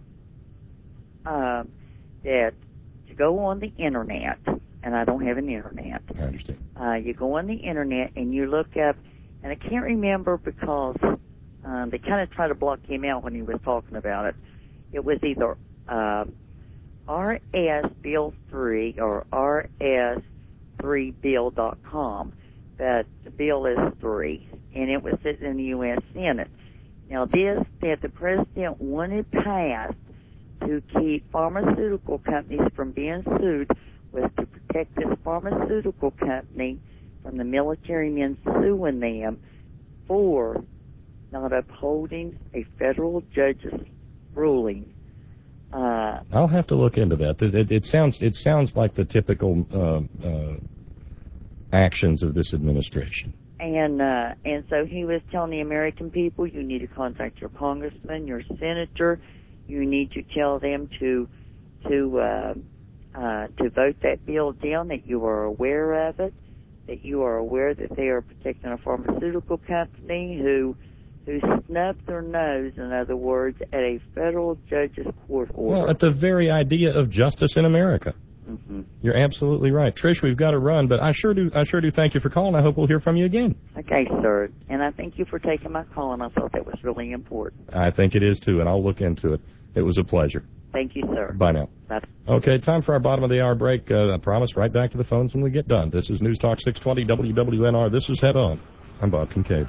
uh, that to go on the internet, and I don't have an internet. I understand. Uh, you go on the internet and you look up, and I can't remember because um, they kind of tried to block him out when he was talking about it. It was either uh, R S Bill three or R S three bill dot com, but the bill is three, and it was sitting in the U S Senate. Now, this that the president wanted passed to keep pharmaceutical companies from being sued was to protect this pharmaceutical company from the military men suing them for not upholding a federal judge's ruling. Uh, I'll have to look into that. It, it, it sounds it sounds like the typical uh, uh, actions of this administration. And uh, and so he was telling the American people, you need to contact your congressman, your senator. You need to tell them to to uh, uh, to vote that bill down. That you are aware of it. That you are aware that they are protecting a pharmaceutical company who who snubbed their nose, in other words, at a federal judge's court order. Well, at the very idea of justice in America. Mm-hmm. You're absolutely right. Trish, we've got to run, but I sure do I sure do thank you for calling. I hope we'll hear from you again. Okay, sir. And I thank you for taking my call, and I thought that was really important. I think it is, too, and I'll look into it. It was a pleasure. Thank you, sir. Bye now. Bye. Okay, time for our bottom of the hour break. Uh, I promise, right back to the phones when we get done. This is News Talk six twenty W W N R. This is Head On. I'm Bob Kincaid.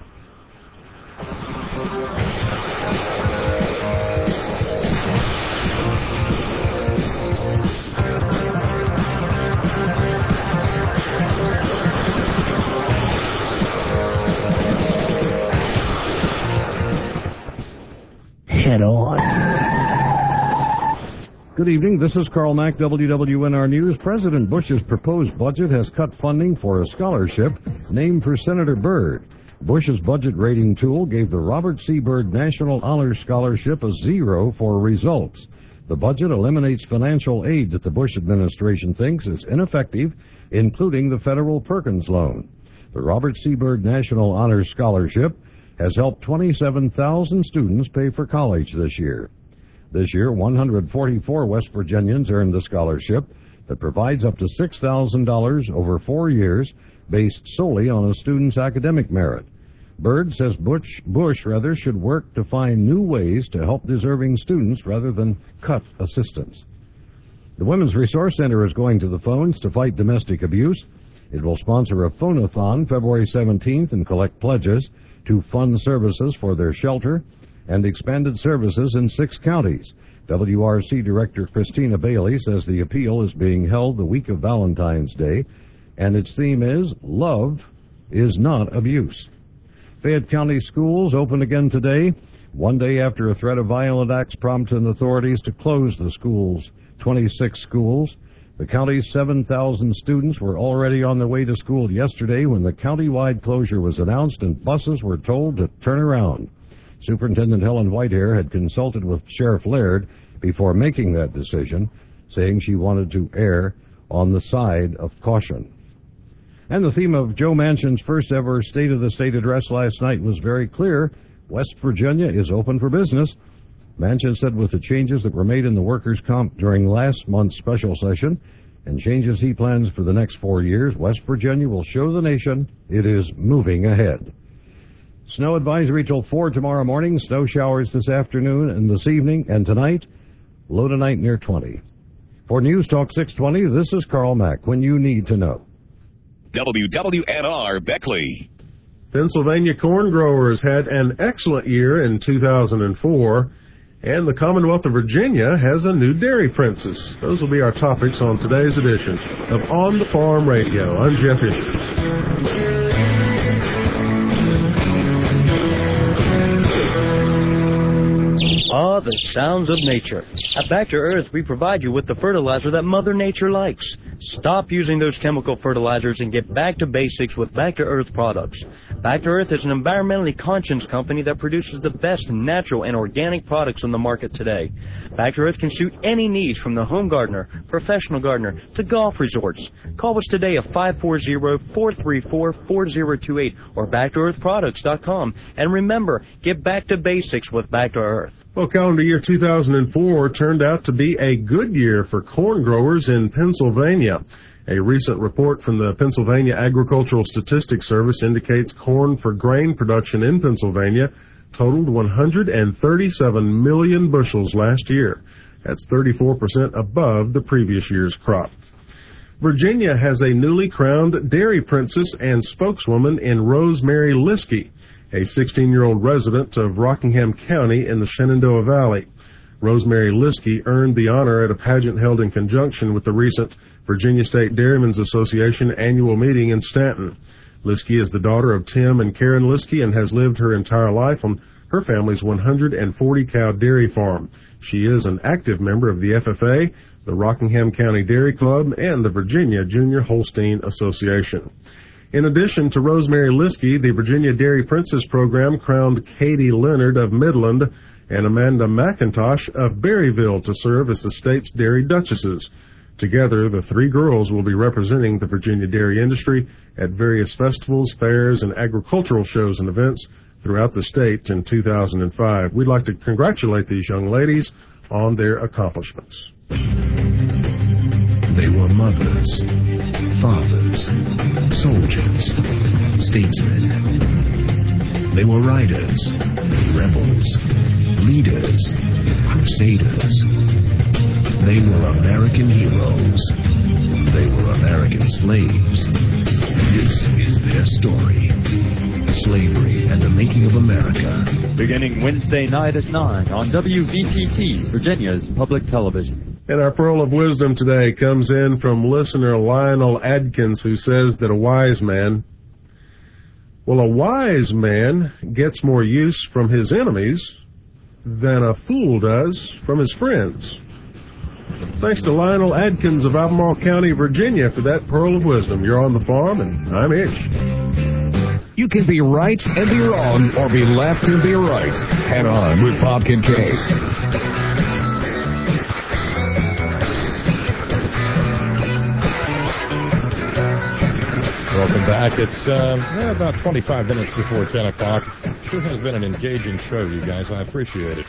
Head On. Good evening. This is Carl Mack, W W N R News. President Bush's proposed budget has cut funding for a scholarship named for Senator Byrd. Bush's budget rating tool gave the Robert C. Byrd National Honor Scholarship a zero for results. The budget eliminates financial aid that the Bush administration thinks is ineffective, including the federal Perkins loan. The Robert C. Byrd National Honor Scholarship has helped twenty-seven thousand students pay for college this year. This year, one hundred forty-four West Virginians earned the scholarship that provides up to six thousand dollars over four years based solely on a student's academic merit. Byrd says Bush, Bush rather should work to find new ways to help deserving students rather than cut assistance. The Women's Resource Center is going to the phones to fight domestic abuse. It will sponsor a phone-a-thon February seventeenth and collect pledges to fund services for their shelter and expanded services in six counties. W R C Director Christina Bailey says the appeal is being held the week of Valentine's Day, and its theme is Love is Not Abuse. Fayette County schools open again today, one day after a threat of violent acts prompted authorities to close the schools, twenty-six schools. The county's seven thousand students were already on their way to school yesterday when the county-wide closure was announced and buses were told to turn around. Superintendent Helen Whitehair had consulted with Sheriff Laird before making that decision, saying she wanted to err on the side of caution. And the theme of Joe Manchin's first ever State of the State address last night was very clear. West Virginia is open for business. Manchin said with the changes that were made in the workers' comp during last month's special session and changes he plans for the next four years, West Virginia will show the nation it is moving ahead. Snow advisory till four tomorrow morning, snow showers this afternoon and this evening, and tonight, low tonight near twenty. For News Talk six twenty, this is Carl Mack, when you need to know. W W N R Beckley. Pennsylvania corn growers had an excellent year in two thousand four, and the Commonwealth of Virginia has a new dairy princess. Those will be our topics on today's edition of On the Farm Radio. I'm Jeff Isher. Ah, the sounds of nature. At Back to Earth, we provide you with the fertilizer that Mother Nature likes. Stop using those chemical fertilizers and get back to basics with Back to Earth products. Back to Earth is an environmentally conscious company that produces the best natural and organic products on the market today. Back to Earth can suit any needs from the home gardener, professional gardener, to golf resorts. Call us today at five four zero, four three four, four zero two eight or back to earth products dot com. And remember, get back to basics with Back to Earth. Well, calendar year two thousand four turned out to be a good year for corn growers in Pennsylvania. A recent report from the Pennsylvania Agricultural Statistics Service indicates corn for grain production in Pennsylvania totaled one hundred thirty-seven million bushels last year. That's thirty-four percent above the previous year's crop. Virginia has a newly crowned dairy princess and spokeswoman in Rosemary Liskey, a sixteen-year-old resident of Rockingham County in the Shenandoah Valley. Rosemary Liskey earned the honor at a pageant held in conjunction with the recent Virginia State Dairymen's Association annual meeting in Stanton. Liskey is the daughter of Tim and Karen Liskey and has lived her entire life on her family's one hundred forty cow dairy farm. She is an active member of the F F A, the Rockingham County Dairy Club, and the Virginia Junior Holstein Association. In addition to Rosemary Liskey, the Virginia Dairy Princess program crowned Katie Leonard of Midland and Amanda McIntosh of Berryville to serve as the state's dairy duchesses. Together, the three girls will be representing the Virginia dairy industry at various festivals, fairs, and agricultural shows and events throughout the state in two thousand five. We'd like to congratulate these young ladies on their accomplishments. They were mothers, fathers, soldiers, statesmen. They were riders, rebels, leaders, crusaders. They were American heroes. They were American slaves. This is their story. Slavery and the Making of America. Beginning Wednesday night at nine on W V T T, Virginia's public television. And our pearl of wisdom today comes in from listener Lionel Adkins, who says that a wise man, well, a wise man gets more use from his enemies than a fool does from his friends. Thanks to Lionel Adkins of Albemarle County, Virginia, for that pearl of wisdom. You're on the farm, and I'm Ish. You can be right and be wrong, or be left and be right. Head on with Bob Kincaid. Well, welcome back. It's um, eh, about twenty-five minutes before ten o'clock. Sure has been an engaging show, you guys. I appreciate it.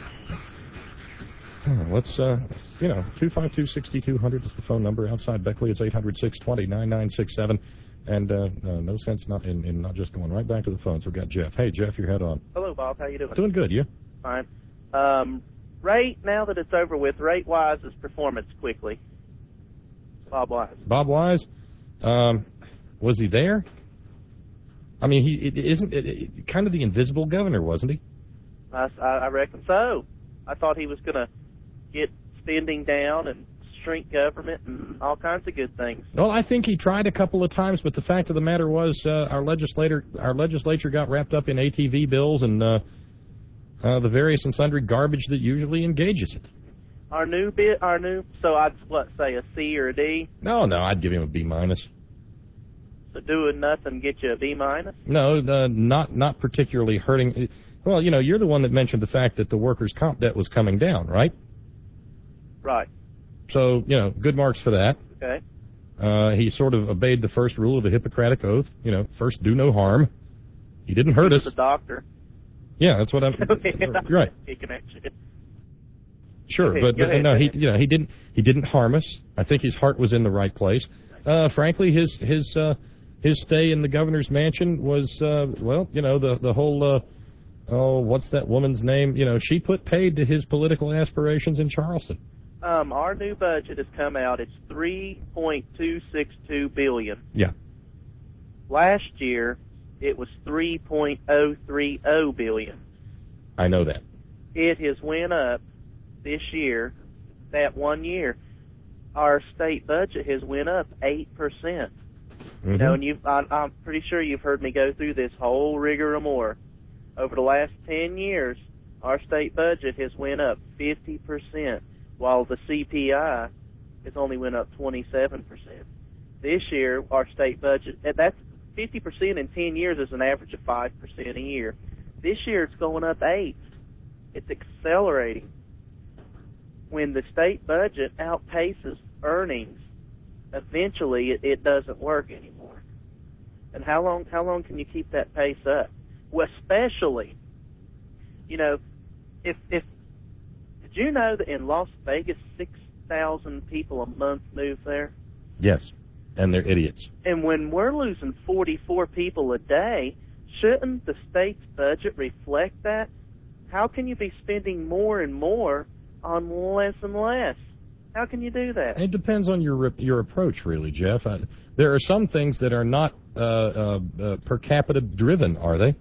Oh, let's, uh, you know, two five two, six two zero zero is the phone number. Outside Beckley, it's eight hundred, six two zero, nine nine six seven. And uh, uh, no sense not in, in not just going right back to the phones. We've got Jeff. Hey, Jeff, your head on. Hello, Bob. How you doing? Doing good, you? Fine. Um, rate, now that it's over with, rate-wise is performance quickly. Bob Wise. Bob Wise? Um, was he there? I mean, he it, isn't it, it, kind of the invisible governor, wasn't he? I, I reckon so. I thought he was going to get spending down and shrink government and all kinds of good things. Well, I think he tried a couple of times, but the fact of the matter was uh, our legislator our legislature got wrapped up in A T V bills and uh, uh, the various and sundry garbage that usually engages it. Our new bit, our new, so I'd what, say a C or a D? No, no, I'd give him a B minus. So doing nothing get you a B minus? No, uh, not not particularly hurting. Well, you know, you're the one that mentioned the fact that the workers' comp debt was coming down, right? Right. So, you know, good marks for that. Okay. Uh, he sort of obeyed the first rule of the Hippocratic Oath. You know, first, do no harm. He didn't hurt us. The doctor. Yeah, that's what I'm. Right. He can actually. Sure, Okay, but, go but ahead, no, go he ahead. you know he didn't he didn't harm us. I think his heart was in the right place. Uh, frankly, his his uh, his stay in the governor's mansion was uh, well, you know, the the whole uh, oh, what's that woman's name? You know, she put paid to his political aspirations in Charleston. Um, our new budget has come out. It's three point two six two billion. Yeah. Last year, it was three point oh three oh billion. I know that. It has went up this year. That one year, our state budget has went up eight percent. Mm-hmm. You know, and you've, I, I'm pretty sure you've heard me go through this whole rigmarole. Over the last ten years, our state budget has went up fifty percent, while the C P I has only went up twenty-seven percent. This year, our state budget, that's fifty percent in ten years is an average of five percent a year. This year, it's going up eight. It's accelerating. When the state budget outpaces earnings, eventually it, it doesn't work anymore. And how long how long can you keep that pace up? Well, especially, you know, if if did you know that in Las Vegas six thousand people a month move there? Yes, and they're idiots. And when we're losing forty-four people a day, shouldn't the state's budget reflect that? How can you be spending more and more on less and less? How can you do that? It depends on your your approach, really, Jeff. I, there are some things that are not uh, uh, uh, per capita driven, are they?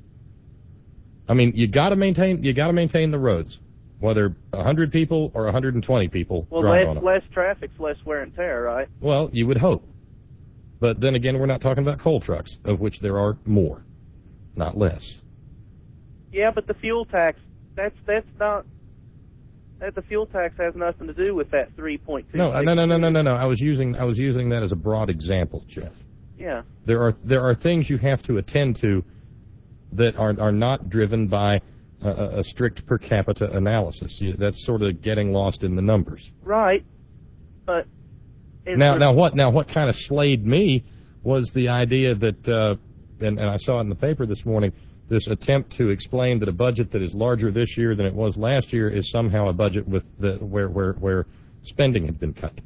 I mean, you got to maintain you got to maintain the roads, whether a hundred people or a hundred and twenty people Well, drive less on them. less traffic's less wear and tear, right? Well, you would hope, but then again, we're not talking about coal trucks, of which there are more, not less. Yeah, but the fuel tax, that's that's not, that the fuel tax has nothing to do with that three point two. No, no, no, no, no, no, no. I was using I was using that as a broad example, Jeff. Yeah. There are there are things you have to attend to that are are not driven by a, a strict per capita analysis. You, that's sort of getting lost in the numbers. Right, but is Now, there- now what now what kind of slayed me was the idea that, uh, and, and I saw it in the paper this morning, this attempt to explain that a budget that is larger this year than it was last year is somehow a budget with the where where where spending had been cut.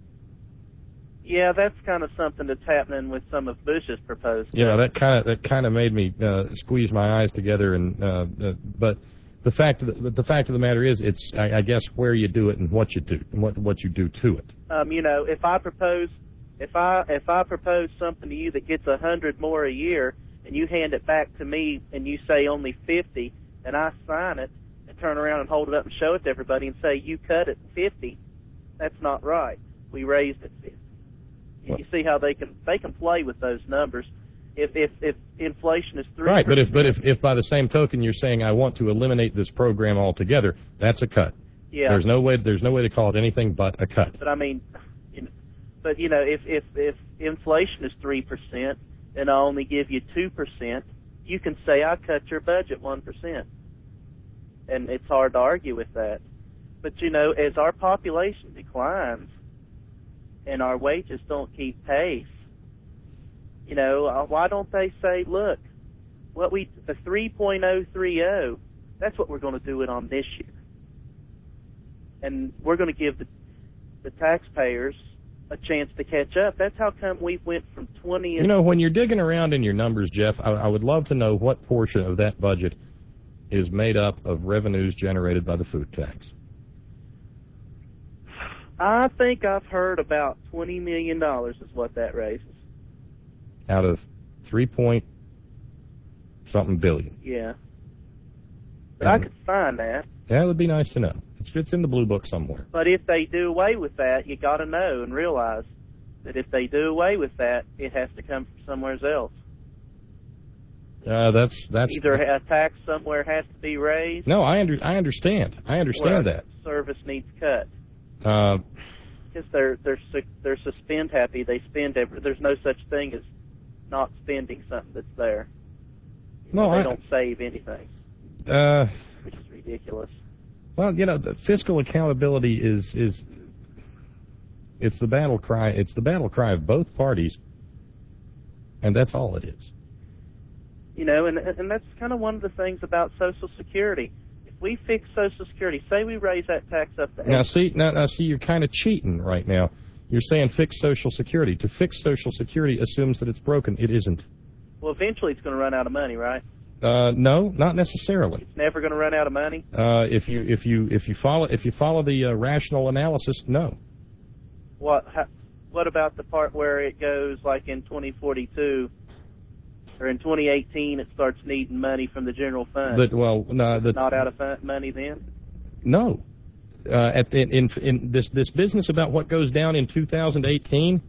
Yeah, that's kind of something that's happening with some of Bush's proposed. You know, that kind of that kind of made me uh, squeeze my eyes together. And uh, uh, but the fact of the, the fact of the matter is, it's I, I guess where you do it and what you do and what what you do to it. Um, you know, if I propose, if I if I propose something to you that gets a hundred more a year, and you hand it back to me, and you say only fifty, and I sign it and turn around and hold it up and show it to everybody and say you cut it fifty, that's not right. We raised it fifty. You see how they can they can play with those numbers. If if if inflation is three Right, but if but if, if by the same token you're saying I want to eliminate this program altogether, that's a cut. Yeah. There's no way there's no way to call it anything but a cut. But I mean, you know, but you know, if if if inflation is three percent and I only give you two percent, you can say I cut your budget one percent, and it's hard to argue with that. But you know, as our population declines and our wages don't keep pace, You know, uh, why don't they say, look, what we the three point oh three oh, that's what we're going to do it on this year, and we're going to give the the taxpayers a chance to catch up. That's how come we went from twenty. You know, when you're digging around in your numbers, Jeff, I, I would love to know what portion of that budget is made up of revenues generated by the food tax. I think I've heard about twenty million dollars is what that raises. Out of three point something billion. Yeah. But I could find that. Yeah, it would be nice to know. It's, it's in the blue book somewhere. But if they do away with that, you got to know and realize that if they do away with that, it has to come from somewhere else. Uh, that's that's either a tax somewhere has to be raised. No, I under I understand. I understand or that. Service needs cut. Uh, because they're they're they're so spend happy. They spend every. There's no such thing as not spending something that's there. No, they I don't save anything. Uh, which is ridiculous. Well, you know, the fiscal accountability is is it's the battle cry. It's the battle cry of both parties, and that's all it is. You know, and and that's kind of one of the things about Social Security. If we fix Social Security, say we raise that tax up to eight. Now, see, now, now, see, you're kind of cheating right now. You're saying fix Social Security. To fix Social Security assumes that it's broken. It isn't. Well, eventually it's going to run out of money, right? Uh, no, not necessarily. It's never going to run out of money. Uh, if you if you if you follow if you follow the uh, rational analysis, no. What how, what about the part where it goes like in twenty forty-two or in twenty eighteen it starts needing money from the general fund? But well, no, the, not out of fun, money then. No, uh, at in, in in this this business about what goes down in two thousand eighteen.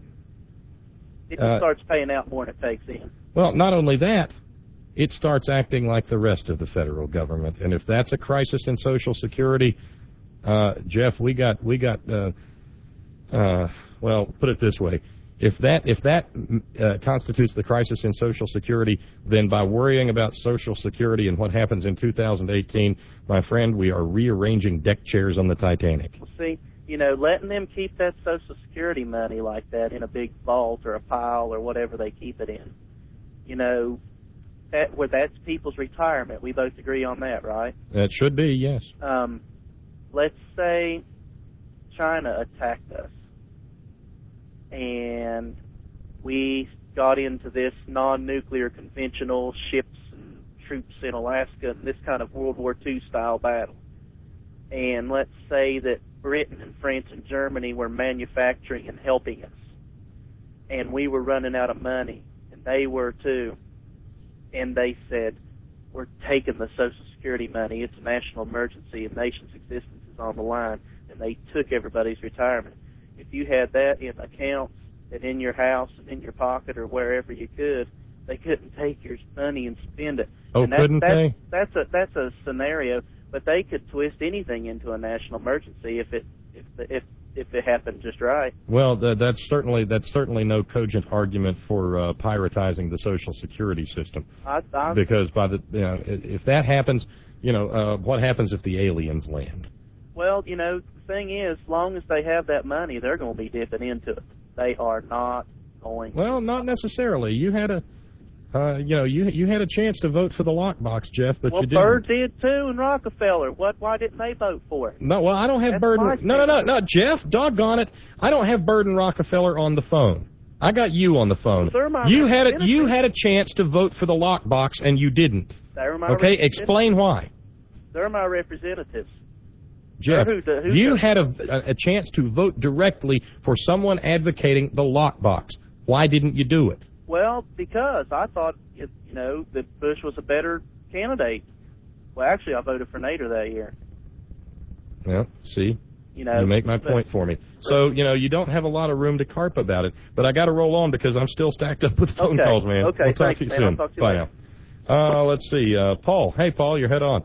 It uh, starts paying out more than it takes in. Well, not only that. It starts acting like the rest of the federal government, and if that's a crisis in Social Security, uh, Jeff, we got we got. Uh, uh, well, put it this way: if that if that uh, constitutes the crisis in Social Security, then by worrying about Social Security and what happens in two thousand eighteen, my friend, we are rearranging deck chairs on the Titanic. Well, see, you know, letting them keep that Social Security money like that in a big vault or a pile or whatever they keep it in, you know. That, where that's people's retirement. We both agree on that, right? That should be, yes. Um, let's say China attacked us, and we got into this non-nuclear conventional ships and troops in Alaska, and this kind of World War Two style battle. And let's say that Britain and France and Germany were manufacturing and helping us, and we were running out of money, and they were too. And they said, we're taking the Social Security money. It's a national emergency. A nation's existence is on the line. And they took everybody's retirement. If you had that in accounts and in your house and in your pocket or wherever you could, they couldn't take your money and spend it. Oh, and that's, couldn't that's, they? That's a that's a scenario. But they could twist anything into a national emergency if it if the, if if it happened just right. Well, th- that's certainly that's certainly no cogent argument for uh, privatizing the Social Security system. I, I, because by the you know, if that happens, you know, uh, what happens if the aliens land? Well, you know, the thing is, as long as they have that money, they're going to be dipping into it. They are not going. Well, not necessarily. You had a, uh, you know, you you had a chance to vote for the lockbox, Jeff, but well, you didn't. Byrd did too, and Rockefeller. What? Why didn't they vote for it? No, well, I don't have That's Byrd. my No, no, no, no, Jeff. Doggone it! I don't have Byrd and Rockefeller on the phone. I got you on the phone. Well, they're my you had a, representatives. you had a chance to vote for the lockbox, and you didn't. They're my Okay, representatives. explain why. They're my representatives. Jeff, Who, who, who, you had a, a chance to vote directly for someone advocating the lockbox. Why didn't you do it? Well, because I thought, you know, that Bush was a better candidate. Well, actually, I voted for Nader that year. Well, see, you know, you make my point for me. So, you know, you don't have a lot of room to carp about it, but I got to roll on because I'm still stacked up with phone okay. calls, man. Okay, we'll talk thanks, to you man. soon. I'll talk to you Bye later. now. Uh, let's see. Uh, Paul. Hey, Paul, you're head on.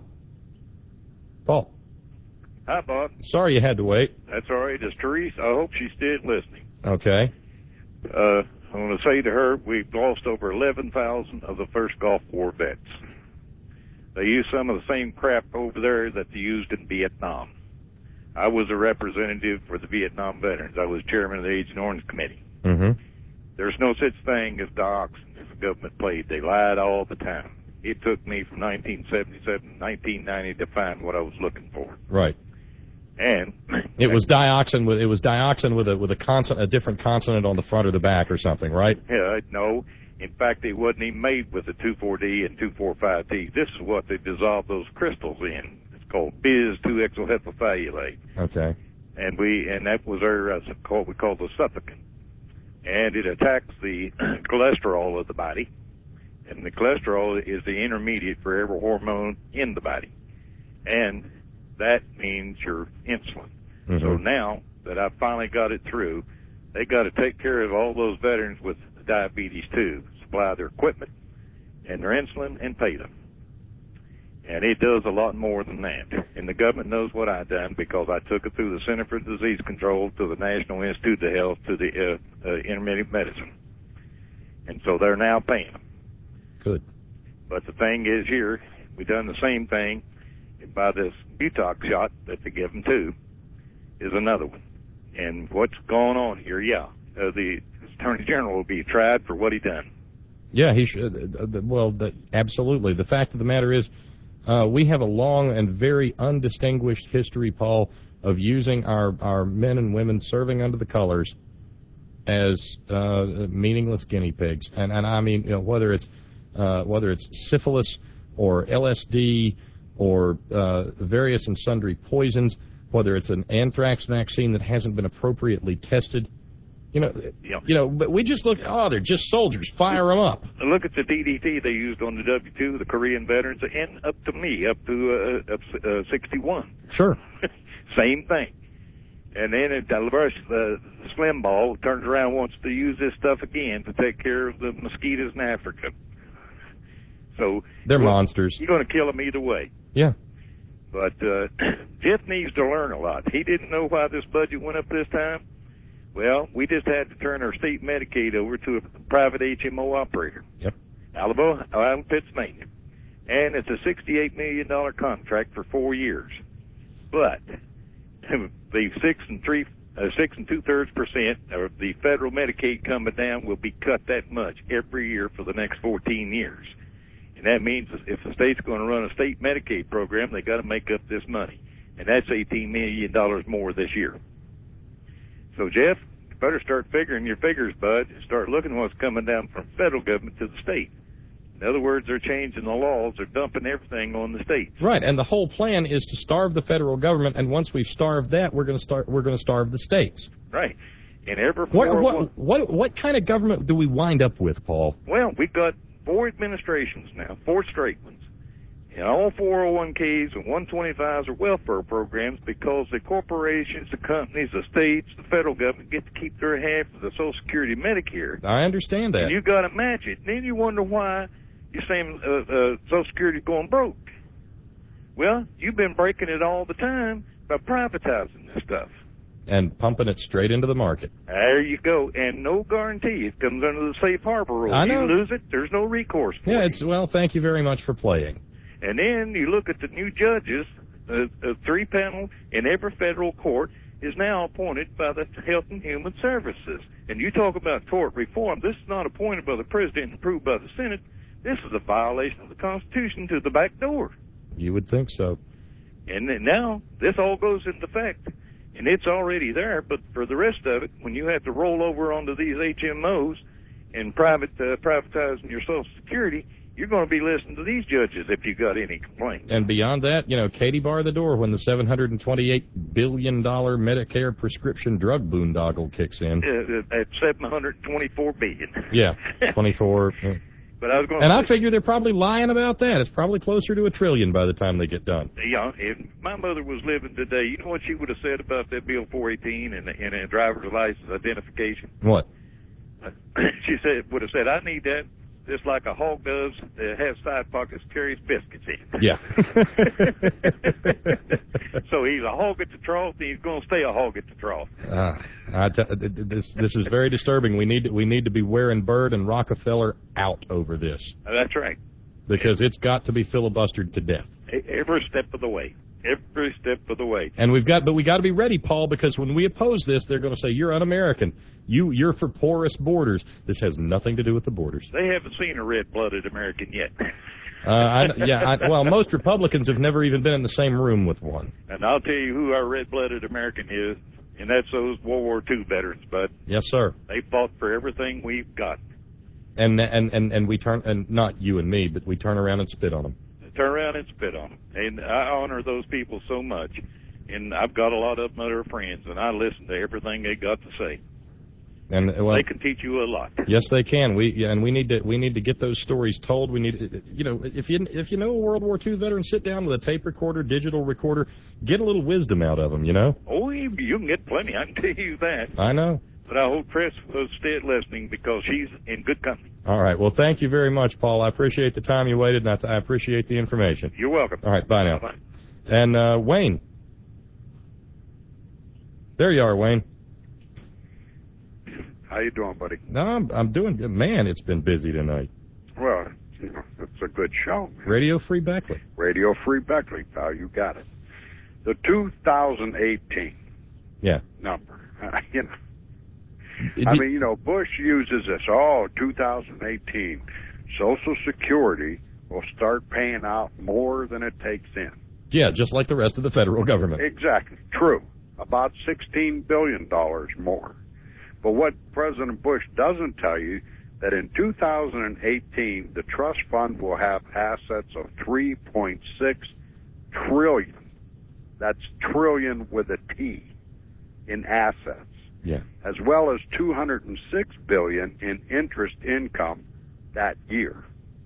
Paul. Hi, Bob. Sorry you had to wait. That's all right. It's Therese. I hope she's still listening. Okay. Uh, I want to say to her, we've lost over eleven thousand of the first Gulf War vets. They use some of the same crap over there that they used in Vietnam. I was a representative for the Vietnam veterans. I was chairman of the Agent Orange Committee. Mm-hmm. There's no such thing as dioxin as the government played. They lied all the time. It took me from nineteen seventy-seven to nineteen ninety to find what I was looking for. Right. And it was dioxin with it was dioxin with a with a consonant, a different consonant on the front or the back or something, right? Yeah, no. In fact, it wasn't even made with the two four D and two four five T. This is what they dissolved those crystals in. It's called biz two hexylheptafalulate. Okay. And we and that was our uh, what we call the supplicant. And it attacks the cholesterol of the body. And the cholesterol is the intermediate for every hormone in the body. And that means your insulin. Mm-hmm. So now that I finally got it through, they got to take care of all those veterans with diabetes too, supply their equipment and their insulin and pay them. And it does a lot more than that. And the government knows what I've done because I took it through the Center for Disease Control to the National Institute of Health to the uh, uh, Intermittent Medicine. And so they're now paying them. Good. But the thing is here, we done the same thing by this Butox shot that they give them too, is another one. And what's going on here, yeah, uh, the Attorney General will be tried for what he done. Yeah, he should. Uh, uh, well, the, absolutely. The fact of the matter is, uh, we have a long and very undistinguished history, Paul, of using our, our men and women serving under the colors as uh, meaningless guinea pigs. And, and I mean, you know, whether it's uh, whether it's syphilis or L S D or uh, various and sundry poisons, whether it's an anthrax vaccine that hasn't been appropriately tested. You know, yeah. you know, but we just look, oh, they're just soldiers. Fire them up. Look at the D D T they used on the W two, the Korean veterans, and up to me, up to uh, up, uh, sixty-one. Sure. Same thing. And then it, uh, the Slim Ball turns around and wants to use this stuff again to take care of the mosquitoes in Africa. So they're well, monsters. You're going to kill them either way. Yeah. But uh, Jeff needs to learn a lot. He didn't know why this budget went up this time. Well, we just had to turn our state Medicaid over to a private H M O operator. Yep. Alabama, Alabama, Pennsylvania. And it's a sixty-eight million dollars contract for four years. But the six and three, uh, six and two-thirds percent of the federal Medicaid coming down will be cut that much every year for the next fourteen years. And that means if the state's going to run a state Medicaid program, they got to make up this money. And that's eighteen million dollars more this year. So, Jeff, you better start figuring your figures, bud, and start looking what's coming down from federal government to the state. In other words, they're changing the laws. They're dumping everything on the states. Right, and the whole plan is to starve the federal government, and once we've starved that, we're going to start. We're going to starve the states. Right. And every what, what, what, what kind of government do we wind up with, Paul? Well, we've got four administrations now, four straight ones. And all four oh one Ks and one twenty-fives are welfare programs because the corporations, the companies, the states, the federal government get to keep their half of the Social Security and Medicare. I understand that. And you got to match it. Then you wonder why you're saying uh, uh, Social Security's going broke. Well, you've been breaking it all the time by privatizing this stuff. And pumping it straight into the market. There you go. And no guarantee. It comes under the safe harbor rule. I know. You lose it, there's no recourse for Yeah, you. it's, well, thank you very much for playing. And then you look at the new judges, uh, a three panel in every federal court is now appointed by the Health and Human Services. And you talk about tort reform. This is not appointed by the President and approved by the Senate. This is a violation of the Constitution to the back door. You would think so. And then now this all goes into effect. And it's already there, but for the rest of it, when you have to roll over onto these H M Os and private uh, privatizing your Social Security, you're going to be listening to these judges if you got any complaints. And beyond that, you know, Katie bar the door when the seven hundred twenty-eight billion dollars Medicare prescription drug boondoggle kicks in. Uh, at seven hundred twenty-four billion dollars. Yeah, twenty-four. But I was going and to I figure they're probably lying about that. It's probably closer to a trillion by the time they get done. Yeah, if my mother was living today, you know what she would have said about that Bill four eighteen and, and a driver's license identification? What? She said would have said, I need that just like a hog does that has side pockets carries biscuits in. Yeah. So he's a hog at the trough, and he's going to stay a hog at the trough. Uh, I t- this this is very disturbing. We need to, we need to be wearing Byrd and Rockefeller out over this. That's right. Because it's got to be filibustered to death. Every step of the way. every step of the way. And we've got, but we got to be ready, Paul, because when we oppose this, they're going to say you're un-American. You, you're for porous borders. This has nothing to do with the borders. They haven't seen a red-blooded American yet. uh, I, yeah, I, well, most Republicans have never even been in the same room with one. And I'll tell you who our red-blooded American is, and that's those World War Two veterans, bud. Yes, sir. They fought for everything we've got. And and and and we turn, and not you and me, but we turn around and spit on them. Turn around and spit on them. And I honor those people so much. And I've got a lot of them that are friends, and I listen to everything they got to say. And well, they can teach you a lot. Yes, they can. We yeah, and we need to we need to get those stories told. We need, you know, if you if you know a World War Two veteran, sit down with a tape recorder, digital recorder, get a little wisdom out of them. You know. Oh, you can get plenty. I can tell you that. I know. But I hope Chris will stay listening because she's in good company. All right. Well, thank you very much, Paul. I appreciate the time you waited, and I, th- I appreciate the information. You're welcome. All right. Bye now. Bye-bye. And uh, Wayne. There you are, Wayne. How you doing, buddy? No, I'm, I'm doing good. Man, it's been busy tonight. Well, you know, it's a good show. Radio Free Beckley. Radio Free Beckley, pal. You got it. The two thousand eighteen yeah. number. Uh, you know. I mean, you know, Bush uses this, oh, two thousand eighteen, Social Security will start paying out more than it takes in. Yeah, just like the rest of the federal government. Exactly. True. About sixteen billion dollars more. But what President Bush doesn't tell you, that in two thousand eighteen, the trust fund will have assets of three point six trillion dollars. That's trillion with a T in assets. Yeah. As well as two hundred six billion dollars in interest income that year.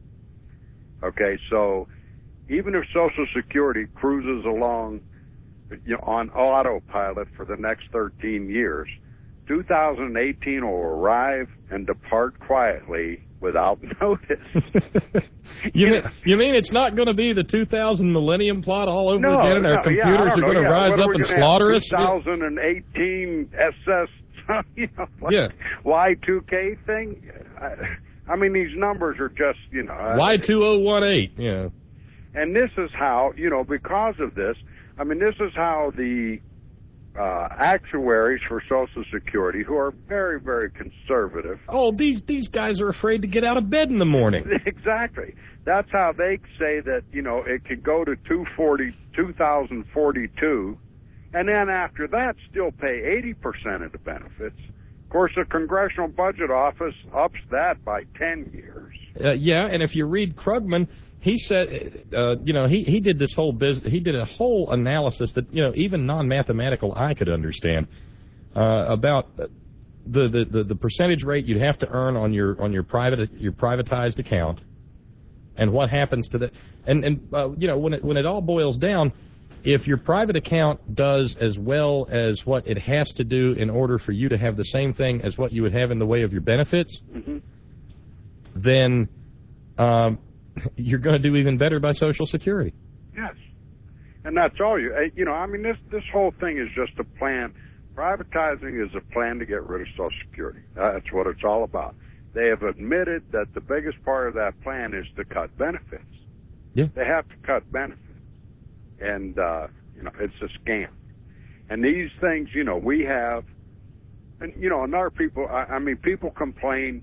Okay, so even if Social Security cruises along, you know, on autopilot for the next thirteen years, two thousand eighteen will arrive and depart quietly without notice. you, mean, you mean it's not going to be the two thousand millennium plot all over no, again, and our no, computers yeah, are going to yeah. rise what up and slaughter us? two thousand eighteen S S, you know, like yeah. Y two K thing. I, I mean, these numbers are just, you know. Y two thousand eighteen, yeah. And this is how, you know, because of this, I mean, this is how the uh, actuaries for Social Security, who are very, very conservative. Oh, these these guys are afraid to get out of bed in the morning. Exactly. That's how they say that, you know, it could go to two thousand forty-two, and then after that still pay eighty percent of the benefits. Of course, the Congressional Budget Office ups that by ten years. Uh, yeah, and if you read Krugman, he said, uh, you know, he, he did this whole business, he did a whole analysis that, you know, even non-mathematical I could understand uh, about the, the, the, the percentage rate you'd have to earn on your on your private your privatized account, and what happens to that. And and uh, you know, when it when it all boils down, if your private account does as well as what it has to do in order for you to have the same thing as what you would have in the way of your benefits, mm-hmm. then um, you're going to do even better by Social Security. Yes. And that's all you, you know, I mean, this, this whole thing is just a plan. Privatizing is a plan to get rid of Social Security. That's what it's all about. They have admitted that the biggest part of that plan is to cut benefits. Yeah. They have to cut benefits. And, uh, you know, it's a scam. And these things, you know, we have, and, you know, and our people, I, I mean, people complain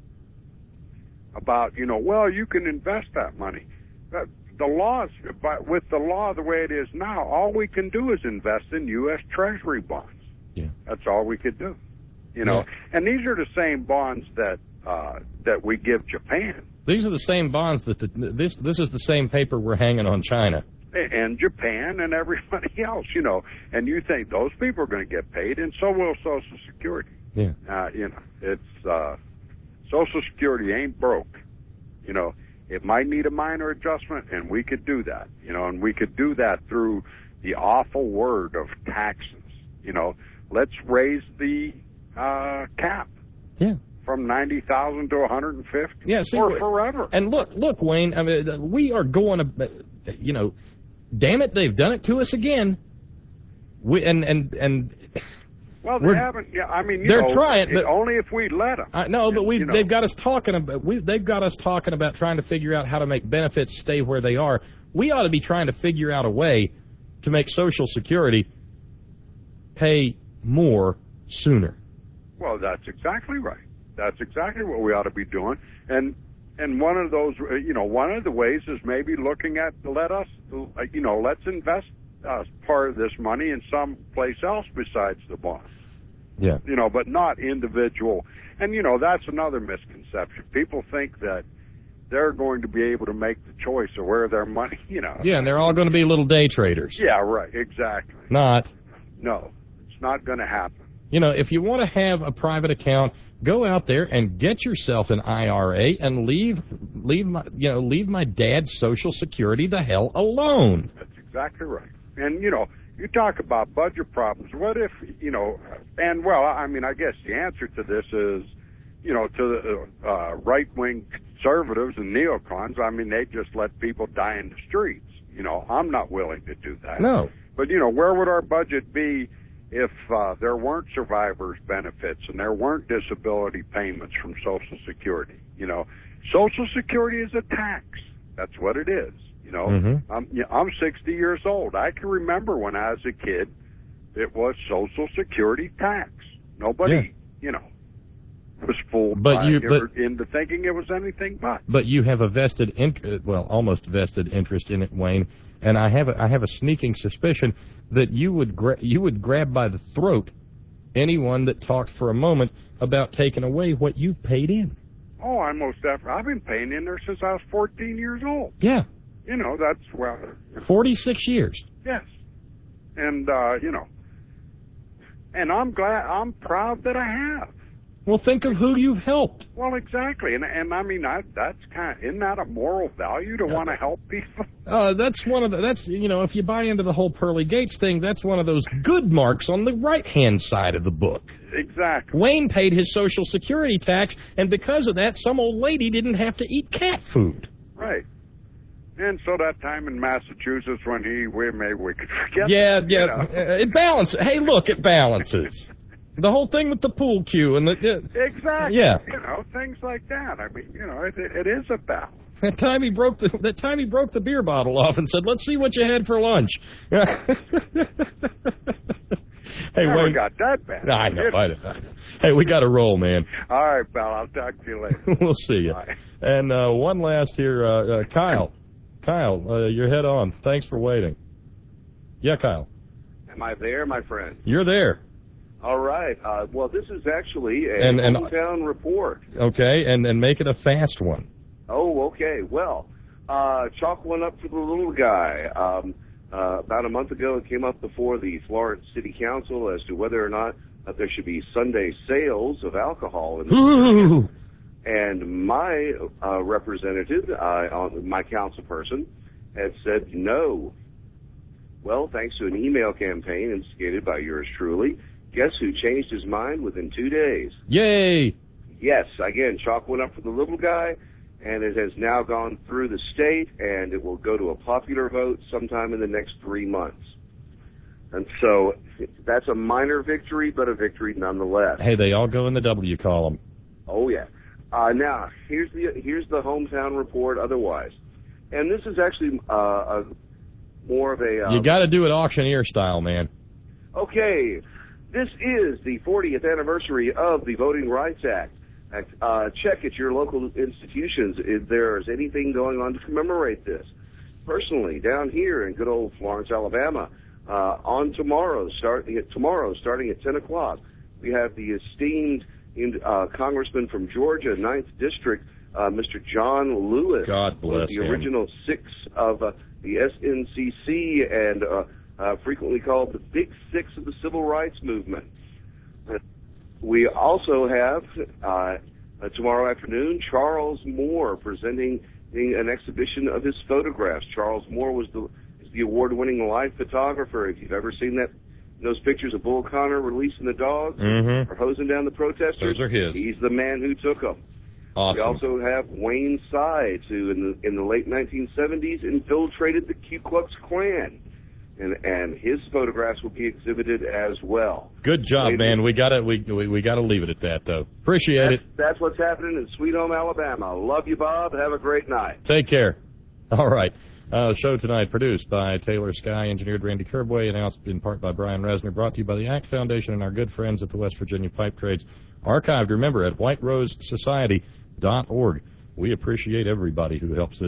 about, you know, well, you can invest that money. Uh, the laws, but with the law the way it is now, all we can do is invest in U S Treasury bonds. Yeah. That's all we could do. You know, yeah. And these are the same bonds that uh, that we give Japan. These are the same bonds that the, this this is the same paper we're hanging on China. And Japan and everybody else, you know, and you think those people are going to get paid, and so will Social Security. Yeah. Uh, you know, it's uh, Social Security ain't broke. You know, it might need a minor adjustment, and we could do that. You know, and we could do that through the awful word of taxes. You know, let's raise the uh, cap. Yeah. From ninety thousand to one hundred and fifty. Yeah. See, or forever. And look, look, Wayne. I mean, we are going to, you know. Damn it, they've done it to us again. We and and and. Well, they haven't. Yeah, I mean, you they're know, trying, but only if we let them. I know, but we you know. they've got us talking about we they've got us talking about trying to figure out how to make benefits stay where they are. We ought to be trying to figure out a way to make Social Security pay more sooner. Well, that's exactly right. That's exactly what we ought to be doing. And and one of those, uh, you know, one of the ways is maybe looking at, let us, uh, you know, let's invest uh, part of this money in some place else besides the bonds. Yeah. You know, but not individual. And, you know, that's another misconception. People think that they're going to be able to make the choice of where their money, you know. Yeah, and they're all going to be little day traders. Yeah, right, exactly. Not. No, it's not going to happen. You know, if you want to have a private account, go out there and get yourself an I R A and leave, leave my, you know, leave my dad's Social Security the hell alone. That's exactly right. And, you know, you talk about budget problems. What if, you know, and, well, I mean, I guess the answer to this is, you know, to the uh, right-wing conservatives and neocons, I mean, they just let people die in the streets. You know, I'm not willing to do that. No. But, you know, where would our budget be if uh, there weren't survivors' benefits and there weren't disability payments from Social Security? You know, Social Security is a tax. That's what it is. You know, Mm-hmm. I'm, you know, I'm sixty years old. I can remember when I was a kid, it was Social Security tax. Nobody, Yeah. you know, was fooled But by you- it but- into thinking it was anything but. But you have a vested, int- well, almost vested interest in it, Wayne. And I have a, I have a sneaking suspicion that you would gra- you would grab by the throat anyone that talked for a moment about taking away what you've paid in. Oh, I most definitely. I've been paying in there since I was fourteen years old. Yeah, You know, that's, well, forty-six years. yes. And, uh, you know, and I'm glad, I'm proud that I have. Well, think of who you've helped. Well, exactly. And, and I mean, I, that's kind of, isn't that a moral value to want to help people? Uh, that's one of the, that's, you know, if you buy into the whole Pearly Gates thing, that's one of those good marks on the right-hand side of the book. Exactly. Wayne paid his Social Security tax, and because of that, some old lady didn't have to eat cat food. Right. And so that time in Massachusetts when he, we maybe we could forget. Yeah, that, yeah, you know. uh, it balances. Hey, look, it balances. The whole thing with the pool cue and the... Uh, Exactly. Yeah. You know, things like that. I mean, you know, it, it is a balance. That time he broke the that time he broke the beer bottle off and said, "Let's see what you had for lunch." Hey, Never Wayne. got that bad. I know. I know. Hey, we got to roll, man. All right, pal. I'll talk to you later. We'll see you. Bye. And uh, one last here, uh, uh, Kyle. Kyle, uh, you're head on. Thanks for waiting. Yeah, Kyle. Am I there, my friend? You're there. All right. Uh, well, this is actually a And- and- hometown report. Okay, and, and make it a fast one. Oh, okay. Well, uh, chalk one up for the little guy. Um, uh, about a month ago, it came up before the Florence City Council as to whether or not uh, there should be Sunday sales of alcohol in the Ooh. And my uh, representative, uh, my council person, had said no. Well, thanks to an email campaign instigated by yours truly, guess who changed his mind within two days? Yay! Yes, again, chalk went up for the little guy, and it has now gone through the state, and it will go to a popular vote sometime in the next three months. And so that's a minor victory, but a victory nonetheless. Hey, they all go in the W column. Oh, yeah. Uh, now, here's the here's the hometown report otherwise. And this is actually uh, a, more of a... Uh, You got to do it auctioneer style, man. Okay, this is the fortieth anniversary of the Voting Rights Act. Uh, check at your local institutions if there's anything going on to commemorate this. Personally, down here in good old Florence, Alabama, uh, on tomorrow, starting at tomorrow, starting at ten o'clock, we have the esteemed uh, Congressman from Georgia, ninth District, uh, Mister John Lewis. God bless one of the him. original six of uh, the S N C C and uh, uh, frequently called the Big Six of the Civil Rights Movement. We also have, uh, uh, tomorrow afternoon, Charles Moore presenting an exhibition of his photographs. Charles Moore was the, is the award-winning live photographer. If you've ever seen that, those pictures of Bull Connor releasing the dogs Mhm. or hosing down the protesters, Those are his. he's the man who took them. Awesome. We also have Wayne Sides, who in the in the late nineteen seventies infiltrated the Ku Klux Klan, and and his photographs will be exhibited as well. Good job, Later- man. We got to we we, we got to leave it at that, though. Appreciate That's, it. that's what's happening in Sweet Home, Alabama. Love you, Bob. Have a great night. Take care. All right. Uh, show tonight produced by Taylor Sky, engineered Randy Kerbway, announced in part by Brian Resner, brought to you by the A C T Foundation and our good friends at the West Virginia Pipe Trades. Archived, remember, at white rose society dot org. We appreciate everybody who helps this.